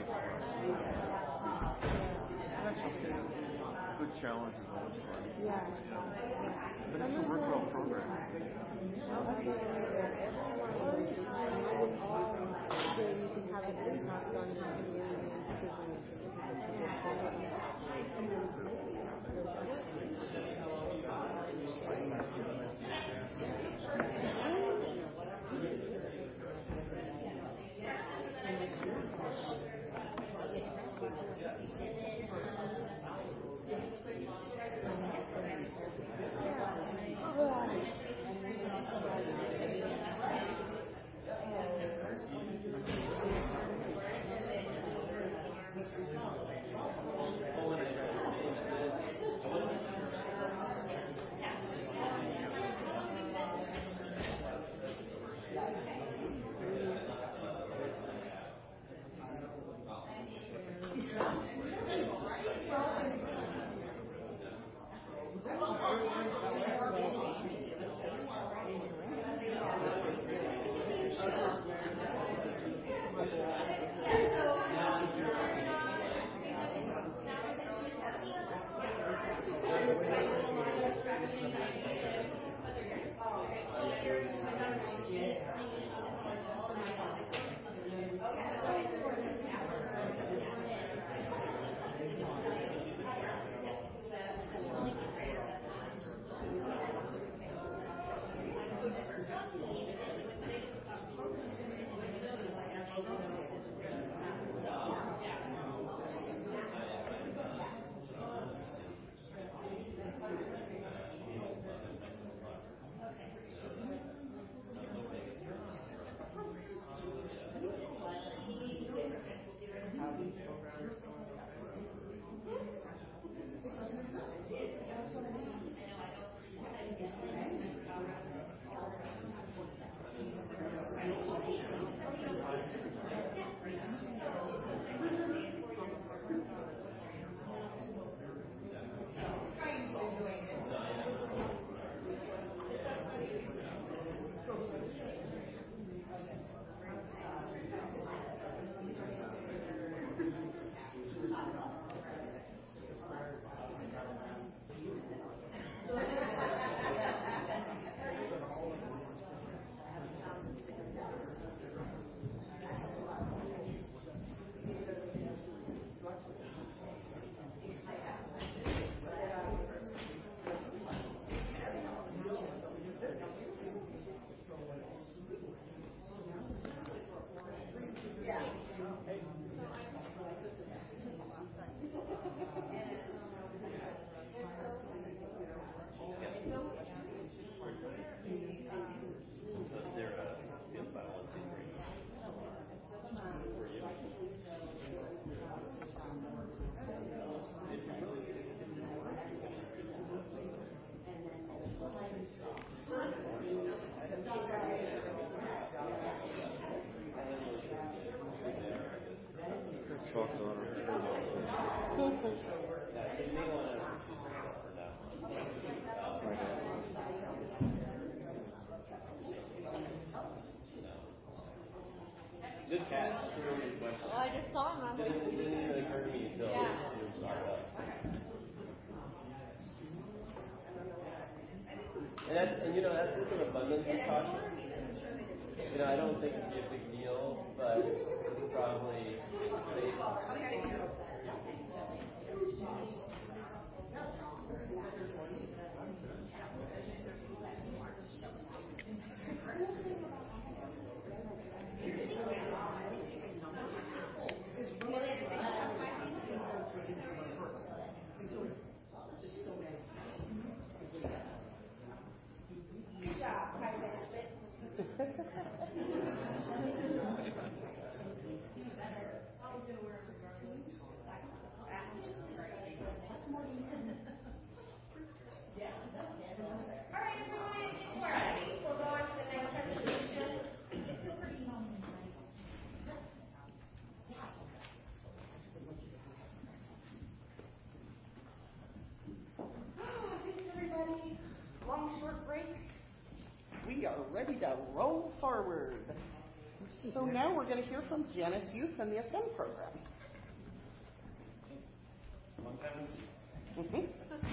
That's okay. Good challenges all the time. Yeah. But it's a worthwhile program. So you can have an impact on your community because Chalk's on it. Good catch. That's a really good question. Well, I just saw him. I'm like, Didn't, didn't really occur to me until Yeah. you brought it up. And that's, and you know, that's just an abundance of caution. You know, I don't think it'd be a big deal, but it's probably safe. Good job, Ty All right, everyone, it's ready. We'll go on to the next presentation. Thanks, everybody. Long, short break. We are ready to roll forward. So now we're going to hear from Janice Youth and the Ascend program. Long time no see. Mm-hmm.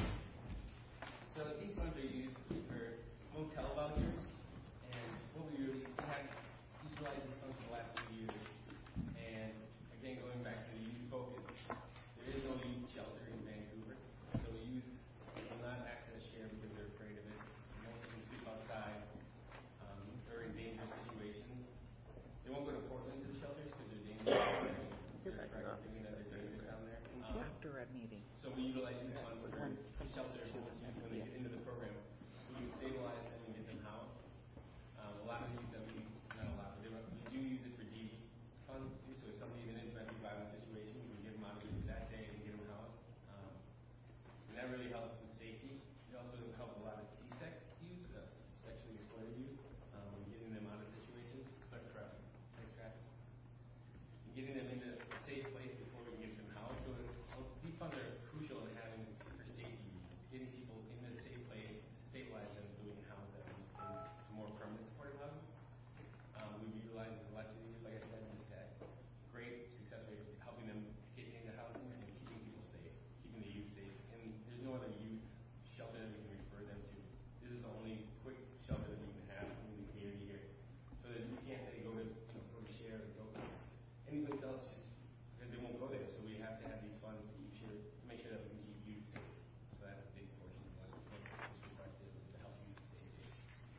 So these funds are used for motel vouchers, and what we really we have utilized these funds for the last few years. And again, going back to the youth focus, there is no youth shelter in Vancouver, so youth will not access share because they're afraid of it. Most of them sleep outside. Um, they're in dangerous situations. They won't go to Portland to the shelters because they're dangerous. They're thinking that they're dangerous down there. Um, After a meeting. So we utilize these funds for shelter homeless youth when they get into the program. We stabilize them and get them housed. Um, a lot of the youth that we, not a lot, but we do use it for D V funds too. So if somebody's in a domestic violence situation, we can get them out of it that day and get them housed. Um, and that really helps with safety. We also help a lot of C SEC youth, uh, sexually exploited youth, um, getting them out of situations. Sex trafficking. Sex trafficking. And getting them into a safe place before we can get them housed. So uh, these funds are crucial in having for safety reasons, getting people in a safe place, stabilize them so we can house them in more permanent supportive housing. Um, we've utilized it the last few years, like I said, and just had great success rate of helping them get into housing and keeping people safe, keeping the youth safe. And there's no other youth shelter that we can refer them to. This is the only quick shelter that we can have in the community here. So that we can't say go to, you know, go to share or go any place else, just because they won't go there. So we have to have these funds to keep sure to make sure that we can keep youth safe. So that's a big portion of what, what this request is, is to help youth stay safe.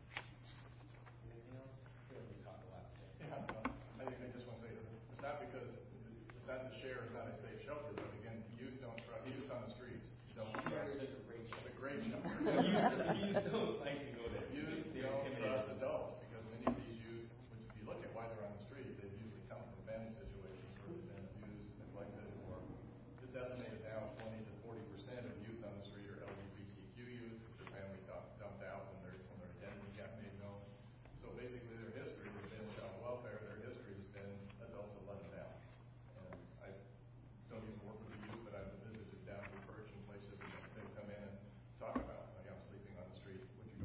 Anything else? I feel like we talk a lot today. Yeah, no, I think I just want to say this. It's not because it's not the share is not a safe shelter, but again, youth don't trust youth on the streets don't trust. Share is a great shelter. It's a great shelter. Youth don't like to go there. Youth They're don't intimidated. trust adults because many of these youth, which if you look at why they're on the street, they usually come from family situations where they've been abused, neglected, or it's estimated now twenty to forty percent of youth on the street are L G B T Q youth, which their family dumped, dumped out when their when their identity got made known. So basically, their history has been child welfare. Their history has been adults have let them down. And I don't even work with the youth, but I've visited down in Perch and places, and they come in and talk about, like, I'm sleeping on the street. Would you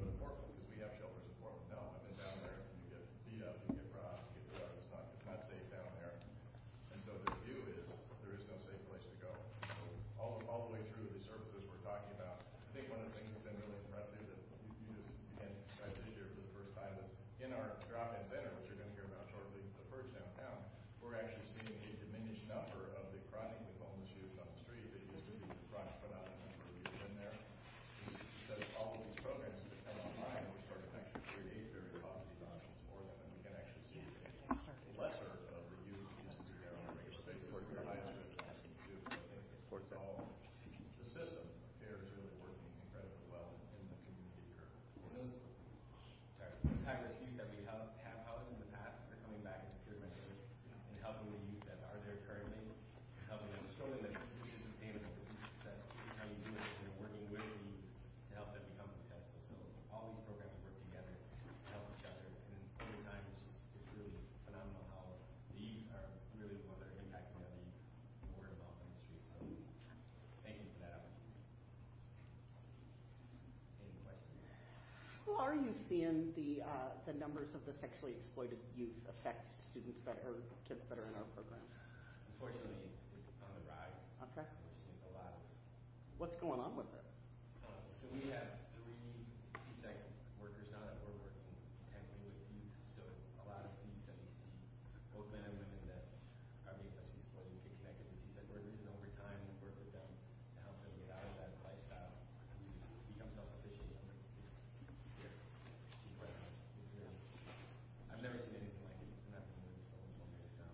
are you seeing the uh, the numbers of the sexually exploited youth affect students that are kids that are in our programs? Unfortunately, it's, it's on the rise. Okay. We're seeing a lot of. What's going on with it? Um, so we have three C-sec workers now that we're working intensely with youth. So a lot of youth that we see, both men and women that are being sexually exploited, get connected to C-sec workers, and over time we work with them to help them get out of that lifestyle and become self-sufficient. I mean, it's, it's scary. It's right. It's really, I've never seen anything like it, and I've been doing this for almost one year now.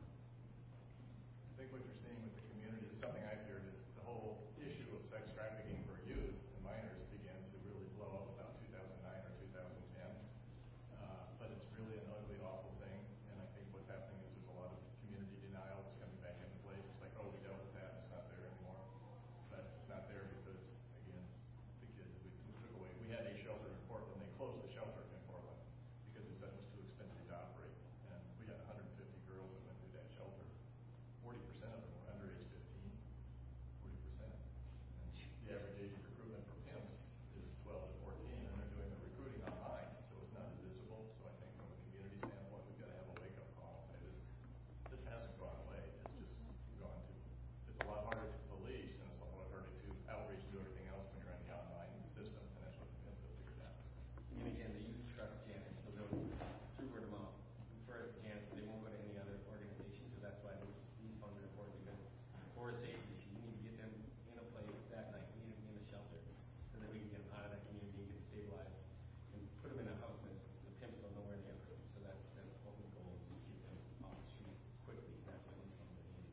I think what you're seeing with the community is something I've heard is the whole issue of sex trafficking for youth and minors began to really blow up about two thousand nine or two thousand ten. Uh, but it's really an ugly, awful thing. And I think what's happening is there's a lot of community denial that's coming back into place. It's like, oh, we dealt with that. It's not there anymore. But it's not there because, again, the kids we, we took away. We had a shelter in Portland. They closed the shelter in Portland because they said it was too expensive to operate. And we had one hundred fifty girls that went through that shelter. forty percent of them were under age fifteen. forty percent. And the average age of recruitment for pimps is twelve to fourteen, and they're doing the recruiting online, so it's not as visible. So I think from a community standpoint, we've got to have a wake-up call. Say this, this hasn't gone away. It's just gone to. It's a lot harder to police, and it's a lot harder to outreach and do everything else when you're in the online system, and that's what the pimps have figured out. And again, the youth trust Janice, so they'll through word of mouth. First, Janice, they won't go to any other organization, so that's why this, these funds are important because for a safety issue, you need to get them in a place that night. We need them in a shelter so that we can get them out of that community and get them stabilized and put them in a house that the pimps don't know where they are. So that's the ultimate goal is just get them off the streets quickly. And that's what these funds are needed.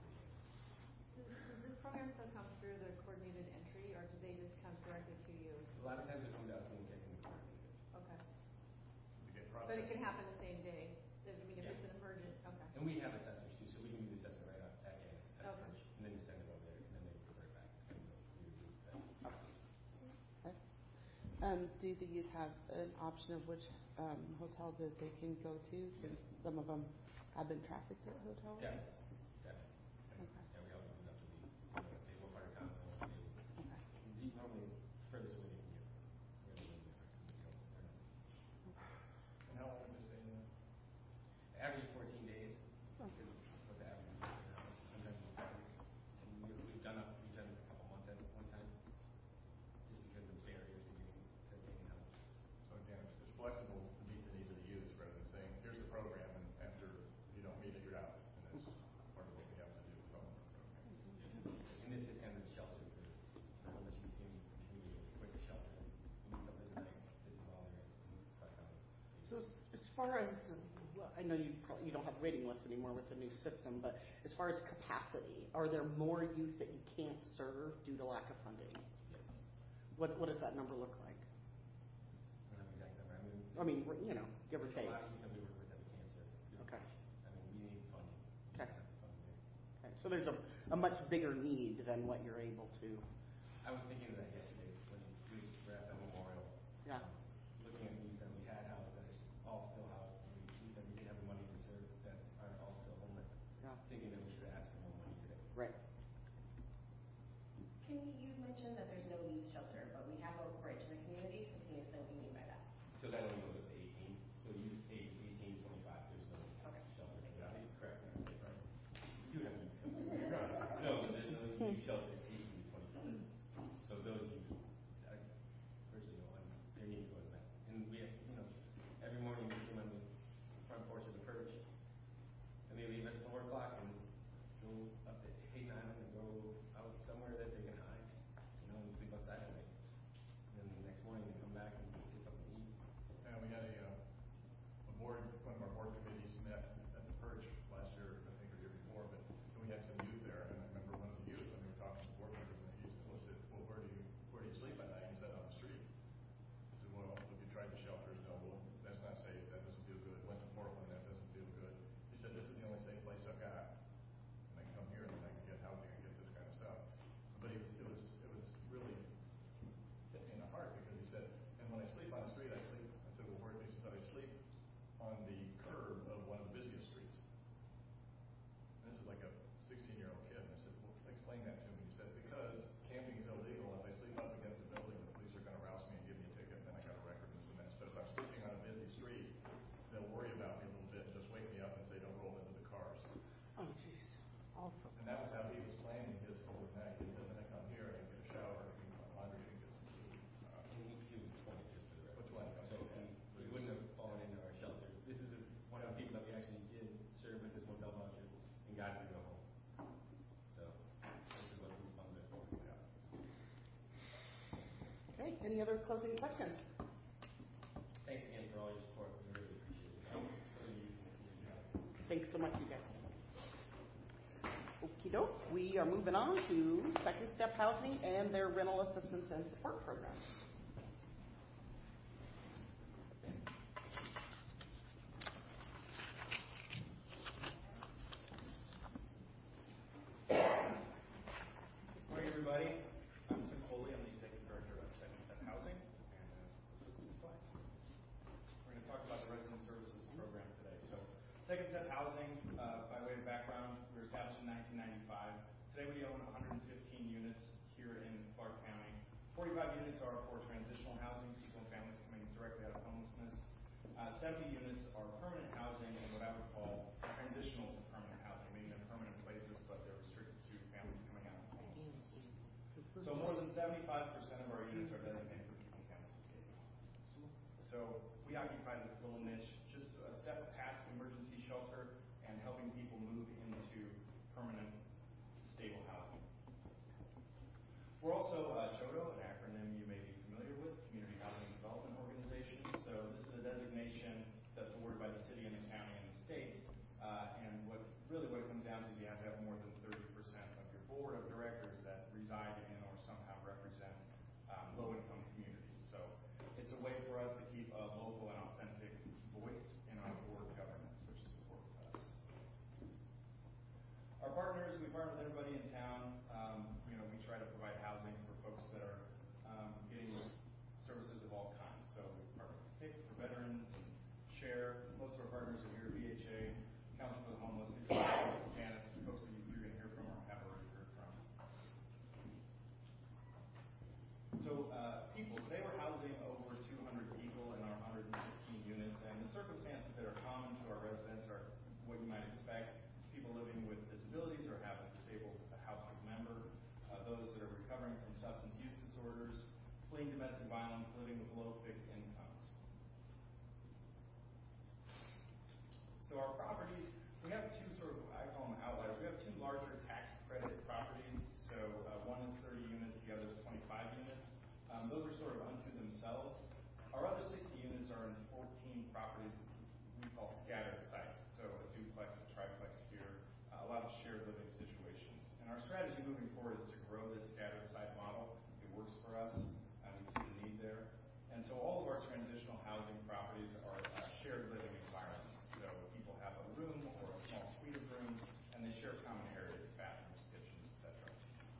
Does, does this program still come through the coordinated entry, or do they just come directly to you? A lot of times they come to us and we take them to coordinated. Okay. We get But it can happen the same day. I mean, if Yeah. it's an emergent, okay. And we have assessors too, so we can do the assessment right at Janice at Okay. first, and then just send it over there, and then they refer it back. And we review that. Okay. Um, do the youth have an option of which um, hotel that they can go to, since some of them have been trafficked at hotels? Yes, definitely. Okay. Yeah, we help them up to these. You know, say what part of town they want to stay. Okay. You normally furthest away they can get. Where they live, so they don't- they're not- And how long have they stayed in there? Average of fourteen days. Because that's what the average is now. Sometimes it's seven. And we, we've done up, we've done a couple months at one time. Just because of the barriers to getting to getting help. So again, it's, it's flexible to meet the needs of the youth rather than saying, here's the program, and after you don't meet it, you're out. And that's part of what we have to do with all of our programs. And this is kind of the shelter for the homeless youth community, community, quick shelter. You need something tonight, this is all there is. Quite common. So as, as far as, well, I know you probably, you don't have waiting lists anymore with the new system, but as far as capacity, are there more youth that you can't serve due to lack of funding? Yes. What what does that number look like? I don't know exact number. I mean, I mean, you know, give or there's take. a lot of youth that we work with that we can't serve. Okay. I mean, we need funding. We Okay. just have the funding there. Okay. So there's a, a much bigger need than what you're able to. I was thinking of that yesterday when we were at the memorial. Yeah. Um, looking at youth that we had housed that are all still housed, and youth that we didn't have the money to serve that are all still homeless. Yeah. Thinking that we should ask for more money today. Right. Can you, you mentioned that there's no youth shelter, but we have Oak Ridge in the community, so can you explain what you mean by that? So that only goes up to eighteen. So youth ages eighteen to twenty-five, there's no Okay. shelter. Yeah, correct. Right. You have youth shelter. No, but there's no youth shelter eighteen to twenty-five. So those youth, I personally know, and their needs wasn't met. And we have, you know, every morning we come on the front porch of the perch, and they leave at four o'clock and go up to eight, nine any other closing questions? Thanks again for all your support. We really appreciate it. So, for the youth and the community. Thanks so much, you guys. Okie doke. We are moving on to Second Step Housing and their rental assistance and support program. Morning, everybody. I'm Tim Foley. I'm the Executive Director of Second Step Housing. And uh, let's look at some slides. We're going to talk about the Resident Services Program today. So, Second Step Housing, uh, by way of background, we were established in nineteen ninety-five. Today we own one hundred fifteen units here in Clark County. forty-five units are for transitional housing, people and families coming directly out of homelessness. Uh, seventy units are permanent housing and what I would call transitional to permanent housing, meaning they're permanent places, but they're restricted to families coming out of homelessness. So more than seventy-five percent of our units are designated for people and families escaping homelessness. So we occupy this little niche, just a step past emergency shelter and helping people move into permanent, stable housing. We're also uh, CHODO, an acronym you may be familiar with, Community Housing Development Organization. So this is a designation that's awarded by the city and the county and the state. Uh, and what really what it comes down to is you have to have more than thirty percent of your board of directors that reside in or somehow represent um, low-income communities. So it's a way for us to keep a local and authentic voice in our board governance, which is important to us. Our partners, we partner with everybody in town. Um, you know, we try to provide housing for folks that are um, getting services of all kinds. So we partner with P I C for veterans, and SHARE. Most of our partners are here, V H A, Council for the Homeless, Janice, the folks that you're going to hear from or have already heard from. So uh, people, today we're housing over two hundred people in our one hundred fifteen units, and the circumstances that are common to our residents are what you might expect. People living with disabilities or have a disabled household member, uh, those that are recovering from substance use disorders, fleeing domestic violence, living with low fixed incomes. So our properties, we have two sort of, I call them outliers. We have two larger tax credit properties. So uh, one is thirty units, the other is twenty-five units. Um, those are sort of unto themselves. Our other sixty units are in fourteen properties we call scattered sites. So a duplex, a triplex here, uh, a lot of shared living situations. And our strategy moving forward is to grow this scattered site model. It works for us, and we see the need there. And so all of our transitional housing properties are uh, shared living environments. So people have a room or a small suite of rooms, and they share common areas, bathrooms, kitchens, et cetera.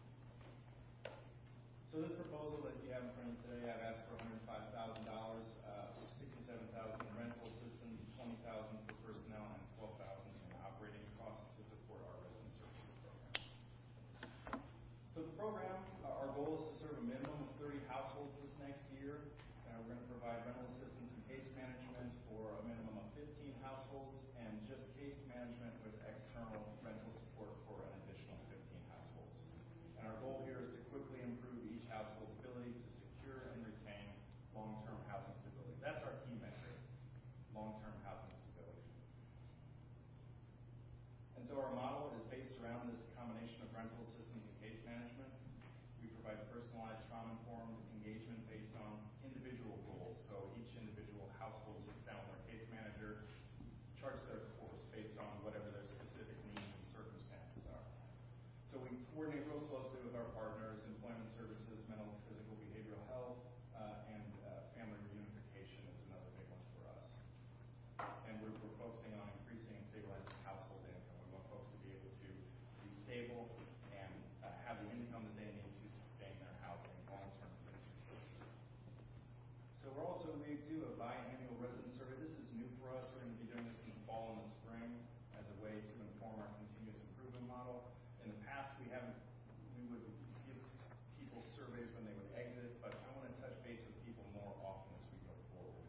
So this proposal that you have in front of you today, I've asked for one hundred five thousand dollars, uh, sixty-seven thousand dollars in rental assistance, twenty thousand dollars for personnel, and twelve thousand dollars in operating costs to support our resident services program. So the program, uh, our goal is to serve a minimum of thirty households this next year. Uh, we're going to provide rental assistance and case management for a minimum of fifteen households, and just case management with external rental support for an additional fifteen households. And our goal here is to quickly improve each household's ability to secure and retain long-term housing stability. That's our key metric, long-term housing stability. And so our model is based around this combination of rental assistance and case management. We provide personalized, trauma-informed engagement based on individual goals. So each individual household sits down with our case manager, charts their course based on whatever their specific needs and circumstances are. So we coordinate real closely with our partners, employment services, mental, physical, behavioral health, uh, and uh, family reunification is another big one for us. And we're, we're focusing on increasing and stabilizing household income. We want folks to be able to be stable and uh, have the income that they need to sustain their housing long-term. So we're also, we do a biannual resident survey. This is new for us. We're going to be doing this in the fall and the spring as a way to inform our continuous improvement model. In the past, we haven't, we would give people surveys when they would exit, but I want to touch base with people more often as we go forward.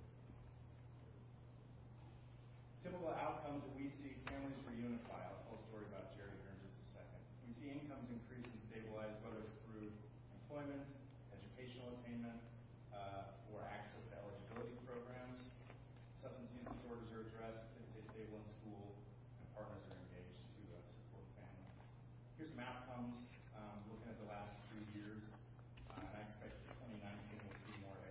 Typical outcomes that we see, families reunify. I'll tell a story about Jerry here in just a second. We see incomes increase and stabilize, whether it's through employment, educational attainment, uh, or access to eligibility programs. Substance use disorders are addressed, kids stay stable in school, and partners are engaged to uh, support families. Here's some outcomes um, looking at the last three years, uh, and I expect for twenty nineteen we'll see more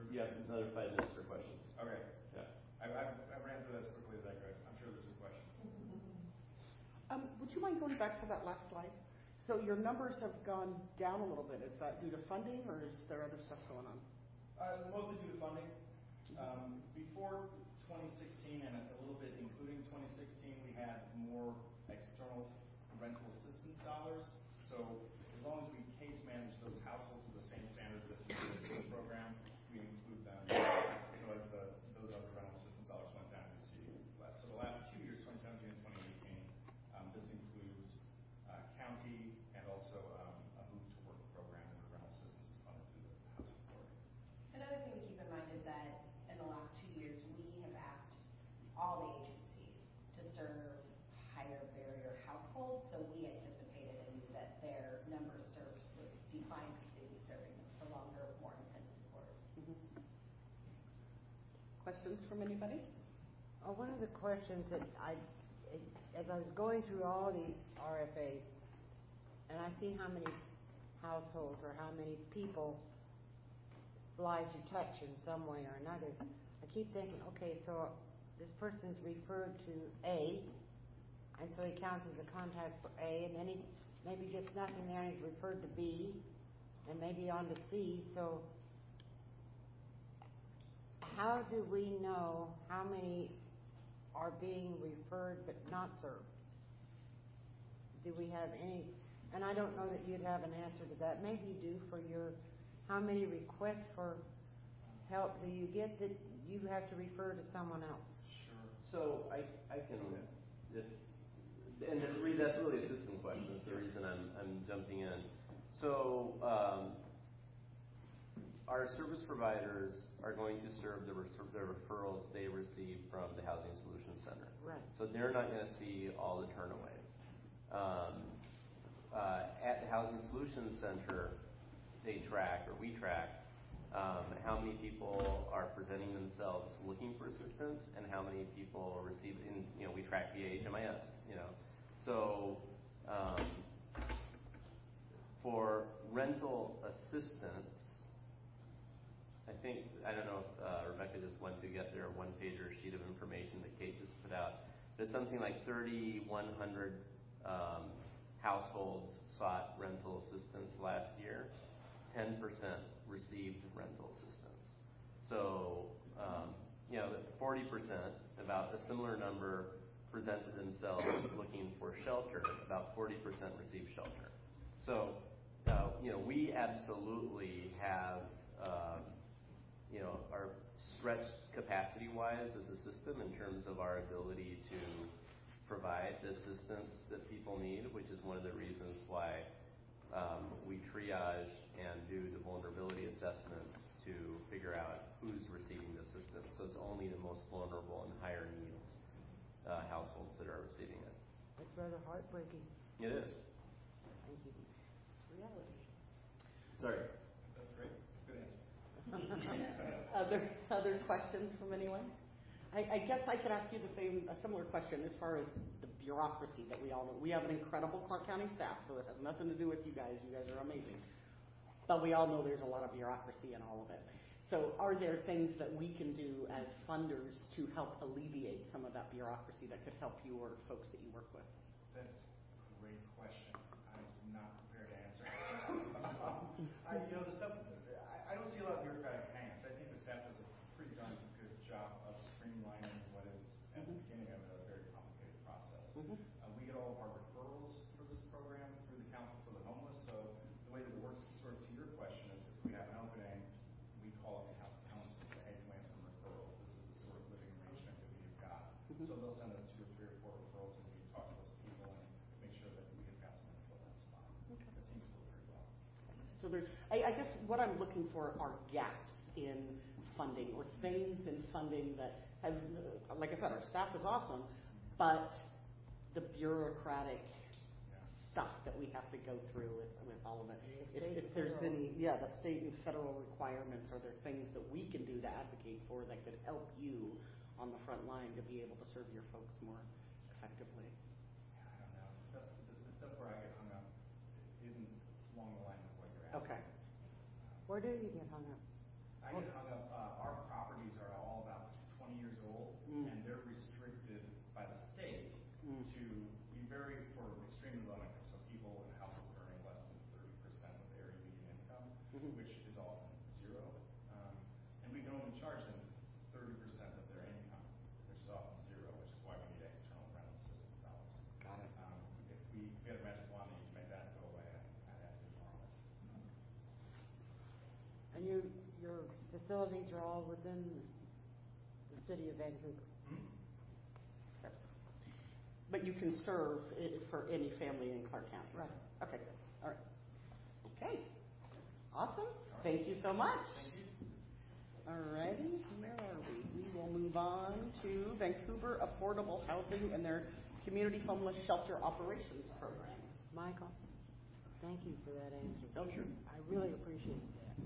you have another five minutes for questions. Okay. Yeah. I, I, I ran through that as quickly as I could. I'm sure there's some questions. Um, would you mind going back to that last slide? So your numbers have gone down a little bit. Is that due to funding, or is there other stuff going on? Uh, mostly due to funding. Um, before twenty sixteen and a little bit including twenty sixteen, we had more external rental assistance dollars. So as long as we case manage those households to the same standards as we do in this program, we include them. So as the, those other rental assistance dollars went down, you see less. So the last two years, twenty seventeen and twenty eighteen, um, this includes uh, county and also um, a move to work program where rental assistance is funded through the housing authority. Another thing to keep in mind is that in the last two years, we have asked all the agencies to serve higher barrier households, so we anticipated and knew that their numbers served would decline because they'd be serving them for longer, more intensive quarters. Mm-hmm. Questions from anybody? Uh, one of the questions that I, as I was going through all these R F As, and I see how many households or how many people lives you touch in some way or another, I keep thinking, okay, so this person's referred to A, and so he counts as a contact for A, and then he maybe gets nothing there, and he's referred to B, and maybe on to C. So how do we know how many are being referred but not served? Do we have any? And I don't know that you'd have an answer to that. Maybe you do for your, how many requests for help do you get that you have to refer to someone else? Sure. So I, I can, if, and the re- that's really a system question. That's the reason I'm, I'm jumping in. So um, our service providers are going to serve the, res- the referrals they receive from the Housing Solutions Center. Right. So they're not going to see all the turnaways. Um, uh, at the Housing Solutions Center, they track, or we track, um, how many people are presenting themselves looking for assistance, and how many people receive. In, you know, we track via H M I S. You know, so um, for rental assistance, I think I don't know if uh, Rebecca just went to get their one-pager sheet of information that Kate just put out. There's something like thirty-one hundred um, households sought rental assistance last year. ten percent received rental assistance. So, um, you know, forty percent, about a similar number, presented themselves looking for shelter. About forty percent received shelter. So, uh, you know, we absolutely have, um, you know, are stretched capacity-wise as a system in terms of our ability to provide the assistance that people need, which is one of the reasons why um, we triage and do the vulnerability assessments to figure out who's receiving the assistance. So it's only the most vulnerable and higher needs uh, households that are receiving it. It's rather heartbreaking. It is. Thank you. Reality. Sorry. That's great. Good answer. other other questions from anyone? I, I guess I could ask you the same, a similar question as far as the bureaucracy that we all know. We have an incredible Clark County staff, so it has nothing to do with you guys. You guys are amazing. But we all know there's a lot of bureaucracy in all of it. So are there things that we can do as funders to help alleviate some of that bureaucracy that could help you or folks that you work with? That's a great question. I'm not prepared to answer. I, you know, the stuff, I, I don't see a lot of bureaucratic hangups. I think the staff does a pretty darn good job of streamlining what is, at the beginning of it, a very complicated process. Mm-hmm. Uh, we get all of our referrals for this program through the Council for the Homeless. So the way that it works, sort of to your question, is if we have an opening, we call up the House Council and say, hey, can we have some referrals? This is the sort of living arrangement that we've got. Mm-hmm. So they'll send us two or three or four referrals, and we talk to those people and make sure that we have got someone to fill that spot. Okay. That seems to work very well. So there's, I, I guess what I'm looking for are gaps in funding or things in funding that have, like I said, our staff is awesome, but the bureaucratic stuff that we have to go through with, with all of it. If, if there's any, yeah, the state and federal requirements, are there things that we can do to advocate for that could help you on the front line to be able to serve your folks more effectively? Yeah, I don't know. The stuff, the, the stuff where I get hung up isn't along the lines of what you're asking. Okay. Where do you get hung up? I get hung up uh, your facilities are all within the city of Vancouver. But you can serve i- for any family in Clark County? Right. Okay, good. All right. Okay, awesome. Thank you so much. Thank you. All righty, where are we? We will move on to Vancouver Affordable Housing and their Community Homeless Shelter Operations Program. Michael, thank you for that answer. Oh, sure. I really appreciate that.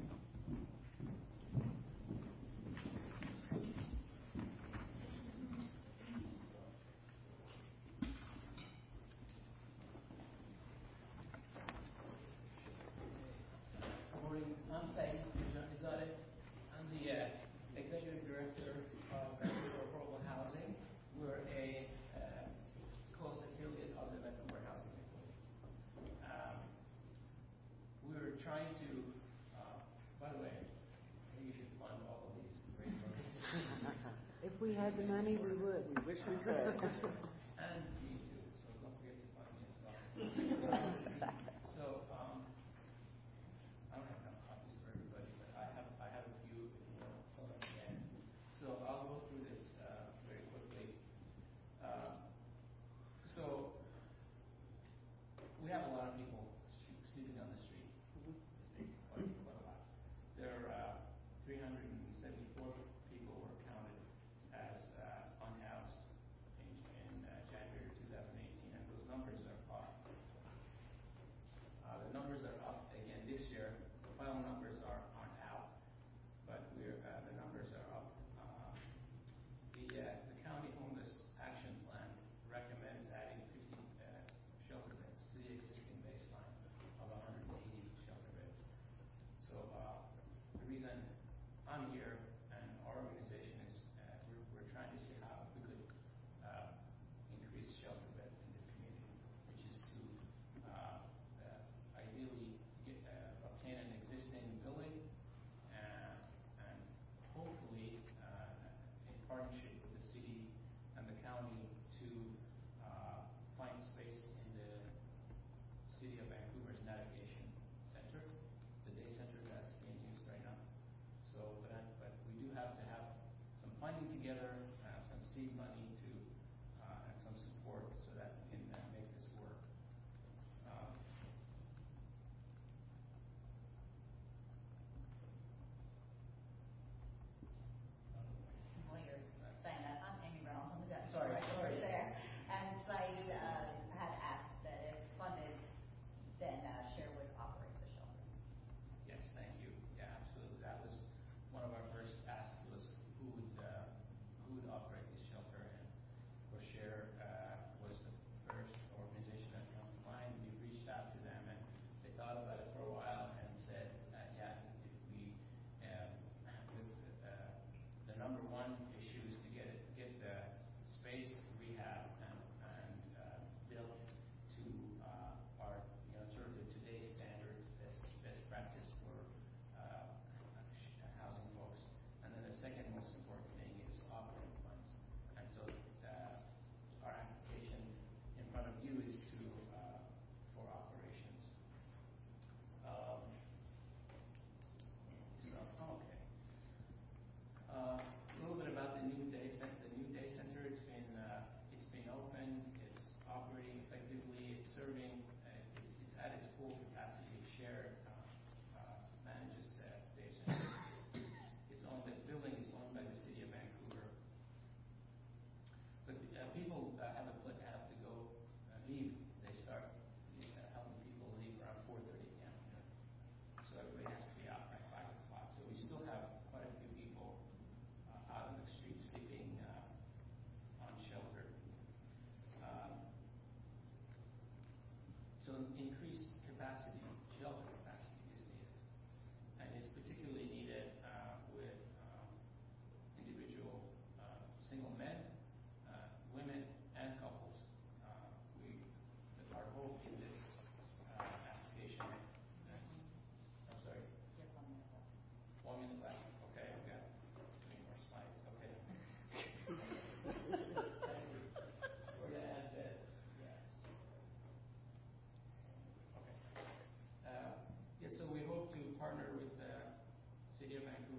Good morning. I'm Saeed Izadeh. I'm the uh, Executive Director of Vancouver Affordable Housing. We're a uh, coast affiliate of the Vancouver Housing Authority. Um, we're trying to, uh, by the way, maybe you should fund all of these great programs. If we had the money, we would. We wish we could. And me too, so don't forget to fund me as well. So, um, I don't have enough copies for everybody, but I have, I have a few if you want some at the end. So I'll go through this, uh, very quickly. Uh, so, we have a lot of people s- sleeping on the street. It's quite, quite a lot. There are, uh, three hundred seventy-four people were counted as, uh, unhoused in, in, uh, January two thousand eighteen, and those numbers are up. Uh, the numbers are up again this year. The final numbers are, aren't out, but we're, uh, the numbers are up. Uh, the, uh, the county homeless action plan recommends adding fifty, uh, shelter beds to the existing baseline of one hundred eighty shelter beds. So, uh, the reason I'm here and our organization is, uh, we're, we're trying to see how we could, uh, increase shelter beds in this community, which is to, uh, uh, ideally get, uh, obtain an existing building, uh, and hopefully, uh, in partnership with the city and the county to, uh, find space in the City of Vancouver's navigation center, the day center that's being used right now. So, but, I, but we do have to have some funding together, uh, some seed money to, uh, and some support so that we can uh, make this work. Uh, Well, you're saying that. I'm Amy Reynolds. I'm the deputy Sorry, director sorry. there. And Saeed uh, had asked that if funded, then uh, Share would operate the shelter. Yes, thank you. Yeah, absolutely. That was one of our first asks was who would, uh, who would operate this shelter, and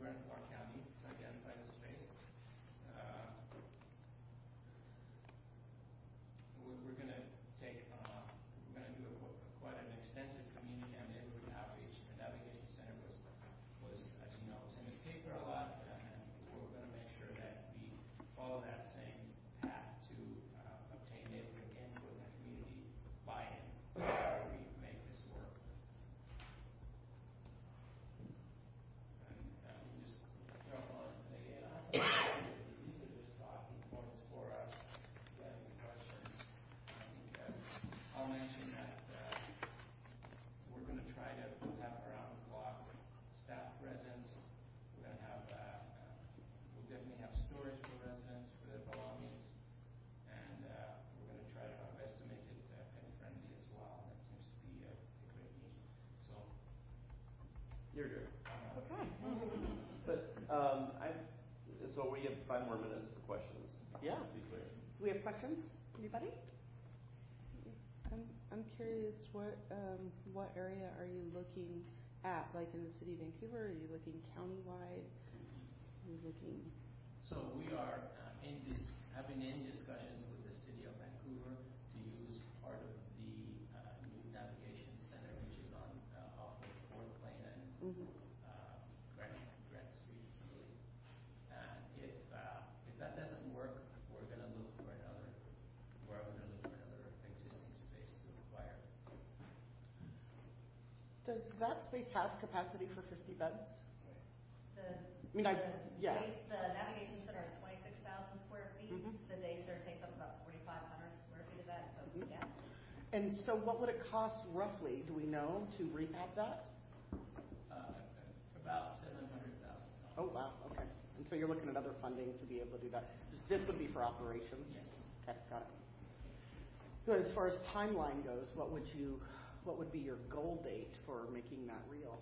Vancouver and Clark County to identify the space. Uh, we're, we're going to take, uh, we're going to do a, quite an extensive community and neighborhood outreach. The Navigation Center was, was, as you know, was in the paper a lot, and we're going to make sure that we follow that same path to uh, obtain neighborhood input and community buy-in before we make this work. And uh, we just jump on again. These are just talking points for us. If you have any questions, I think uh, I'll mention that uh, we're going to try to have around the clock staff presence. We're going to have, uh, uh, we'll definitely have storage for residents for their belongings, and uh, we're going to try to our best to make it uh, pet friendly as well. That seems to be a, a great need. So You're good. Uh, Okay. But um, I, so we have five more minutes for questions. Yeah. Just to be clear. Do we have questions? Anybody? I'm I'm curious, what um what area are you looking at? Like in the city of Vancouver? Are you looking countywide? Are you looking? So we are uh, in this, have been in discussions with the city of Vancouver to use part of the uh, new navigation center, which is on uh, off of Fourth Lane and Mhm. uh, Grant, Grant Street, I believe. And if uh, if that doesn't work, we're going to look for another. We're going to look for another existing space to acquire. Does that space have capacity for fifty beds? The, I mean, I, the, yeah. day- the navigation center is twenty-six thousand square feet. Mhm. The day center takes up about forty-five hundred square feet of that, so Mhm. yeah. And so what would it cost roughly, do we know, to rehab that? Uh, about seven hundred thousand dollars. Oh, wow, okay. And so you're looking at other funding to be able to do that. This would be for operations? Yes. Okay, got it. So as far as timeline goes, what would you, what would be your goal date for making that real?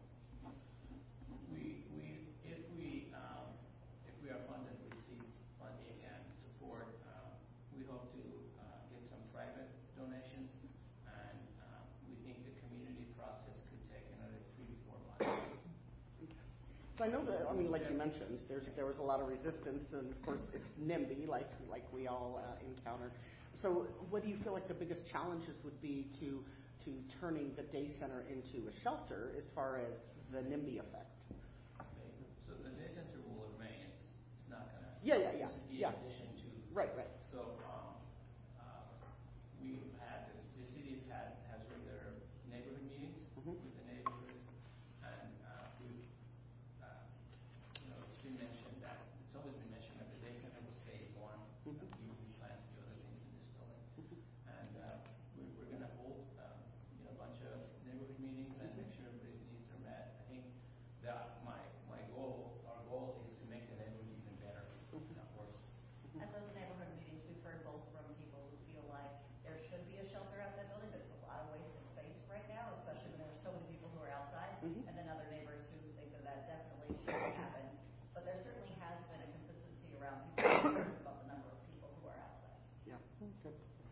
We, we, if we, um, if we are funded, receive funding and support, um, we hope to uh, get some private donations, and uh, we think the community process could take another three to four months. So I know that, I mean, like you mentioned, there's, there was a lot of resistance, and of course it's NIMBY, like, like we all uh, encounter. So what do you feel like the biggest challenges would be to, to turning the day center into a shelter as far as the NIMBY effect? So the day center will remain. It's, it's not gonna. Yeah, yeah, yeah, This is the yeah. addition to. Right, right. So um, uh, we've had this, the city's had has regular neighborhood meetings Mhm. with the neighborhoods, and uh, we've uh, you know it's been mentioned that it's always been mentioned that the day center was phase one. Mhm. Uh, we, we plan to do other things in this building, and uh, we, we're going to hold um, you know a bunch of neighborhood meetings and make sure everybody's needs are met. I think that my my goal, our goal is to make the neighborhood even better, not worse. At those neighborhood meetings, we've heard both from people who feel like there should be a shelter out that building, there's a lot of wasted space right now, especially when there's so many people who are outside, Mhm. and then other neighbors who think that that definitely should happen. But there certainly has been a consistency around people concerned about the number of people who are outside. Yeah, okay.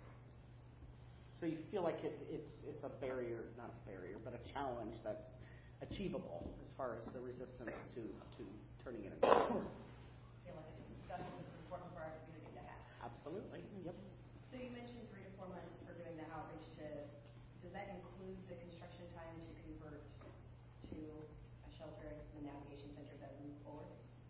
So you feel like it, it's, it's a barrier, not a barrier, but a challenge that's achievable as far as the resistance to, to turning it into a shelter? I feel like it's a discussion that's important for our community to have. Absolutely, yep. So you mentioned three to four months for doing the outreach to, does that include the construction time to convert to a shelter if the navigation center does move forward?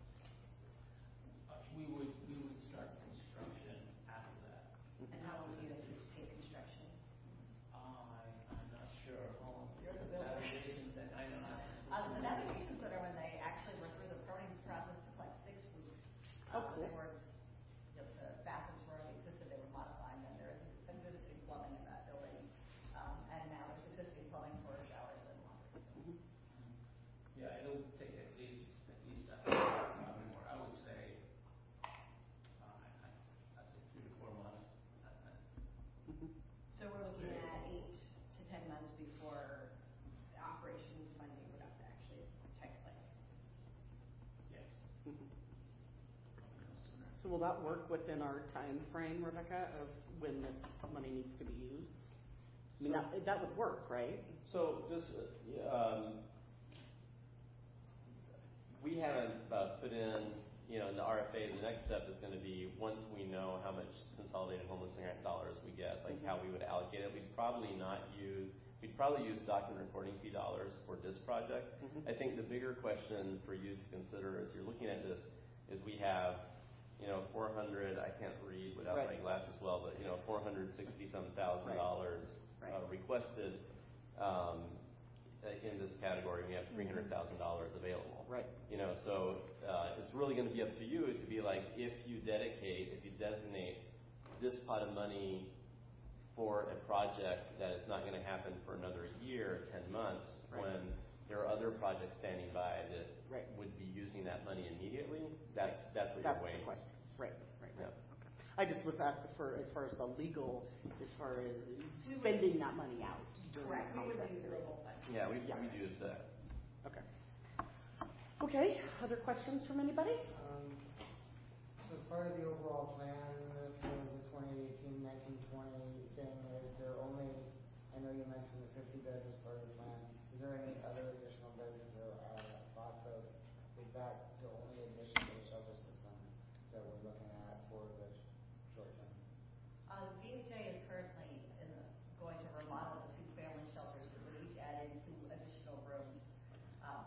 Uh, we would we would start construction after that. And how long do you anticipate construction? Uh, I, I'm not sure. Hold on. You're the builder. Navigations and I know. Uh, the navigation center, when they actually were through the permitting process, took like six weeks. Oh, Uh, cool. They were, you know, the bathrooms were already existed, they were modifying them, there is existing plumbing in that building. Um, and now there's existing plumbing for showers and laundry. Mhm. Yeah, it'll take at least at least uh, probably more. I would say uh, I, I, I'd say three to four months. Uh, uh, Mhm. So we're looking at eight to ten months before the operations funding would have to actually take place. yes. Mhm. Probably no sooner. So will that work within our time frame, Rebecca, of when this money needs to be used? I mean, that, that would work, right? So just uh, um, we haven't uh, put in, you know, in the R F A, the next step is going to be once we know how much consolidated homeless grant dollars we get, like how we would allocate it. We'd probably not use, we'd probably use document recording fee dollars for this project. Mhm. I think the bigger question for you to consider as you're looking at this is we have, you know, four hundred, I can't read without Right. my glasses well, but, you know, four hundred sixty some thousand dollars Right. uh, requested um, in this category. We have three hundred thousand dollars available. Right. You know, so uh, it's really going to be up to you to be like, if you dedicate, if you designate this pot of money for a project that is not going to happen for another year, ten months, Right. when there are other projects standing by that Right. would be using that money immediately, that's that's what That's you're the weighing. question. Right, right, right. Yeah. Okay. I just was asked for, as far as the legal, as far as spending that money out. during Correct, the we would contract use period. local funds. Yeah, we Yeah. we use that. Okay. Okay, other questions from anybody? Um, so as part of the overall plan for the twenty eighteen nineteen twenty thing, is there only, I know you mentioned the fifty beds as part of the plan, is there any other additional beds that there are thoughts of? Is that the only addition to the shelter system that we're looking at for the short term? Uh, the V H A is currently in the, going to remodel the two family shelters that would each add in two additional rooms. Um,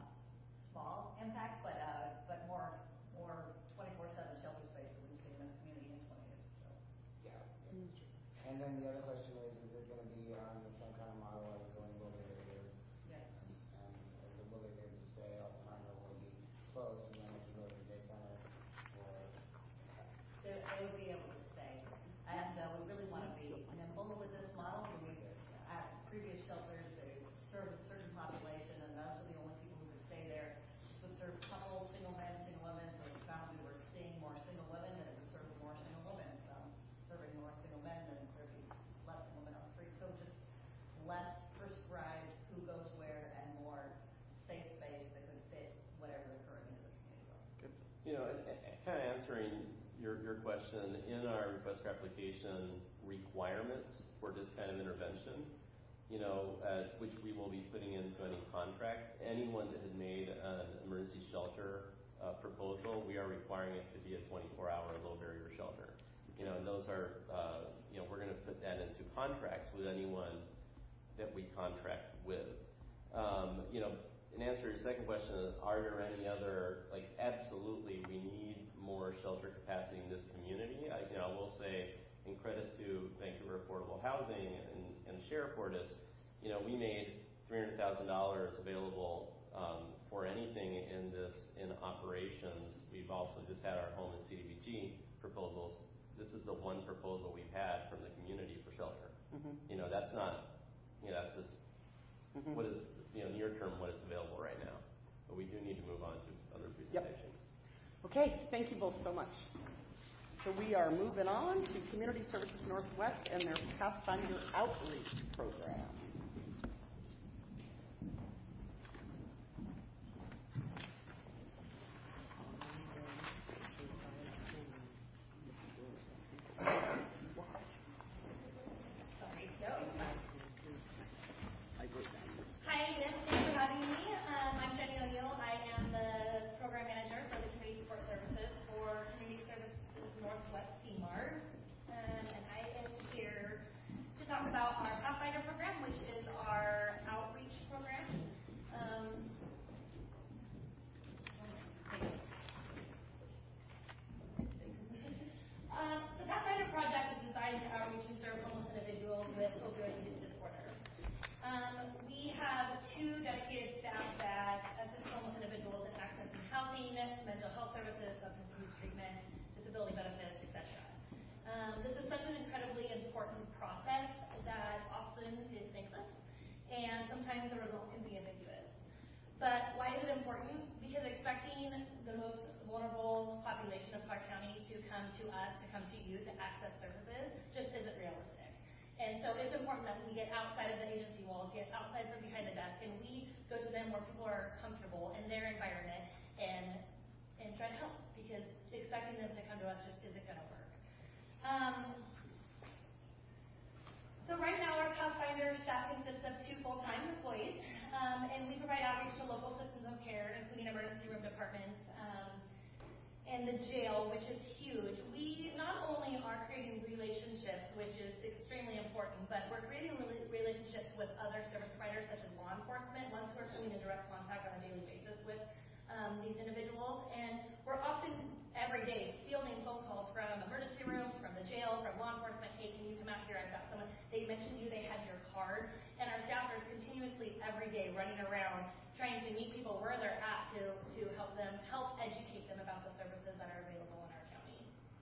small impact, but uh, but more more twenty-four seven shelter space that we've seen in this community in twenty years. So. Yeah. yeah. And then the other question is, is it going to be on the same kind of model as going over there? Yes. And, and will they be able to stay all the time, or will it be closed and then it can go to the day center? Or They, they would be able to stay. And uh, we really want to be nimble with this model. We, at previous shelters, they serve a certain population, and those are the only people who could stay there. This would serve couples, single men, single women. So we found we were seeing more single women, and it would serve more single women. Um, serving more single men, then there'd be less single men on the street. So just less prescribed who goes where, and more safe space that could fit whatever the current need of the community was. Good. You know, and, and kind of answering your, your question, in our request for application requirements for this kind of intervention, you know, uh, which we will be putting into any contract, anyone that had made an emergency shelter uh, proposal, we are requiring it to be a twenty-four hour low barrier shelter. You know, and those are, uh, you know, we're going to put that into contracts with anyone that we contract with. Um, you know, in answer to your second question, are there any other, like, absolutely, we need more shelter capacity in this community. I, you know, I will say, in credit to Vancouver Affordable Housing and, and Sheriffport, is, you know, we made three hundred thousand dollars available um, for anything in this, in operations. We've also just had our home and C D B G proposals. This is the one proposal we've had from the community for shelter. Mm-hmm. You know, that's not, you know, that's just Mm-hmm. what is, you know, near term what is available right now. But we do need to move on to other presentations. Yep. Okay, thank you both so much. So we are moving on to Community Services Northwest and their Pathfinder Outreach Program. Hi again, thanks for having me. Um, I'm Jenny O'Neill. I am the program manager for the Community Support Services for Community Services Northwest C M A R. Um, and I am here to talk about our Pathfinder program, which is our outreach program. Um, um, the Pathfinder project is designed to outreach and serve homeless individuals with opioid use disorder. Um, we have two dedicated staff that assist homeless individuals in accessing housing, mental health services, substance abuse treatment, disability benefits, et cetera. Um, this is such an incredibly important process that often is thankless, and sometimes the results can be ambiguous. But why is it important? Because expecting the most vulnerable population of Clark County to come to us, to come to you, to access services, just isn't realistic. And so it's important that we get outside of the agency walls, get outside from behind the desk, and we go to them where people are comfortable in their environment and and try to help, because expecting them to come to us just isn't going to work. Um, so right now our Pathfinder staff consists of two full-time employees, um, and we provide outreach to local systems of care, including emergency room departments, which is huge. We not only are creating relationships, which is extremely important, but we're creating rela- relationships with other service providers such as law enforcement, ones who are coming in direct contact on a daily basis with um, these individuals. And we're often every day fielding phone calls from emergency rooms, from the jail, from law enforcement. Hey, can you come out here? I've got someone. They mentioned you, they had your card. And our staffers continuously every day running around trying to meet people where they're at to, to help them, help educate them about the services that are available in our county.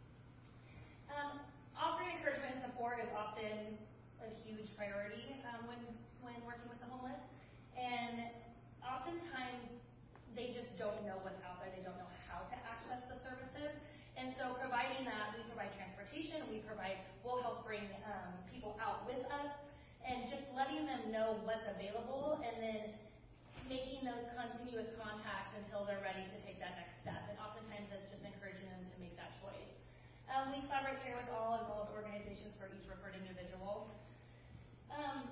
Um, offering encouragement and support is often a huge priority um, when, when working with the homeless. And oftentimes they just don't know what's out there. They don't know how to access the services. And so providing that, we provide transportation, we provide, we'll help bring um, people out with us, and just letting them know what's available, and then making those continuous contacts until they're ready to take that next step. And oftentimes it's just encouraging them to make that choice. Um, we collaborate here with all involved organizations for each referred individual. Um,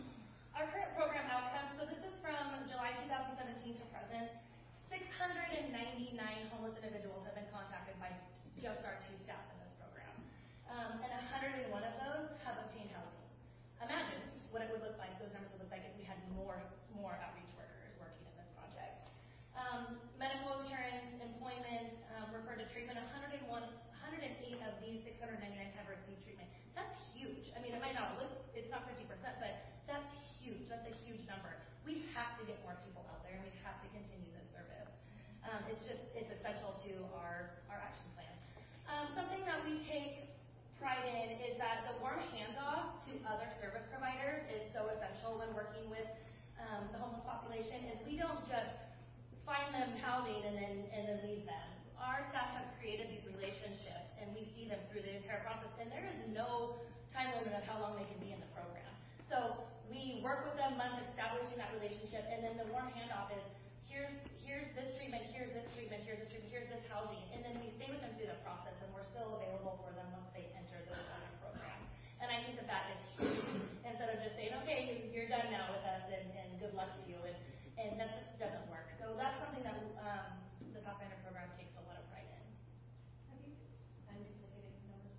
our current program outcomes, so this is from July two thousand seventeen to present. six hundred ninety-nine homeless individuals have been contacted by just our two staff in this program. Um, and one hundred one of those have obtained housing. Imagine what it would look like, those numbers would look like if we had more, more outreach workers working in this project. Um, medical insurance, employment, um, referred to treatment, one hundred one, one hundred eight of these six hundred ninety-nine have received treatment. That's huge. I mean, it might not look, it's not fifty percent, but that's huge. That's a huge number. We have to get more people out there, and we have to continue this service. Um, it's just, it's essential to our, our action plan. Um, something that we take pride in is that the warm handoff to other service providers is so essential when working with um, the homeless population. Is we don't just find them housing and then and then leave them. Our staff have created these relationships, and we see them through the entire process. And there is no time limit of how long they can be in the program. So we work with them months establishing that relationship, and then the warm handoff is here's here's this treatment, here's this treatment, here's this treatment, here's this housing, and then we stay with them through the process, and we're still available for them once they enter the other program. And I think that that is huge. Instead of just saying, okay, you're done now with us, and, and good luck to you, and, and that just doesn't work. So that's something that um, the Pathfinder program takes a lot of pride in. Have you unduplicated numbers?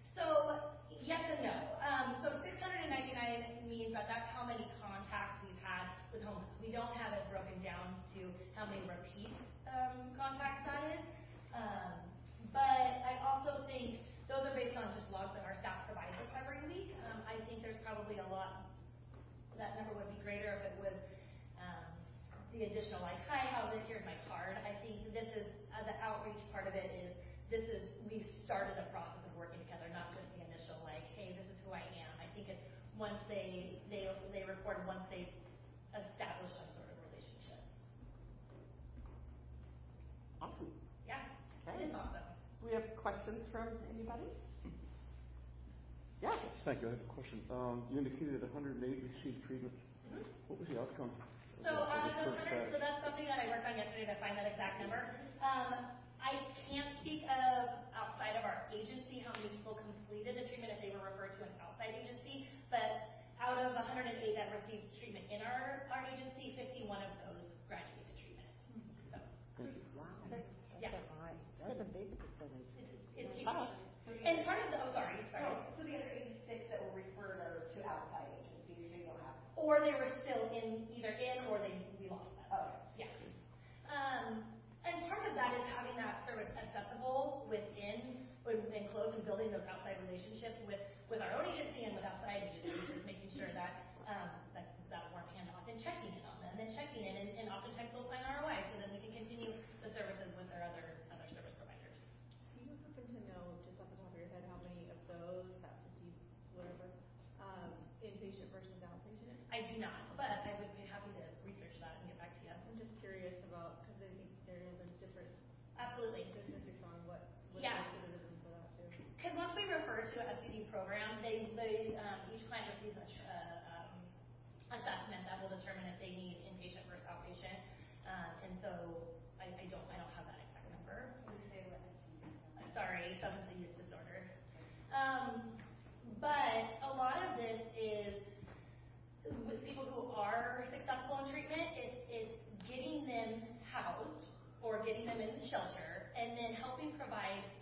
So yes and no. Um, so six hundred ninety-nine means that that's how many contacts we've had with homeless. We don't have it broken down to how many repeat um, contacts that is. Um, but I also think those are based on just logs that our staff provides us every week. Um, I think there's probably a lot, that number would be greater if it was um, the additional, like, hi, how's it, here's my card. I think this is, uh, the outreach part of it is, this is, we've started the process of working together, not just the initial, like, hey, this is who I am. I think it's once they, they, they record, once they establish some sort of relationship. Awesome. Yeah, Okay. it is awesome. Do we have questions from anybody? Yeah. Thank you. I have a question. Um, you indicated one hundred eight received treatment. Mm-hmm. What was the outcome? So, of uh, this those first hundred, batch? so that's something that I worked on yesterday to find that exact number. Um, I can't speak of outside of our agency how many people completed the treatment if they were referred to an outside agency, but out of one hundred eight that received treatment in our, our agency, fifty-one of those graduated treatment. So, Thank you. Wow. yeah. That's a big percentage. It's, it's huge. Uh-huh. And part of the, oh, sorry, sorry. No, so the other eighty-six that were referred are to outside agencies, so you don't have. Or they were still in, either in or they, we lost them. Oh. Yeah. Um, and part of that is having that service accessible within, within close and building those outside relationships with, with our own agency and with outside agencies, is making sure that, um, that, that warm handoff and checking in on them and checking in, and, and oftentimes they'll sign R O I so then we can continue the services with their other, other service providers. Do you happen to know, just off the top of your head, how many of those, that fifty, whatever, um, inpatient versus outpatient? I do not, but I would be happy to research that and get back to you. I'm just curious about, because I think there, there's different Absolutely. statistics on what, what Yeah. the recidivism for that too. Because once we refer to a S U D program, they, they um, each client receives a tr- uh, um, assessment that will determine if they need inpatient versus outpatient. Um, and so I, I don't I don't have that exact number. Sorry, substance use disorder. Um, but a lot of this is with people who are successful in treatment. It's, it's getting them housed or getting them in the shelter, and then helping provide services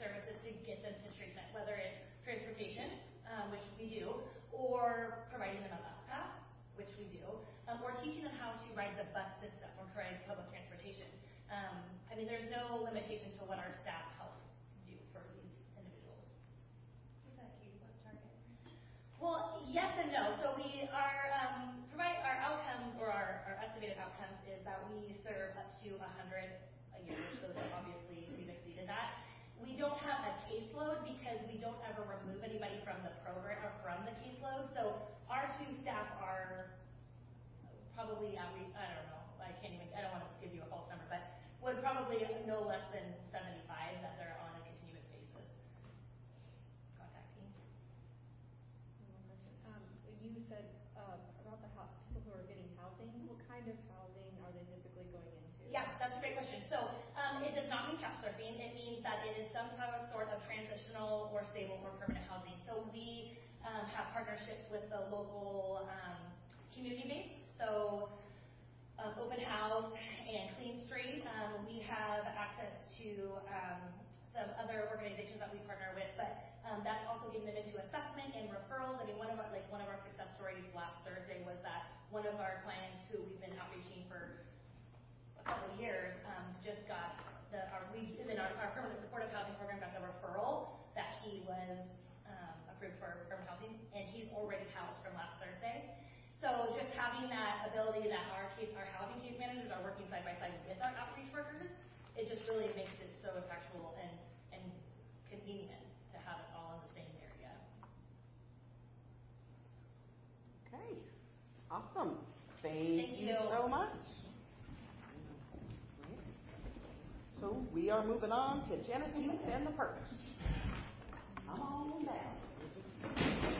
to get them to treatment, whether it's transportation, um, which we do, or providing them a bus pass, which we do, um, or teaching them how to ride the bus system or ride public transportation. Um, I mean, there's no limitation to what our staff helps do for these individuals. Is that you, what target? Well, yes and no. So we are um, provide our outcomes or our, our estimated outcomes is that we serve up to one hundred a year. So obviously we've exceeded that. We don't have a caseload because we don't ever remove anybody from the program or from the caseload. So our two staff are probably, I don't know, I can't even, I don't want to give you a false number, but would probably no less than seventy-five that they're on a continuous basis contacting. One question. Um, you said um, about the ho- people who are getting housing. What kind of housing are they typically going into? Yeah, that's a great question. So um, it does not mean couch surfing. It means that it is some type of sort of transitional or stable or permanent housing. So we um, have partnerships with the local um, community base. So um, Open House and Clean Street. Um, we have access to um, some other organizations that we partner with, but um, that's also getting them into assessment and referrals. I mean, one of our, like one of our success stories last Thursday was that one of our clients who we've been outreaching for a couple of years um, just got the our we in our, our permanent supportive housing program got the referral that he was um, approved for permanent housing, and he's already housed from last Thursday. So just having that ability that our case, our housing case managers are working side by side with our outreach workers, it just really makes it so effectual and, and convenient to have us all in the same area. Okay, awesome. Thank, Thank you you so much. So we are moving on to Janet Youth and the Perch. Come on down.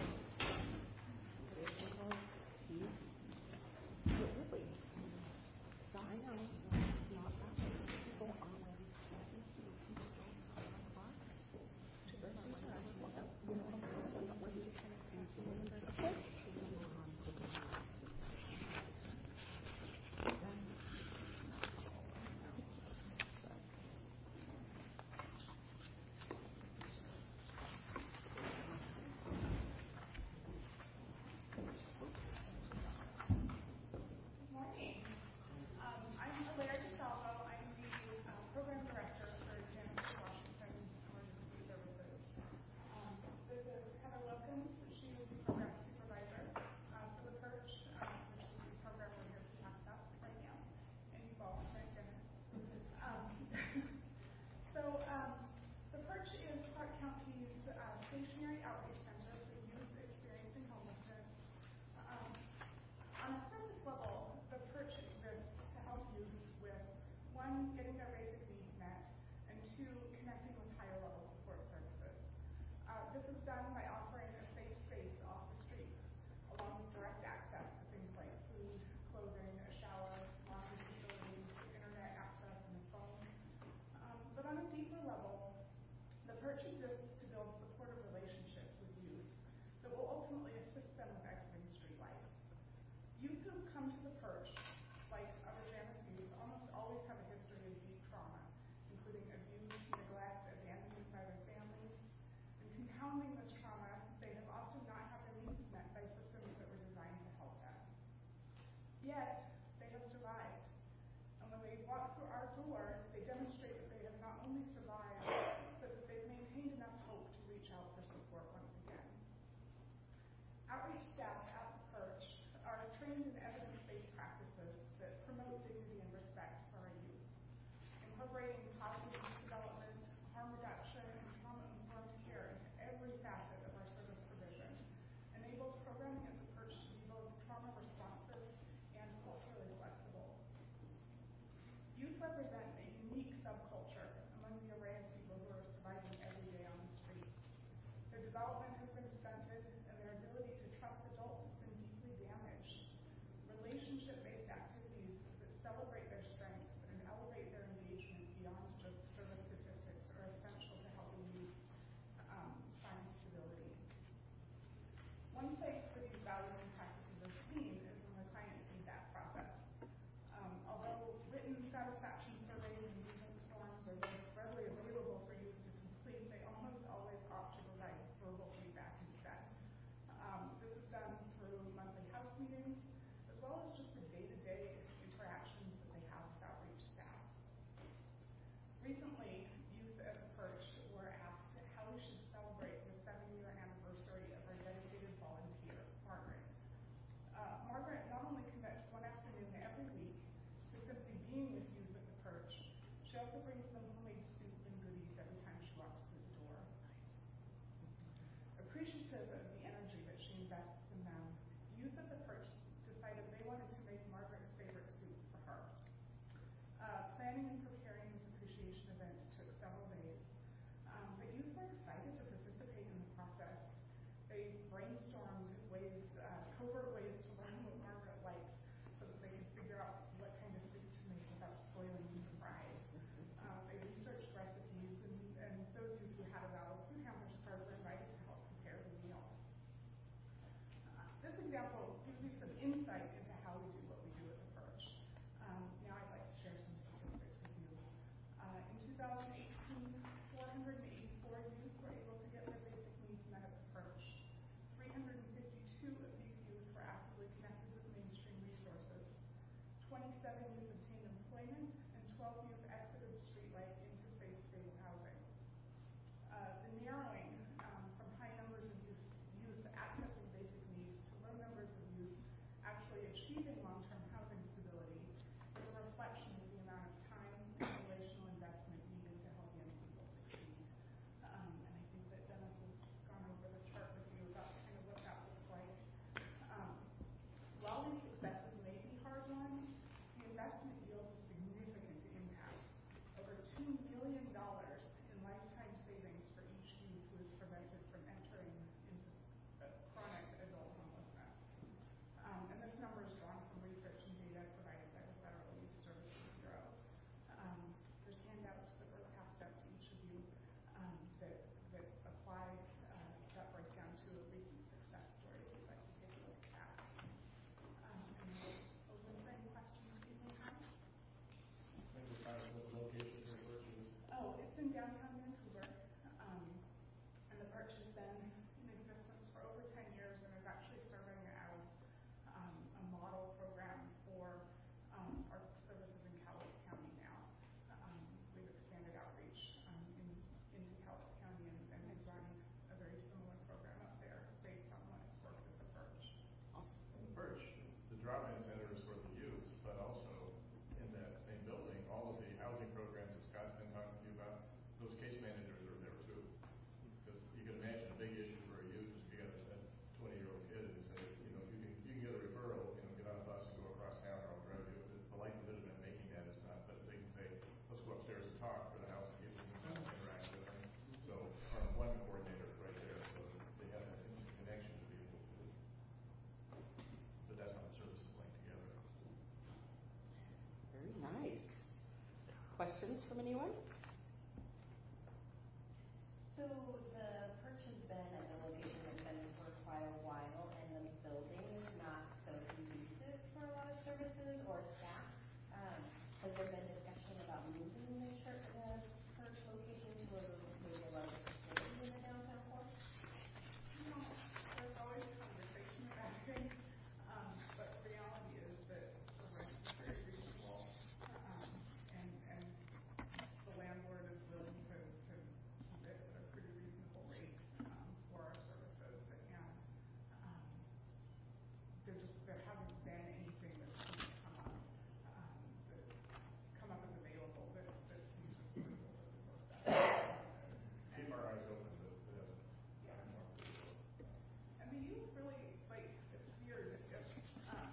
one, getting their basic needs met, and two, connecting with higher level support services. Uh, this is done by offering a safe space off the street, along with direct access to things like food, clothing, a shower, laundry facilities, internet access, and a phone. Um, but on a deeper level, the Perch exists to build supportive relationships with youth that will ultimately assist them with exiting street life. Youth who come to the Perch, like other Janus youth, almost always have a history of deep trauma, including abuse, neglect, abandonment by their families. And compounding this trauma, they have often not had their needs met by systems that were designed to help them. Yet, they have survived. And when they walk through our door, they demonstrate that they have not only survived, but that they've maintained enough hope to reach out for support once again. Outreach staff at the Perch are trained in evidence-based practices that promote dignity and respect for our youth, incorporating positive youth development, harm reduction, and trauma-informed care into every facet of our service provision, enables programming at the Perch to be both trauma-responsive and culturally flexible. Youth represent a unique subculture among the array of people who are surviving every day on the street. Their development has been stunted, and their ability to trust adults has been deeply damaged. Relationship-based activities that celebrate their strengths and elevate their engagement beyond just service statistics are essential to helping youth um, find stability. One place where these values and practices are seen is in the client feedback process. Um, although written satisfaction surveys and grievance forms are readily available for youth to complete, they almost from anyone? So the perch has been at the location it's been for quite a while, and the building is not so conducive for a lot of services or staff. Um, has there been discussion about moving the church, the perch location to a maybe a larger facility in the downtown core? No, there's always conversation about things, um, but the reality is that the rent is very reasonable, um, and, and the landlord is willing to, to keep it at a pretty reasonable rate, um, for our services, and, um, there just, there hasn't been anything that's come up, um, that come up as available that, that seems affordable that would work that. Keep our eyes open to, to have Yeah. more people. And the youth really, like, it's weird. If, um,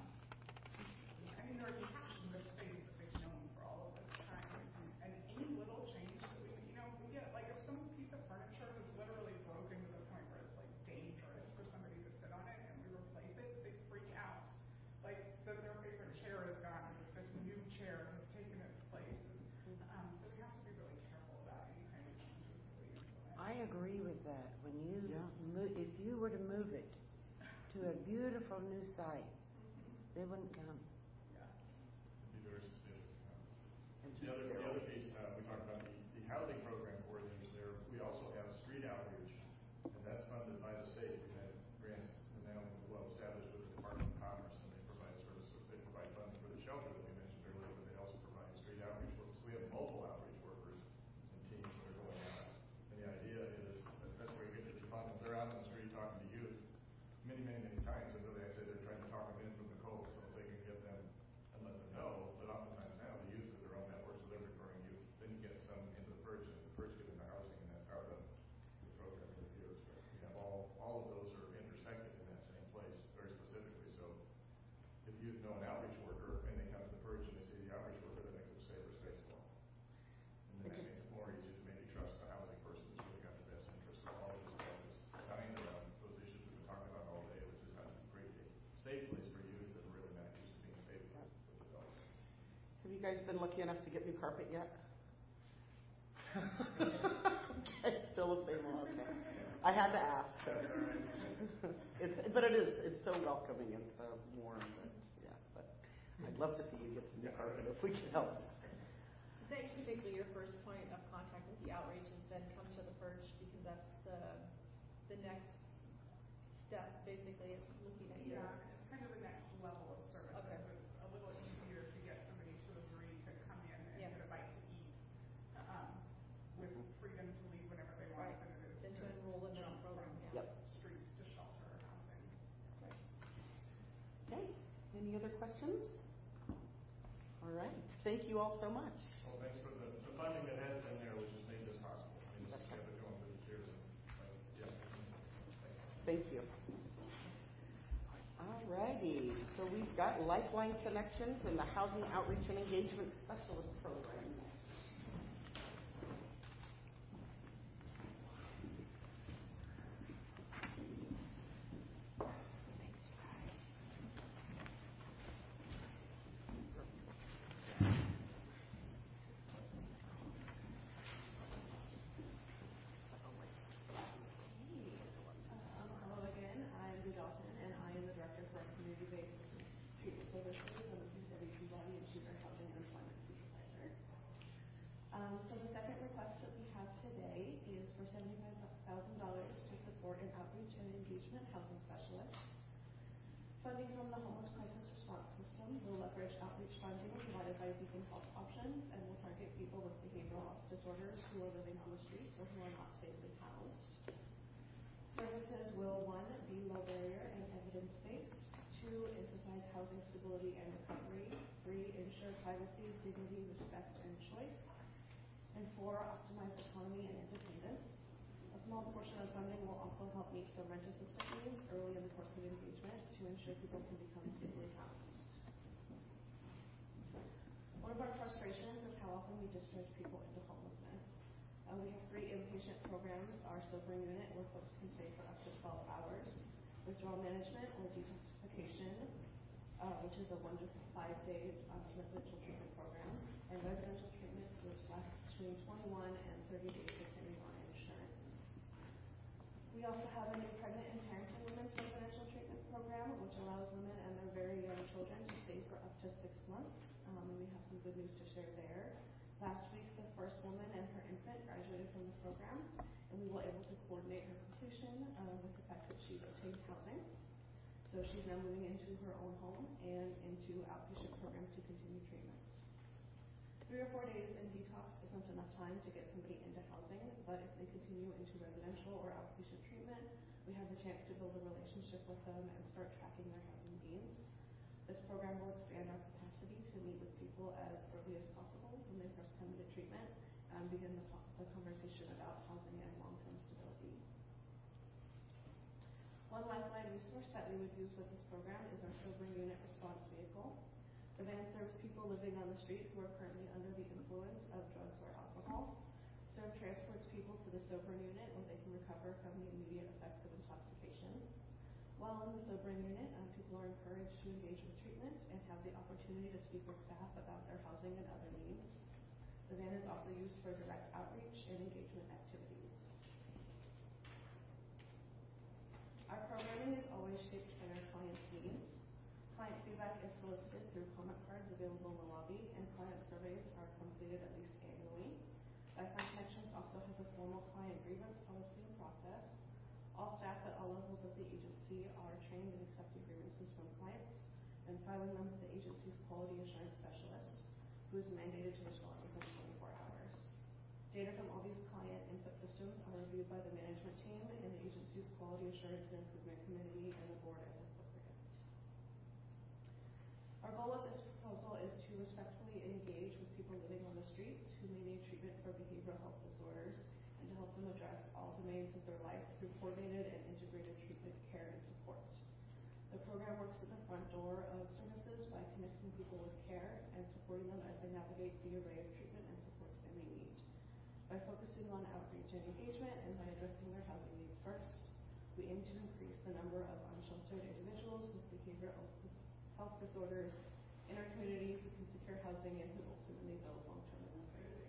I mean, they're attached to this space that they've known for all of this time. And, and any little change that we, you know, we get, like, if some piece of furniture is literally broken to the point where it's, like, dangerous for somebody to sit on it and we replace it, they freak out. Like, that their favorite chair is gone, and this new chair has taken its place. And, um, so we have to be really careful about any kind of changes that we implement. I agree with that. When you, Yeah. mo- if you were to move it to a beautiful new site, they wouldn't come. Yeah. Be very suspicious. And The other, the other piece, uh, we talked about the, the housing program coordinators there. We also have street outreach, and that's funded by the state. We've had grants now well established with the Department of Commerce, and they provide services. They provide funding for the shelter that we mentioned earlier, but they also provide street outreach work. So we have mobile outreach workers and teams that are going out. And the idea is that that's where you get your fun. If they're out on the street talking to youth, many, many, many times, and really I say they're trying to talk them in from the cold, so if they can get them and let them know, but oftentimes now the youth have their own networks, so they're referring youth. Then you get some into the perch, and the perch get into housing, and that's how the, the program reviews. We have all, all of those are intersected in that same place, very specifically. So if youth know an outreach worker, and they come to the perch and they see the outreach worker, that makes it a safer space for them. And then It that just- makes it more easy to maybe trust the housing person who's really got the best interest. So all of this stuff is designed around those issues we've been talking about all day, which is how to create a safe place for youth that are really not used to being safe with adults. Have you guys been lucky enough to get new carpet yet? Okay, still the same one. Okay. I had to ask. It's, but it is. It's so welcoming and so warm. That, yeah, but I'd love to see you get some new carpet if we can help. Is that typically your first point of contact with the outreach, and then come to the perch, because that's the the next step, basically, is looking at your. Yeah, it's kind of the next level of services. Okay. It's a little easier to get somebody to agree to come in and Yeah. get a bite to eat, um, with freedom to leave whenever they want, Right. than it is Then to to enroll in that jump program, from yeah. Yep. streets to shelter or housing. Okay. Any other questions? All right. Thank you all so much. Well, thanks for the, the funding that has been there, which has made this possible. I mean, just kept it going for the years. And, like, yeah. Thank you. All righty. So we've got Lifeline Connections and the Housing Outreach and Engagement Specialist Program. Um, hello again, I'm Lou Dalton, and I am the Director for our Community-Based Treatment Services on the C C W P body, and she's our Housing and Employment Supervisor. Um, so the second request that we have today is for seventy-five thousand dollars to support an outreach and engagement housing specialist. Funding from the Homeless Crisis Response System will leverage outreach funding provided by Beacon Health Options and will target people with behavioral disorders who are living on the streets or who are not safely housed. Services will, one, be low barrier and evidence-based, two, emphasize housing stability and recovery, three, ensure privacy, dignity, respect, and choice, and four, optimize autonomy and independence. A small portion of funding will also help meet some rent assistance needs early in the course of engagement to ensure people can become stably housed. One of our frustrations is how often we discharge people into homelessness. Uh, we have three inpatient programs, our sobering unit, where folks can stay for up to twelve hours, withdrawal management or detoxification, uh, which is a one to five day uh, residential treatment program, and residential treatment, which lasts between twenty-one and thirty days depending on insurance. We also have a new pregnant and parenting women's residential treatment program, which allows women and their very young children to stay for up to six months. Um, and we have some good news to share there. Last week, the first woman and her infant graduated from the program, and we were able to coordinate her completion uh, with the fact that she's obtained housing. So she's now moving into her own home and into outpatient program to continue treatment. Three or four days in detox isn't enough time to get somebody into housing, but if they continue into residential or outpatient treatment, we have the chance to build a relationship with them and start tracking their housing needs. This program will expand our capacity to meet with people as early as possible when they first come into treatment and begin the, the conversation about housing and long-term stability. One lifeline resource that we would use with this program is our sobering unit response vehicle. The van serves people living on the street who are currently under the influence of drugs or alcohol. SERV transports people to the sobering unit where they can recover from the immediate effects of intoxication. While in the sobering unit, um, people are encouraged to engage with treatment and have the opportunity to speak with staff about their housing and other needs. The van is also used for direct outreach and engagement activities. Our programming is always shaped by our clients' needs. Client feedback is solicited through comment cards available in the lobby, and client surveys are completed at least annually. Lifeline Connections also has a formal client grievance policy and process. All staff at all levels of the agency are trained in accepting grievances from clients and filing them with the agency's quality assurance specialist, who is mandated to respond within twenty-four hours. Data from all these client input systems are reviewed by the management team and the agency's quality assurance and improvement committee and the board as appropriate. Our goal with this proposal is to respectfully engage with people living on the streets who may need treatment for behavioral health disorders and to help them address all domains of their life through coordinated and integrated treatment, care, and support. The program works at the front door of services by connecting people with care and supporting them as they navigate the array of treatment and supports they may need. By focusing on outreach and engagement and by addressing their housing needs first, we aim to increase the number of unsheltered individuals with behavioral health disorders in our community who can secure housing and who ultimately build long-term welfare.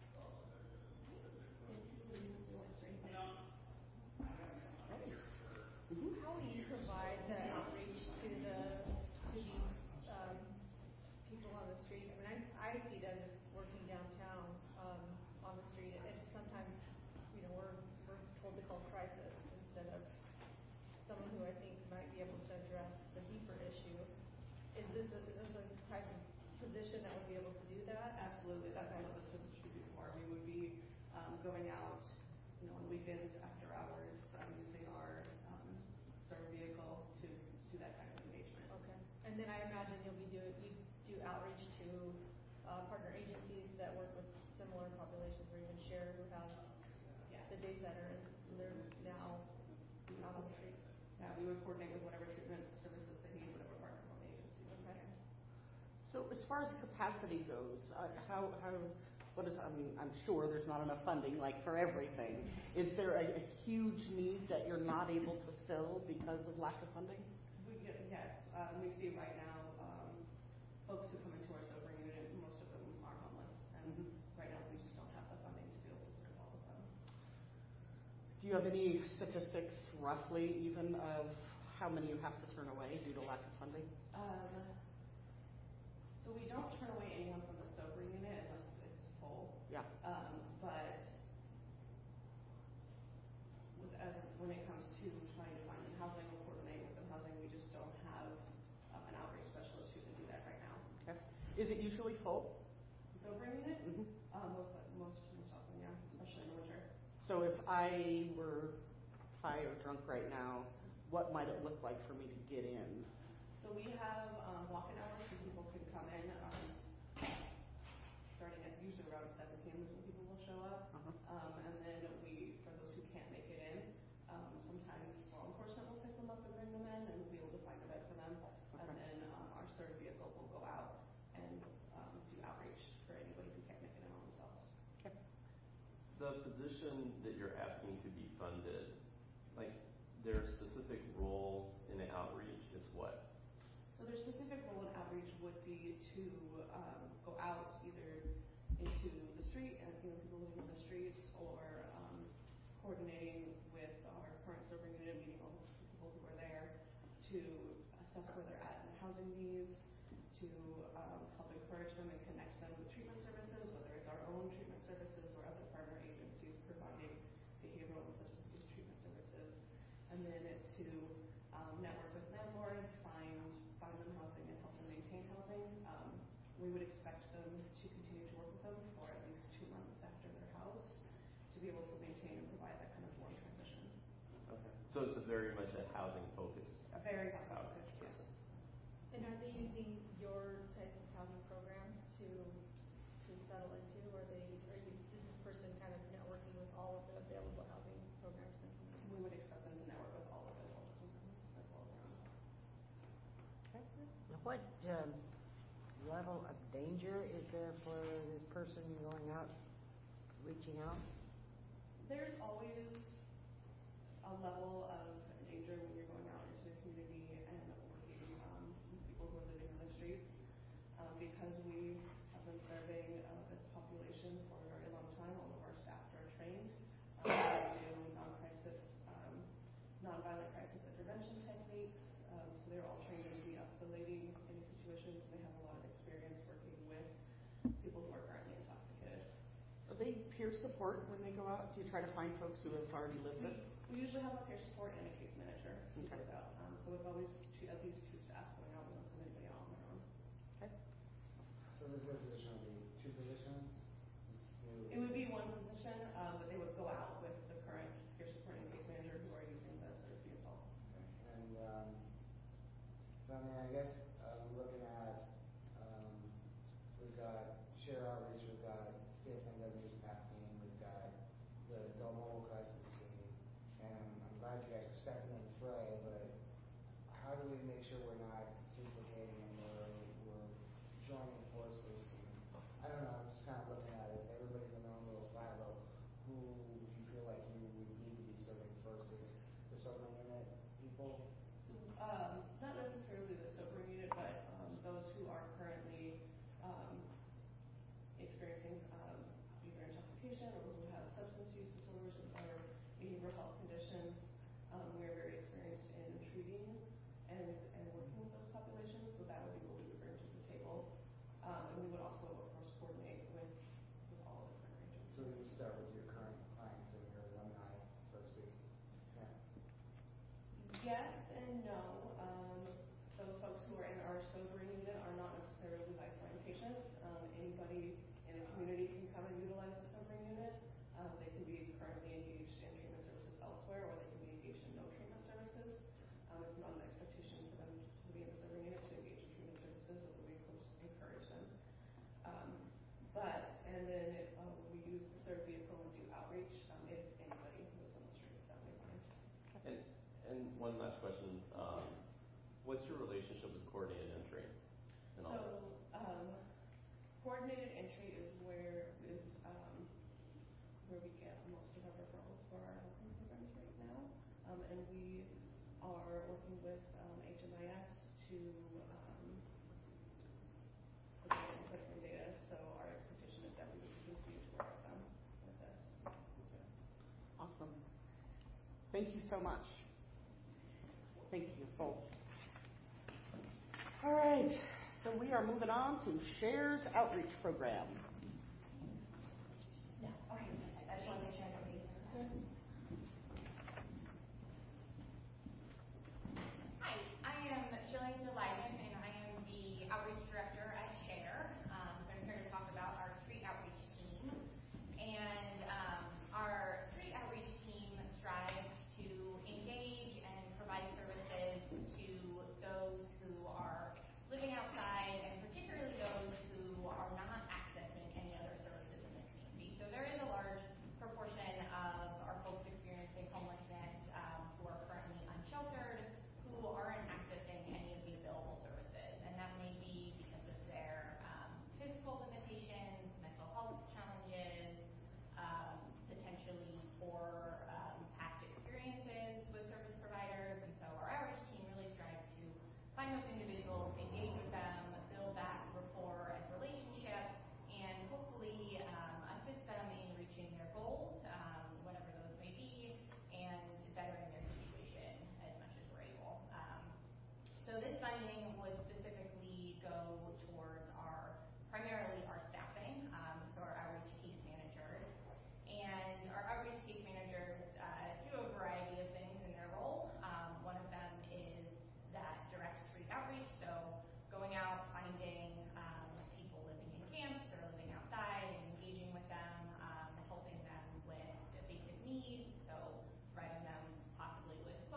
How will you provide the outreach to the to the um, people on the street? I mean, I, I see them just working downtown um, on the street, and sometimes, you know, we're we're told to call crisis instead of someone who I think might be able to address the deeper issue. Is this a, is this a type of position that would be able to do that? Absolutely, that's what this position would be for. We would be um, going out, you know, on weekends, after hours, um, using our um, serve vehicle to do that kind of engagement. Okay. And then I imagine you'll be doing you do outreach to uh, partner agencies that work with similar populations, or even share who have yeah. the day center and they're now out on the street. Yeah, we would coordinate with whatever treatment services they need, whatever partner from the agency. Okay. So as far as capacity goes, uh, how, how, what is, I mean, I'm sure there's not enough funding, like for everything. Is there a, a huge need that you're not able to fill because of lack of funding? We get, yes, um, we see right now um, folks who come into our sobering unit, most of them are homeless, and mm-hmm. right now we just don't have the funding to be able to serve all of them. Do you have any statistics, roughly even, of how many you have to turn away due to lack of funding? Um, so we don't turn away anyone from the sobering unit unless it's full. Yeah. Um, but with, uh, when it comes to trying to find them housing or coordinate with them housing, we just don't have um, an outreach specialist who can do that right now. Okay. Is it usually full? The sobering unit? Mm-hmm. Uh, most, most, most often, yeah, especially in the winter. So if I were high or drunk right now, what might it look like for me to get in? So we have um, walk-in hours so people can come in um, starting at usually around seven p.m. is when people will show up. Uh-huh. Um, and then we, for those who can't make it in, um, sometimes law enforcement will pick them up and bring them in, and we'll be able to find a bed for them. Okay. And then um, our serve vehicle will go out and um, do outreach for anybody who can't make it in on themselves. Okay. The position that you're asking to be funded, like their specific role in the outreach is what? So their specific role in outreach would be to um, go out either into the street and you know So it's a very much a housing focused. A very housing focused, yes. And are they using your types of housing programs to to settle into, or they are you is this person kind of networking with all of the available housing programs in the community? We would expect them to network with all of the homeless homes as well as their own. What um, level of danger is there for this person going out, reaching out? There's always a level of danger when you're going out into the community and working um, with people who are living on the streets. Um, because we have been serving uh, this population for a very long time, all of our staff are trained. Um, we do non-crisis, um, non-violent crisis intervention techniques. Um, so they're all trained in de-escalating any situations, and they have a lot of experience working with people who are currently intoxicated. Are they peer support when they go out? Do you try to find folks who have already lived it? We usually have a peer support and a case manager who Okay. goes out. Um, so it's always two, at least two staff going out. We don't send anybody out on their own. Okay. So this new position would be two positions? New- It would be one position, um, but they would go out with the current peer support and case manager who are using the sort of vehicle. And, um, so I mean, I guess, um, looking at, um, we've got Share Outreach, we've got C S N W's PAC team, we've got the Adult Mobile Crisis team, and I'm glad you guys are stepping in the fray, but how do we make sure we're not duplicating and we're, we're joining forces? And, I don't know, I'm just kind of looking at it, everybody's in their own little silo. Who do you feel like you would need to be serving first? Is it the sobering unit people? So, um, not necessarily the sobering unit, but um, those who are currently um, experiencing um, either intoxication or who have substance use disorders or behavioral health conditions. Um, we are very experienced in treating and, and working with those populations, so that would be what we would bring to the table. Um, and we would also, of course, coordinate with, with all of the different regions. So you start with your current clients and your alumni, so to speak. Yeah. Yes and no. Um, those folks who are in our sobering unit are not necessarily lifeline patients. Um, anybody in the community can come and utilize the sobering unit. Um, they can be currently engaged in treatment services elsewhere, or they can be engaged in no treatment services. Um, it's not an expectation for them to be in the sobering unit to engage in treatment services, although we of course encourage them. Um, but, and then uh, when we use the serve vehicle and do outreach, um, it's anybody who is on the streets that we find. And and one last question. Um, what's your relationship with coordinated entry and all So, this? um, coordinated entry is where is um, where we get most of our referrals for our housing programs right now, um, and we are working with um, H M I S to um, look at input from data. So our expectation is that we would continue to work with them with this. Awesome. Thank you so much. Thank you both. All right, so we are moving on to Share's Outreach Program. No, okay. I just want to make sure I don't read it. Hi, I am Jillian DeLigan, and I am the outreach director at Share. Um, so I'm here to talk about our street outreach team. And um, our street outreach team strives to engage and provide services to those who are living outside, and particularly those who are not accessing any other services in the community. So there is a large proportion of our folks experiencing homelessness um, who are currently unsheltered, who aren't accessing any of the available services. And that may be because of their um, physical limitations, mental health challenges, um, potentially poor um, past experiences with service providers. And so our outreach team really strives to find those individuals, engage with them, build that rapport and relationship, and hopefully um, assist them in reaching their goals, um, whatever those may be, and bettering their situation as much as we're able. Um, so this funding would specifically go towards our, primarily our staffing, um, so our outreach case managers. And our outreach case managers uh, do a variety of things in their role. Um, one of them is that direct street outreach, so going out, finding um, people living in camps or living outside and engaging with them, um, helping them with the basic needs, so providing them possibly with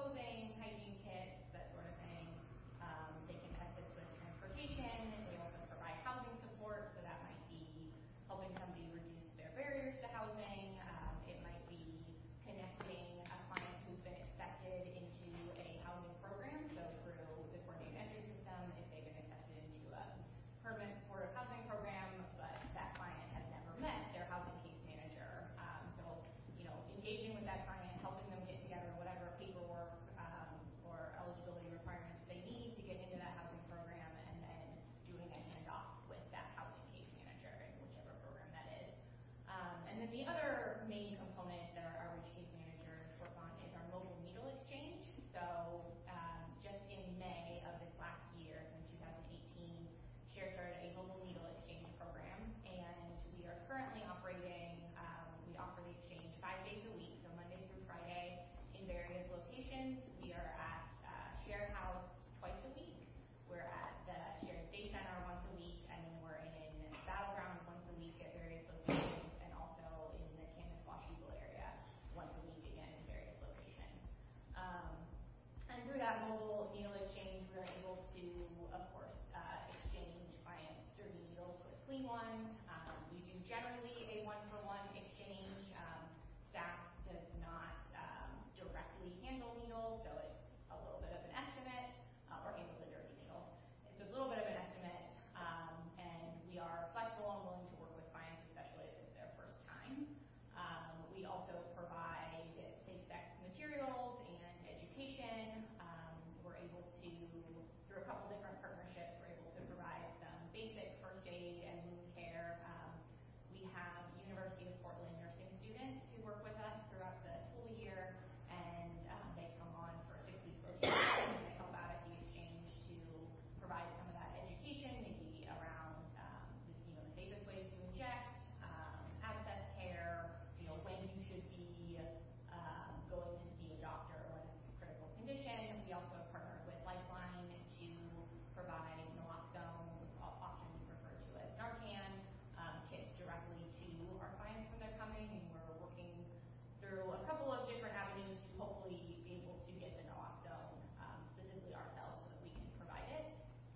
the other main component that our outreach case managers work on is our mobile needle exchange. So um, just in May of this last year, so in two thousand eighteen, Share started a mobile needle exchange program, and we are currently operating, um, we offer the exchange five days a week, so Monday through Friday in various locations. We are at uh, Share House twice a week. We're at the Share Day Center once a week, and then we're in Battleground once a week at various locations, and also in the Camas Wash Eagle area once a week, again in various locations. Um, and through that mobile needle exchange, we're able to, of course, uh, exchange clients' dirty needles with clean ones. Um, we do generally a one-for-one exchange. Um, staff does not um, directly handle needles, so it's a little bit of an estimate, uh, or handle the dirty needles. So it's a little bit of an estimate, um, and we are flexible and willing to work with clients, especially if it's their first time. Um, we also provide safe sex materials and education. Um, we're able to, through a couple different partnerships, we're able to provide some basic first aid and wound care. Um, we have University of Portland nursing students who work with us throughout the school year, and um, they come on for six weeks rotation, and they help out at the exchange to provide some of that education, maybe around um, the, you know, the safest ways to inject, um, access care, you know, when you should be um, going to see a doctor when it's a critical condition. We also have partnered with Lifeline to provide naloxone, what's often referred to as Narcan, um, kits directly to our clients when they're coming, and we're working through a couple of different avenues to hopefully be able to get the naloxone um, specifically ourselves so that we can provide it.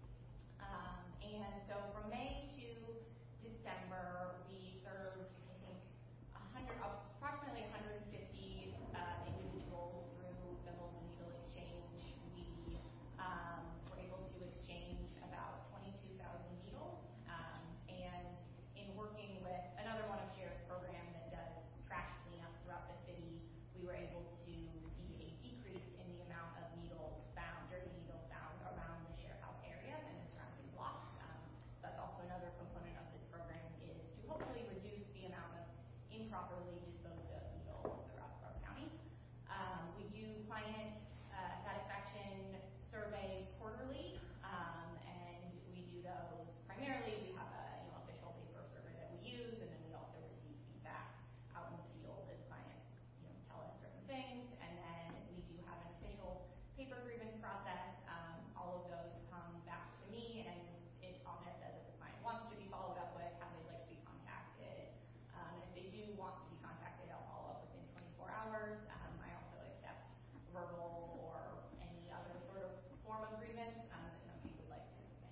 Um, and so from May to December, we served, I think, one hundred, approximately one hundred fifty uh, individuals through the mobile needle exchange. We um, were able to exchange about twenty-two thousand needles, um, and in working with another one of Share's program that does trash cleanup throughout the city, we were able to see a decrease in the amount of needles found, dirty needles found around the Share House area and the surrounding blocks. Um, that's also another component of this program, is to hopefully reduce the amount of improperly disposed of needles throughout Clark County. Um, we do client uh, satisfaction surveys quarterly, um, and we do those primarily. We have a you know, official paper survey that we use, and then we also receive feedback out in the field as clients you know, tell us certain things, and then we do have an official paper grievance process. Um, all of those come back to me, and it on there says if the client wants to be followed up with, how they'd like to be contacted. Um, and if they do want to be contacted, I'll follow up within twenty-four hours. Um, I also accept verbal or any other sort of form of grievance um, that somebody would like to submit.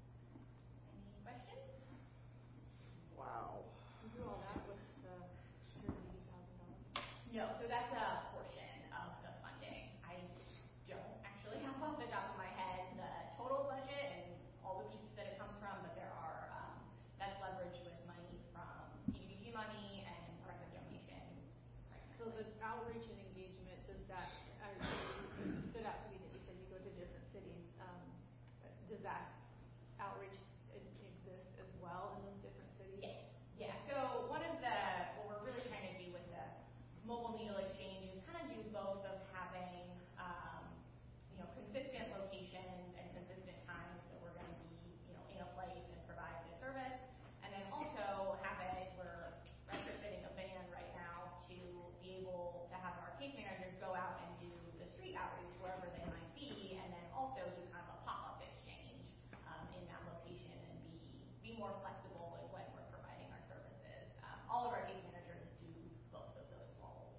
Any questions? Wow. You do all that with the Share eighty thousand dollars? No, so that's a portion of the funding. I don't actually have off the top of my head the total budget and all the pieces that it comes from, but there are, um, that's leveraged with money from C D B G money and private donations. So the outreach and engagement, does that, I stood out to me that you said you go to different cities. Um, does that outreach exist as well in those different cities? Yes. Yeah. So one of the, what we're really trying to do with the mobile needle exchange is kind of do both of having, um, you know, consistent locations and consistent times that we're going to be, you know, in a place and provide the service, and then also have it, we're retrofitting a van right now to be able to have our case managers go out and do the street outreach wherever they might be, and then also do kind of a pop-up exchange um, in that location and be be more flexible in when we're providing our services. Um, all of our case managers do both of those roles.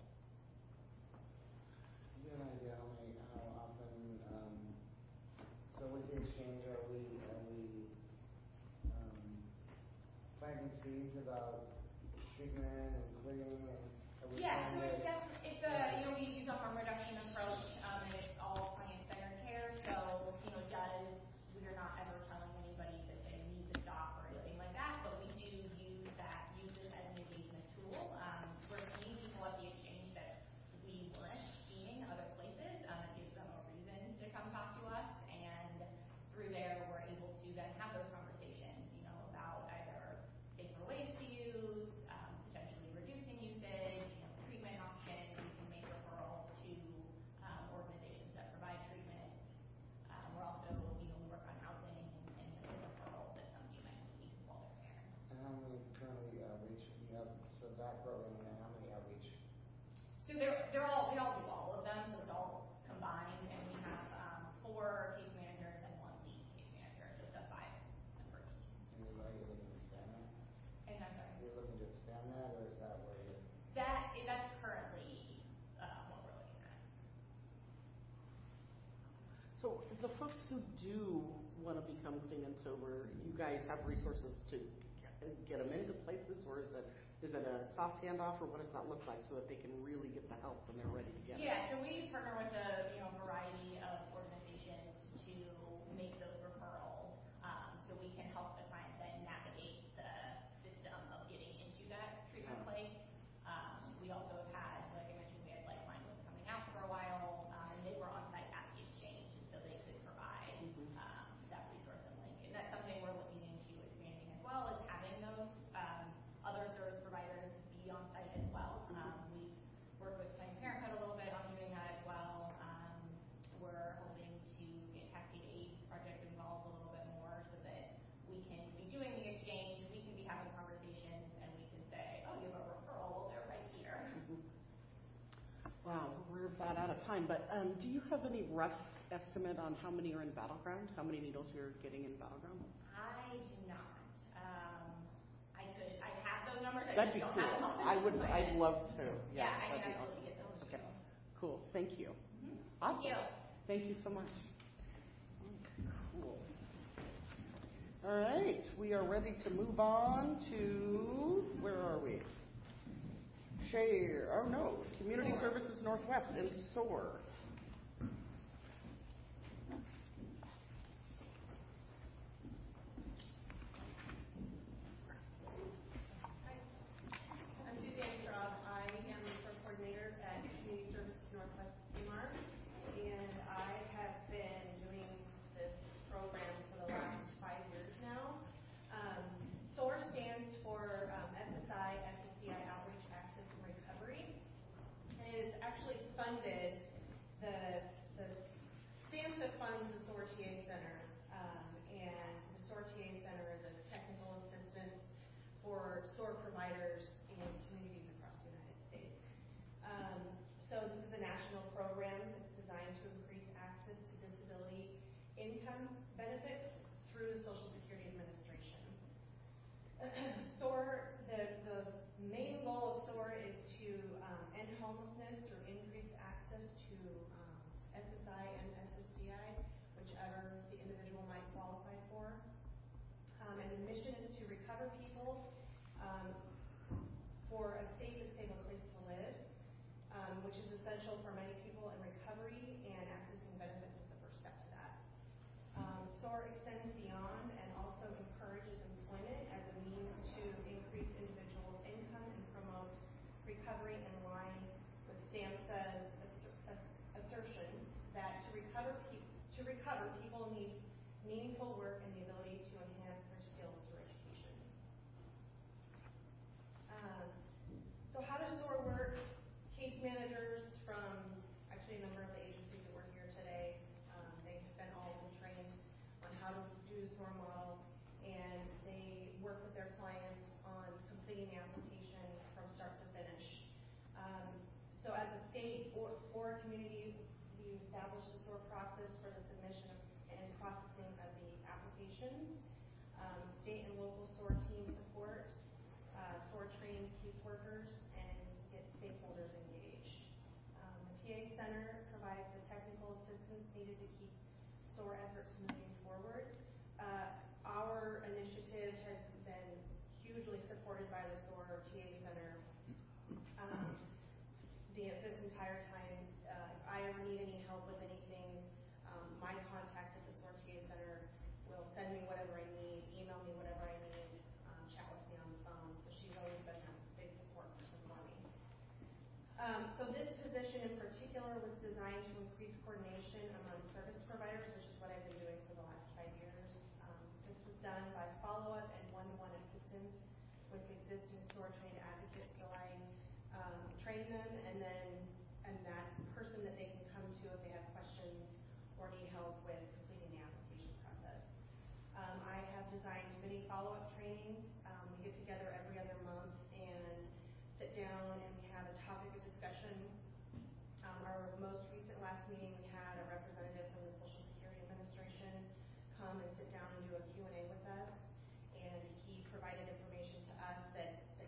Do you have an idea how many, how often, um, so with the exchange, are we, are we, um, planting seeds about treatment and quitting and? are we Yeah, trying so to- it's def- it's a, you know, we use a harm reduction approach, um, and it's all client-centered care, so, you know, it does, we are not ever telling anybody that they need to stop or anything like that, but we do use that, use this as an engagement tool. Um, we're seeing people at the exchange that we weren't seeing other places. Um, it gives them a reason to come talk to us, and through there, we're able to then have those conversations, you know, about either safer ways to use, um, potentially reducing Are you looking to expand that, or is that where you're? That, that's currently uh, what we're looking at. So the folks who do want to become clean and sober, you guys have resources to get them into places, or is it is it a soft handoff, or what does that look like so that they can really get the help when they're ready to get it? Yeah, so we partner with a you know variety of organizations to make those referrals, um, so we can help the client then navigate the system of getting into that treatment place. Um, we also have had, like I mentioned, we had Lifeline was coming out for a while, um, and they were on site at the exchange, and so they could provide um, that resource and link. And that's something we're looking into expanding as well, as having those um, other service providers be on site as well. Um, we work with Planned Parenthood a little bit on doing that as well. Um, we're hoping to get Cascade Aid Project involved a little bit more so that we can be doing the exchange, we can be having conversations, and we can say, oh, you have a referral, well, they're right here. Wow, we're about out of time, but um, do you have any rough estimate on how many are in Battleground? How many needles you're getting in Battleground? I do not. Um, I could, I have those numbers, I That'd just be don't cool. have them off the I top would, of my I'd head. love to. Yeah, I that'd can be absolutely awesome. get those to Okay, you. cool. Thank you. Mm-hmm. Awesome. Thank you. Thank you so much. Cool. All right, we are ready to move on to, where are we? Share, oh no, Community Services Northwest and S O A R. I'm Suzanne Straub. I am the store coordinator at Community Services Northwest C M R, and I have been doing this program for the last five years now. Um, S O A R stands for um, S S I, S S D I Outreach, Access, and Recovery. And it is actually funded, the, the SAMHSA funds the S O A R T A Center, um, and the S O A R T A Center is a technical assistance for store providers in communities across the United States. Um, so this is a national program that's designed to increase access to disability income benefits through the Social Security Administration. S O A R, the, the main goal of S O A R is to um, end homelessness through increased access to um, S S I and S S D I, whichever the individual might qualify for. Um, and the mission is to recover people um, for a safe and stable place to live, um, which is essential for many people in recovery, and accessing benefits is the first step to that. Um, S O A R extends beyond and also encourages employment as a means to increase individuals' income and promote recovery in line with SAMHSA's asser- assertion that to recover, pe- to recover, people need meaningful work and the ability to enhance their skills through education. Um, so how does S O A R work? Case managers from actually a number of the agencies that were here today, um, they have been all been trained on how to do the S O A R model, and they work with their clients on completing the application from start to finish. Um, so as a state or, or a community, we establish the S O A R process for the submission of, and processing of the applications. Um, state and local S O A R team support, uh, S O A R trained caseworkers, and get stakeholders engaged. Um, the T A Center provides the technical assistance needed to keep S O A R efforts moving forward. Uh, our initiative has been hugely supported by the S O A R T A Center. Um, the, this entire time, uh, if I ever need any help with anything, um, my contact at the S O A R T A Center will send me whatever I need, email me whatever I need, um, chat with me on the phone. So she's always been a big support person for me. Um, so this position in particular was designed to increase coordination among service providers, which is what I've been doing for the last five years. Um, this was done by follow-up and one-to-one assistance with existing S O A R trained advocates. So I um, train them, and then and that person that they can come to if they have questions or need help with completing the application process. Um, I have designed many follow-up trainings. Um, we get together every other month and sit down, and we have a topic of discussion. Um, our most recent last meeting, we had a representative from the Social Security Administration come and sit down and do a Q and A with us, and he provided information to us that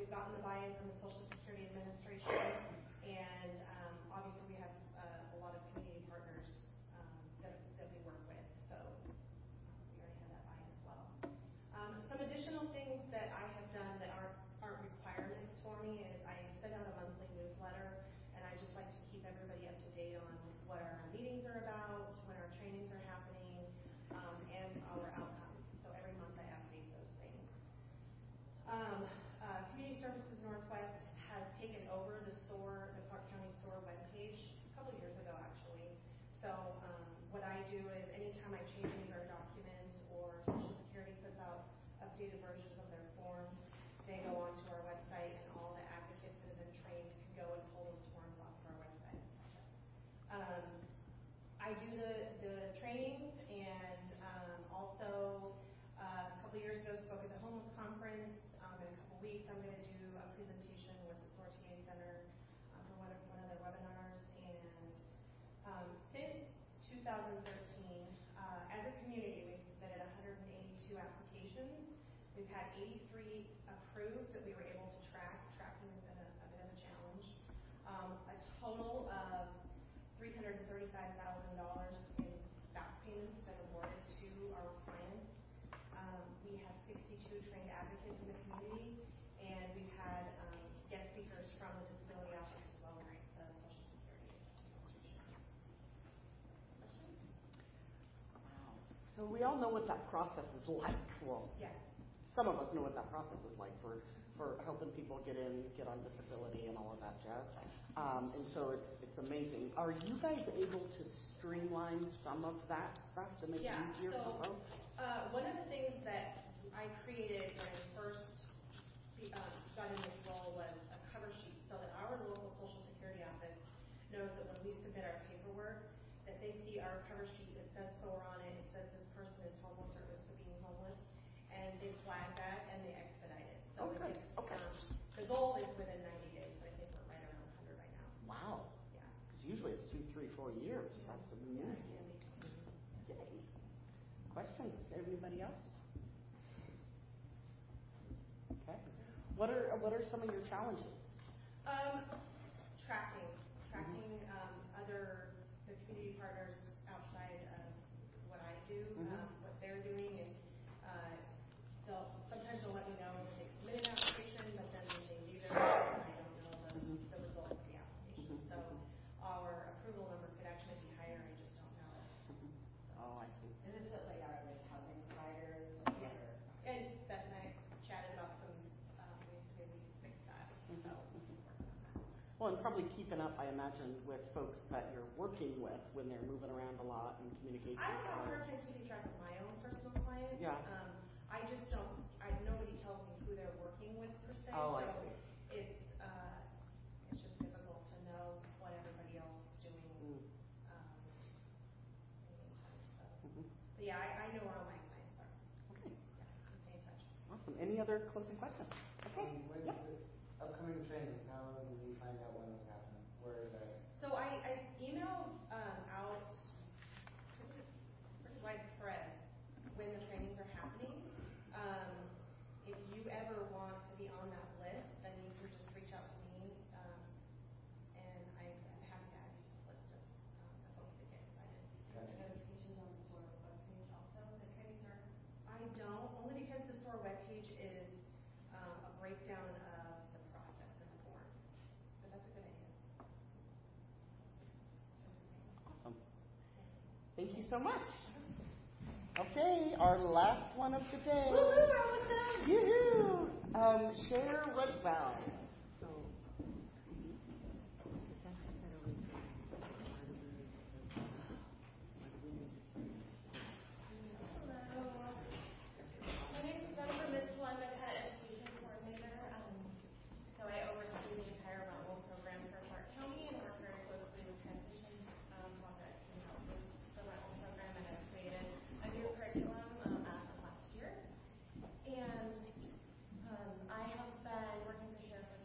we've gotten the buy-in from the Social Security Administration, and um, obviously we have uh, a lot of community partners um, that, that we work with, so um, we already have that buy-in as well. Um, some additional things that I have done that aren't, aren't requirements for me is I send out a monthly newsletter, and I just like to keep everybody up to date on what our meetings are about, when our trainings are happening, um, and our outcomes. So every month I update those things. Um, uh, Community Services Northwest has taken over the SOAR, the Clark County SOAR webpage a couple years ago, actually. So um, what I do is anytime I change any of our documents or Social Security puts out updated versions of their forms, they go onto our website, and all the advocates that have been trained can go and pull those forms off of our website. Um, I do the, the trainings, and um, also uh, a couple years ago spoke at the homeless conference. Um, in a couple weeks, I'm going to do a presentation with the SOAR T A Center uh, for one of, one of their webinars. And um, since two thousand thirteen, uh, as a community, we've submitted one hundred eighty-two applications. We've had eighty-three approved that we were able to track. Tracking has been a, a bit of a challenge. Um, a total of three hundred thirty-five thousand dollars in back payments been awarded to our clients. Um, we have sixty-two trained advocates in the community, and we've had um, guest speakers from the Disability Office as well as the Social Security Administration. Wow. So we all know what that process is like. Well, yeah. Some of us know what that process is like for, for helping people get in, get on disability and all of that jazz. Um, and so it's it's amazing. Are you guys able to streamline some of that stuff to make yeah, it easier so, for folks? Uh, one of the things that I created when I first um, got in this role was a cover sheet so that our local Social Security office knows that when we submit our paperwork, that they see our cover sheet that says SOAR on it, it says this person is homeless or is being homeless, and they flag that and they expedite it. So Okay, it's, okay. Um, the goal is within ninety days, but I think we're right around one hundred right now. Wow. Yeah. Because usually it's two, three, four years. Yeah. That's Yeah, amazing. it can be. Yay. Questions? Anybody else? Okay. What are what are some of your challenges? Um, tracking, tracking um, other the community partners outside of what I do, Mhm. um, what they're doing, and uh, they'll sometimes they'll let me know when they submit an application, but then they leave their and I don't know the, Mhm. the results of the application. So our approval number could actually be higher. I just don't know. Mhm. Oh, I see. Is this what like our like housing providers? Yeah. And Beth and I chatted about some um, ways to maybe fix that. So working on that. Well, and probably keeping up, I imagine, with folks that you're working with when they're moving around a lot and communicating. I have a hard time keeping track of my own personal clients. Yeah. Um, I just don't. I nobody tells me who they're working with per se. Oh, I so see. It's uh, it's just difficult to know what everybody else is doing. Mm. Um, in the meantime, so. Mhm. But yeah, I, I know where all my clients are. Okay. Yeah, I can stay in touch. Awesome. Any other closing questions? Okay. Um, when Yep. the upcoming trainings, how do we find out when those happen? Where is that? So I, I emailed um, out pretty, pretty widespread when the trainings are happening. Um, if you ever want to be on that list, then you can just reach out to me, um, and I, I'm happy to add you to the list of um, the folks that get invited. Are there notifications on the SOAR webpage also that trainings are? I don't, only because the SOAR webpage is um, a breakdown of the process and the forms. But that's a good idea. Awesome. Thank you so much. Okay, our last one of the day. Woohoo, we're almost done. Yoo-hoo! Um, Cher Redbound. So. Hello. My name is Jennifer Mitchell. I'm the pet education coordinator. Um, so I oversee the entire Mount Wolf program for Clark County and work very closely with transition um, projects and help with the Mount Wolf program. And I've created a new curriculum um, as of last year. And um, I have been working for Sheriff for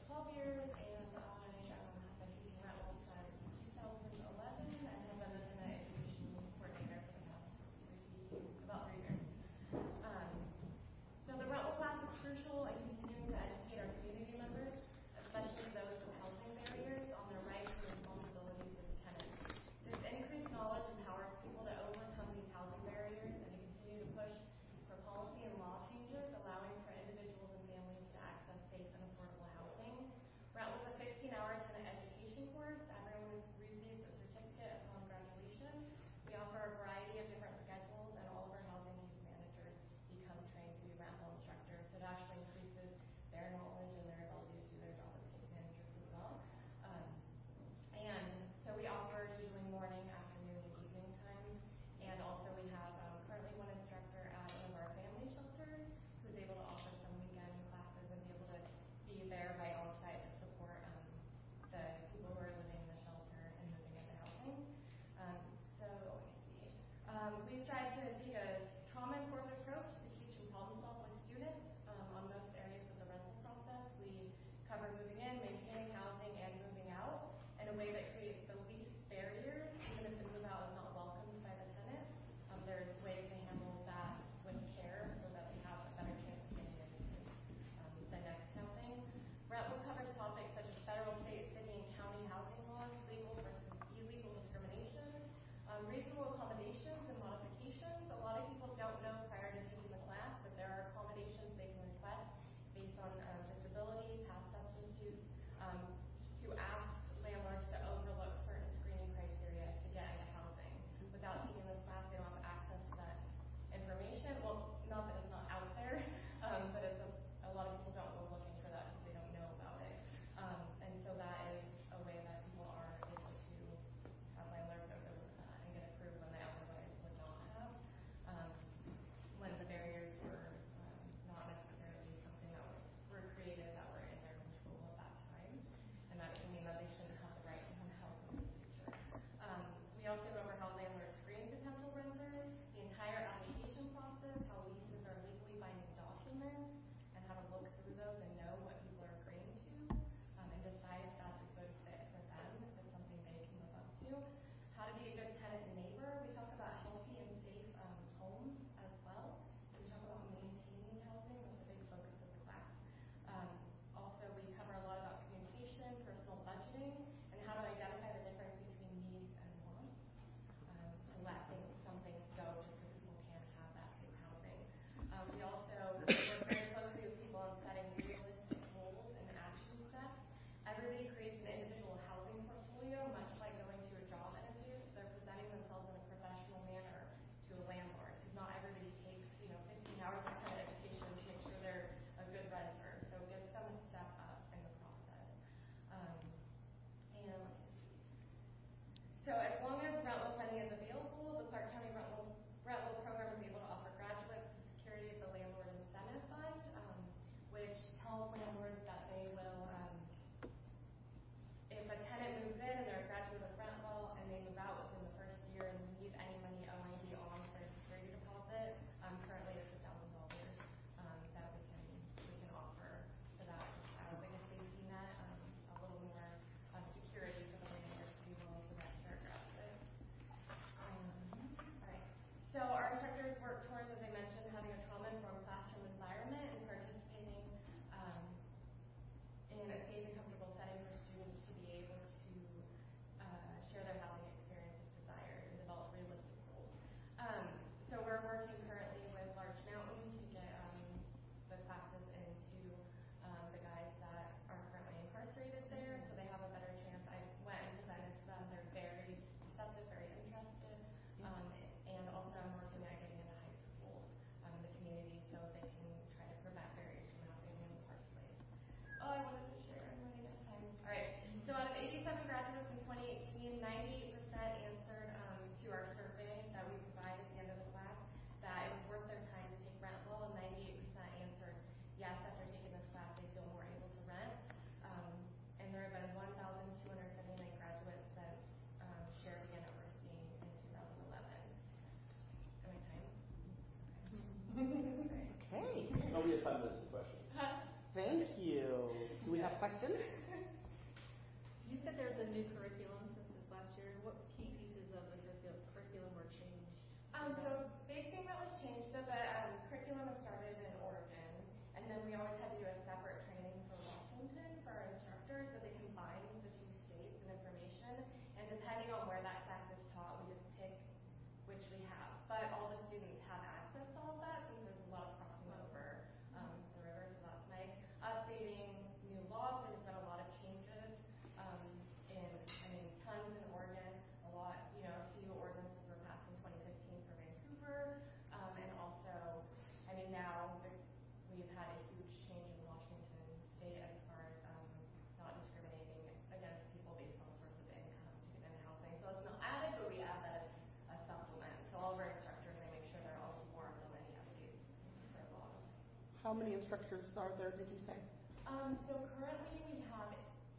time this question. Thank you. Do we have questions? You said there's a new curriculum since this last year. What key pieces of the curricu- curriculum were changed? Um, so big thing that was changed, so the um, curriculum was started in Oregon, and then we always had to do a separate training for Washington for our instructors, so they combined the two states and information, and depending on where that class is taught, we just pick which we have. But all the students have access to all of that since there's a lot of crossing over um, the river, so that's nice. Updating new laws, there's been a lot of changes um, in, I mean, tons in Oregon, a lot, you know, a few ordinances were passed in twenty fifteen for Vancouver, um, and also, I mean, now we've had a huge change in Washington State as far as um, not discriminating against people based on source of income to get into housing. So it's not added, but we add that as a supplement. So all of our instructors, I make sure they're all informed on any updates for laws. How many instructors are there, did you say? Um, so currently we have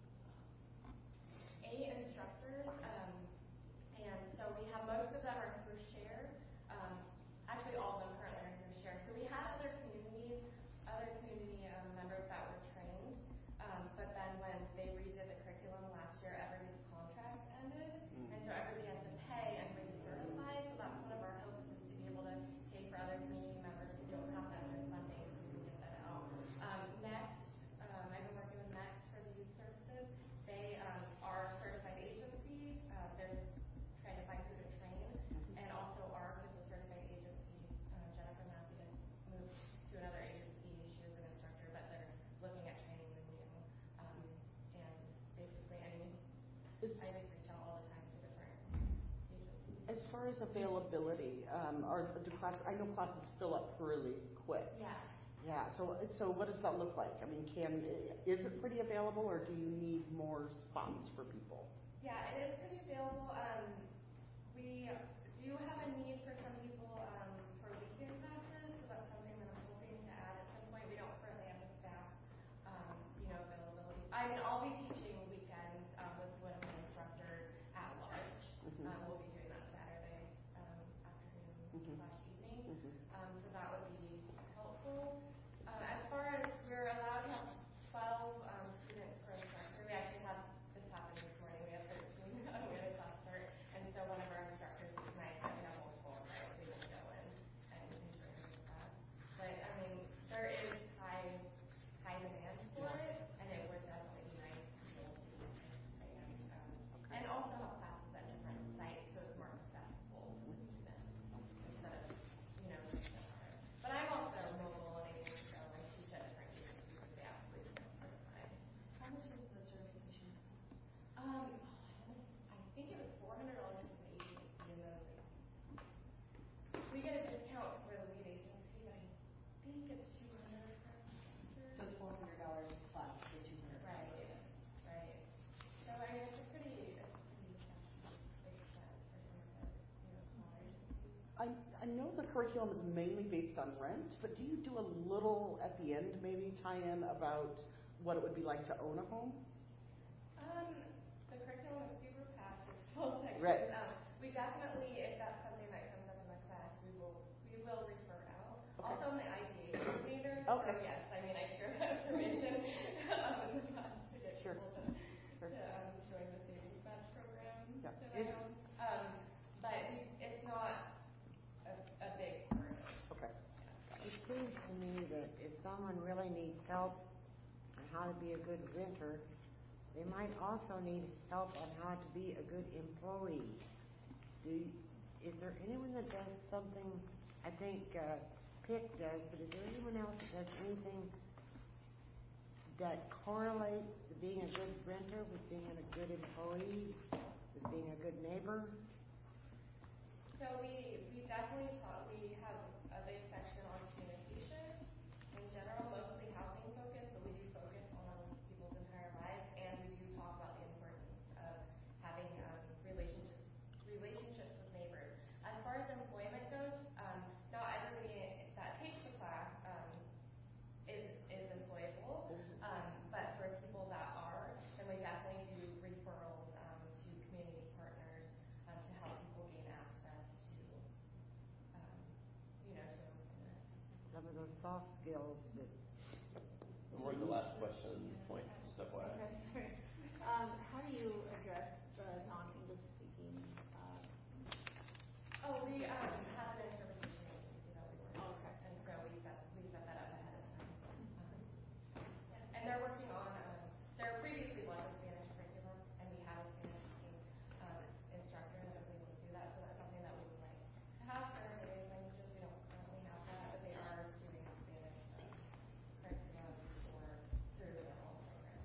eight instructors, um, and so we have most of them are first share. Um, actually, all of them currently are first share. So we had other community, other community um, members that were trained, um, but then when they redid the curriculum last year, everybody's contract ended, and so everybody has to pay and recertify. So that's one of our hopes is to be able to pay for other community members who don't have that other funding, so we can get that out. Um, next, um, I've been working with Next for the youth services. They um, are a certified agency. Uh, they're just trying to find who to train. And also ARC is a certified agency. Uh, Jennifer Matthews moved to another agency. She was an instructor, but they're looking at training the new. Um, and basically, I mean, Is- I just reach out all the time to different agencies. As far as availability, um, are the class, I know classes fill up really quick. Yeah. Yeah, so, so what does that look like? I mean, can, is it pretty available or do you need more spots for people? Yeah, it is pretty available. Um, we do have a need for some people um, for weekend classes, so that's something that I'm hoping to add at some point. We don't currently have the staff, um, you know, availability. I mean, I'll be teaching weekends um, with one of my instructors at large. Mhm. Um, we'll be doing that Saturday um, afternoon Mhm. slash evening, Mhm. um, so that would be helpful. Uh, as far as we're allowed to have twelve um, students per instructor, we actually had this happen this morning. We had thirteen. We had a class start, and so one of our instructors tonight said we have multiple, right? We didn't go in and ensure the class. But I mean, there is high high demand for it, and it would definitely be nice to be able to expand um, and also have classes at different sites, so it's more accessible to students instead of you know. But I'm also mobile and able to go and teach at different agencies if they absolutely don't certify. How much is the certification cost? Um, I think it was four hundred dollars for the agency, and then like, we get a discount for the lead agency, but I think it's two hundred for instructors. So it's four hundred dollars plus the two hundred. Right, right. So I mean, it's a pretty, it's a pretty big expense for some of the, you know, smaller agencies. I, I know the curriculum is mainly based on rent, but do you do a little at the end, maybe tie in about what it would be like to own a home? Um, the curriculum is super packed. It's full sections. Right. Um, we definitely, if that's something that comes up in the class, we will we will refer out. Okay. Also, I'm the I D A coordinator. Okay. So yes, I mean I share that information um, in the class to get Sure. people to, Sure. to um, join the Safe Dispatch program. Yeah. To their home. Um, but we, it's not a, a big part of it. Okay. It seems to me that if someone really needs help on how to be a good renter, they might also need help on how to be a good employee. Do you, is there anyone that does something? I think uh, Pick does, but is there anyone else that does anything that correlates to being a good renter with being a good employee, with being a good neighbor? So we, we definitely talk, we have a big section on communication in general, mostly housing focused, but we do focus on people's entire lives, and we do talk about the importance of having um, relationships relationships with neighbors. As far as employment goes, um, not everybody that takes the class um, is, is employable, um, but for people that are, then we definitely do referrals um, to community partners um, to help people gain access to, um, you some of those soft skills that. More the last question point, just F Y I. Okay, sorry. Um, how do you address the non-English speaking? Uh, Oh, we um, have an interpretation agency that we work with. Oh, okay. And so we set, we set that up ahead of time. Um, and they're working on, um, there previously was a Spanish curriculum, and we had a Spanish speaking um, instructor that was able to do that, so that's something that we would like to have for our various languages. We don't currently have that, but they are doing Spanish um, curriculum for, through their own program.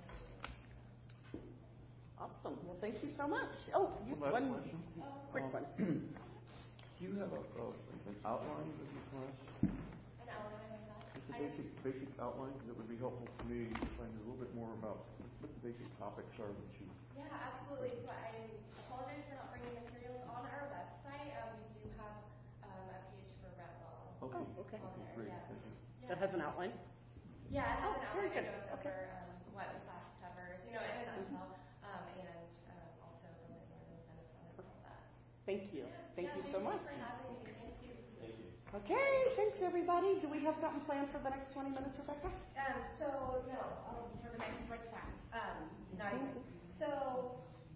Awesome. Well, thank you so much. Oh, you, One last one question. quick Um, one. Do you have a, a, an outline of your class? An outline of that? Just a basic, basic outline, because it would be helpful for me to find a little bit more about what the basic topics are that you. Yeah, absolutely. So I apologize for not bringing materials on our website. Um, we do have um, a page for Redwell. Okay. Oh, okay. On there, Great. yeah. Thank you. That has an outline? Yeah, it has Oh, an very outline good. that goes Okay. over um, what the class covers, you know, in a nutshell, um, and um, also the landlord incentive fund and all that. Thank you. Yeah, Thank yeah, you so much. for having me. Thank you. Thank you. Okay, thanks everybody. Do we have something planned for the next twenty minutes, Rebecca? Um, so no, um, for the next break time. Um, not even. So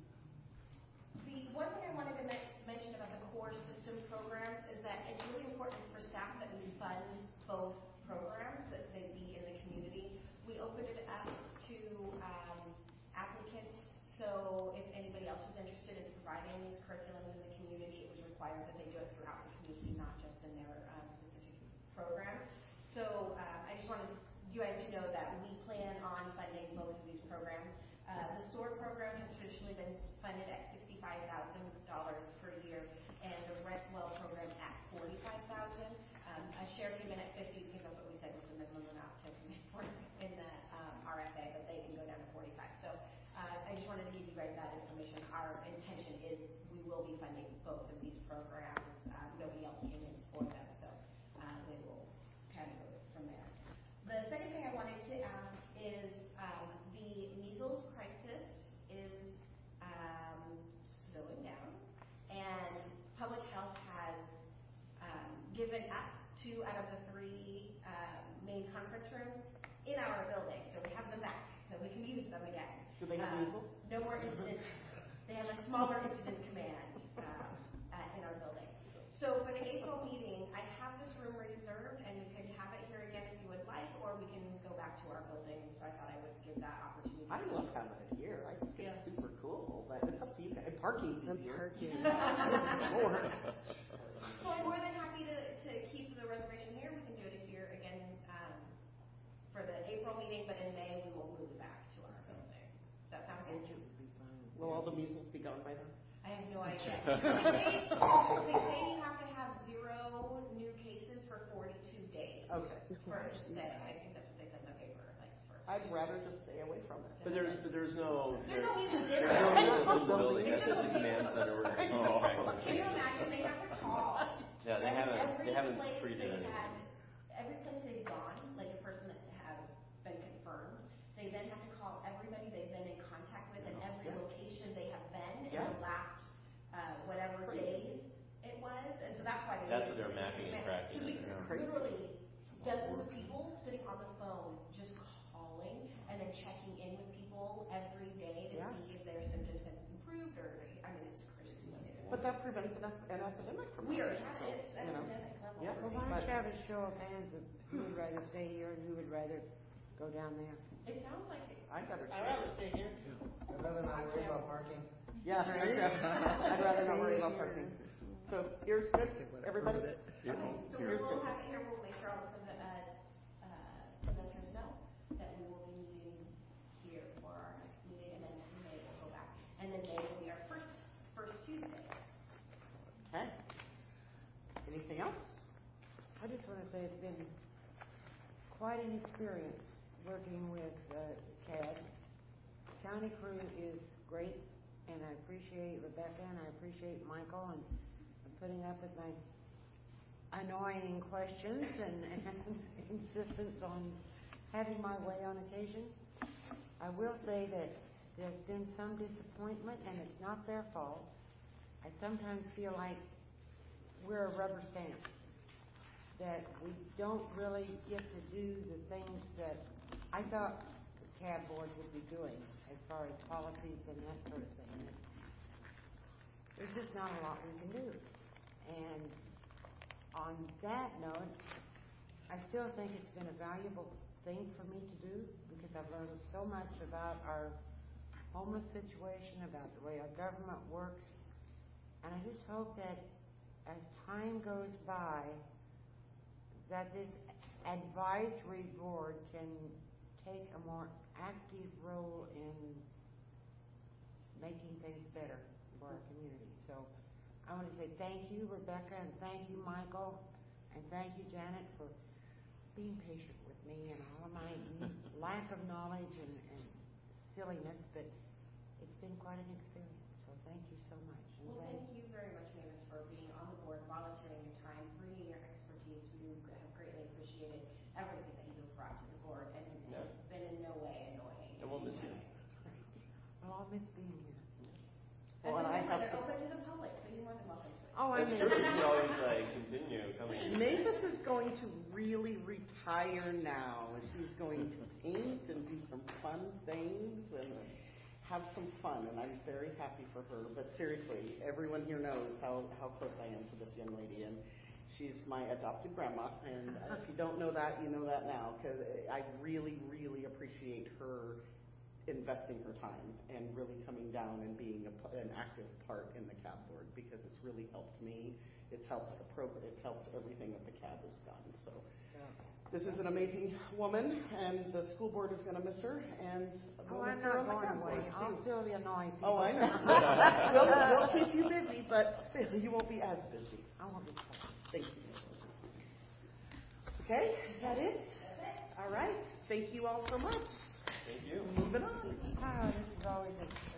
the one thing I wanted to me- mention about the core system programs is that it's really important for staff that we fund both programs, that they be in the community. We opened it up to um, applicants, so if anybody else is interested in providing these curriculums in the community, it was required that they do it throughout the community, not just in their uh, specific program. So uh, I just wanted you guys to know that we plan on funding both of these programs. Uh, the SOAR program has traditionally been funded at sixty-five thousand dollars per year, and the Redwell program at forty-five thousand dollars. Um, a share came in at fifty because that's what we said was the minimum amount to commit for in that um, R F A, but they can go down to forty-five. So uh, I just wanted to give you guys that information. Our intention is we will be funding both of these programs. Um, nobody else came in for them, so uh, they will kind of go from there. The second thing I wanted to ask is um, the measles crisis is um, slowing down, and public health has um, given up two out of the three um, main conference rooms in our building, so we have them back, so we can use them again. Do they have Um, measles? No more incident. They have a smaller incident command um, at, in our building. So for the April meeting, I have this room reserved, and we could have it here again if you would like, or we can go back to our building. So I thought I would give that opportunity. I love having it here. I think Yeah. it's super cool, but it's up to you guys. And parking's easier. Parking. Lord. So I'm more than happy to, to keep the reservation here. We can do it here again um, for the April meeting, but in May we will move it back to our building. Does that sound good? Will all the measles be gone by then? I have no idea. They say, they say you have to have zero new cases for forty-two days. Okay. First day. I think that's what they said in the paper, like first. I'd rather just stay away from it. But there's, but there's no. There's no measles in There's there. no measles in the building. It's That's just just a command center where they can Oh. track Can you imagine? They have to call. Yeah, they haven't, Every they haven't place treated they've anyone. had- Every place they've gone, like a person that has been confirmed, they then have to call everybody they've been in contact with and every Yeah. location they have been in Yeah. the last uh, whatever days it was, and so that's why they. That's did what they're it. mapping and tracking. So we It's crazy. literally dozens of people sitting on the phone, just calling and then checking in with people every day to Yeah. see if their symptoms have improved or. I mean, it's crazy. But that prevents an, ep- an epidemic from We already happening, had it. It's so, you know. epidemic level. Yeah. Well, why don't you have a show of hands of who would rather stay here and who would rather go down there? It sounds like it. I'd rather. I'd rather stay here. I'd rather not worry about parking. Yeah, there you go. I'd rather not worry about parking. So here's good, everybody? Yeah. Okay, so Here's we'll good. have it here, we'll make sure all the present, uh, uh, presenters know that we will be meeting here for our next meeting, and then in May we'll go back. And then May will be our first, first Tuesday. Okay. Anything else? I just want to say it's been quite an experience working with uh, C A D. County crew is great, and I appreciate Rebecca and I appreciate Michael and putting up with my annoying questions and, and insistence on having my way on occasion. I will say that there's been some disappointment, and it's not their fault. I sometimes feel like we're a rubber stamp, that that we don't really get to do the things that I thought the C A B board would be doing as far as policies and that sort of thing. There's just not a lot we can do. And on that note, I still think it's been a valuable thing for me to do because I've learned so much about our homeless situation, about the way our government works. And I just hope that as time goes by, that this advisory board can take a more active role in making things better for our community. So I want to say thank you, Rebecca, and thank you, Michael, and thank you, Janet, for being patient with me and all of my lack of knowledge and, and silliness, but it's been quite an experience. So thank you so much. And Well, thank you very much, Mavis, for being on the board, volunteering your time, bringing your expertise. We have greatly appreciated everything that you have brought to the board, and Yeah. it's been in no way annoying. And we'll miss you. Well, I'll miss being here. Well, and I have They're to- open to the public, so you're more than welcome to. Oh, I That's mean, true. You can always like continue coming. Mavis is going to really retire now. She's going to paint and do some fun things and have some fun, and I'm very happy for her. But seriously, everyone here knows how, how close I am to this young lady, and she's my adopted grandma, and if you don't know that, you know that now, because I really, really appreciate her investing her time and really coming down and being a, an active part in the C A B board, because it's really helped me. It's helped the program. It's helped everything that the C A B has done. So this is an amazing woman, and the school board is going to miss her. And oh, we'll I'm miss her not on the going C A B away. board, I'll too. still be annoying people. Oh, I know. we'll, we'll keep you busy, but still, you won't be as busy. I won't be. Thank you. Okay, is that it? All right. Thank you all so much. Thank you. Moving on. Ah, this is always a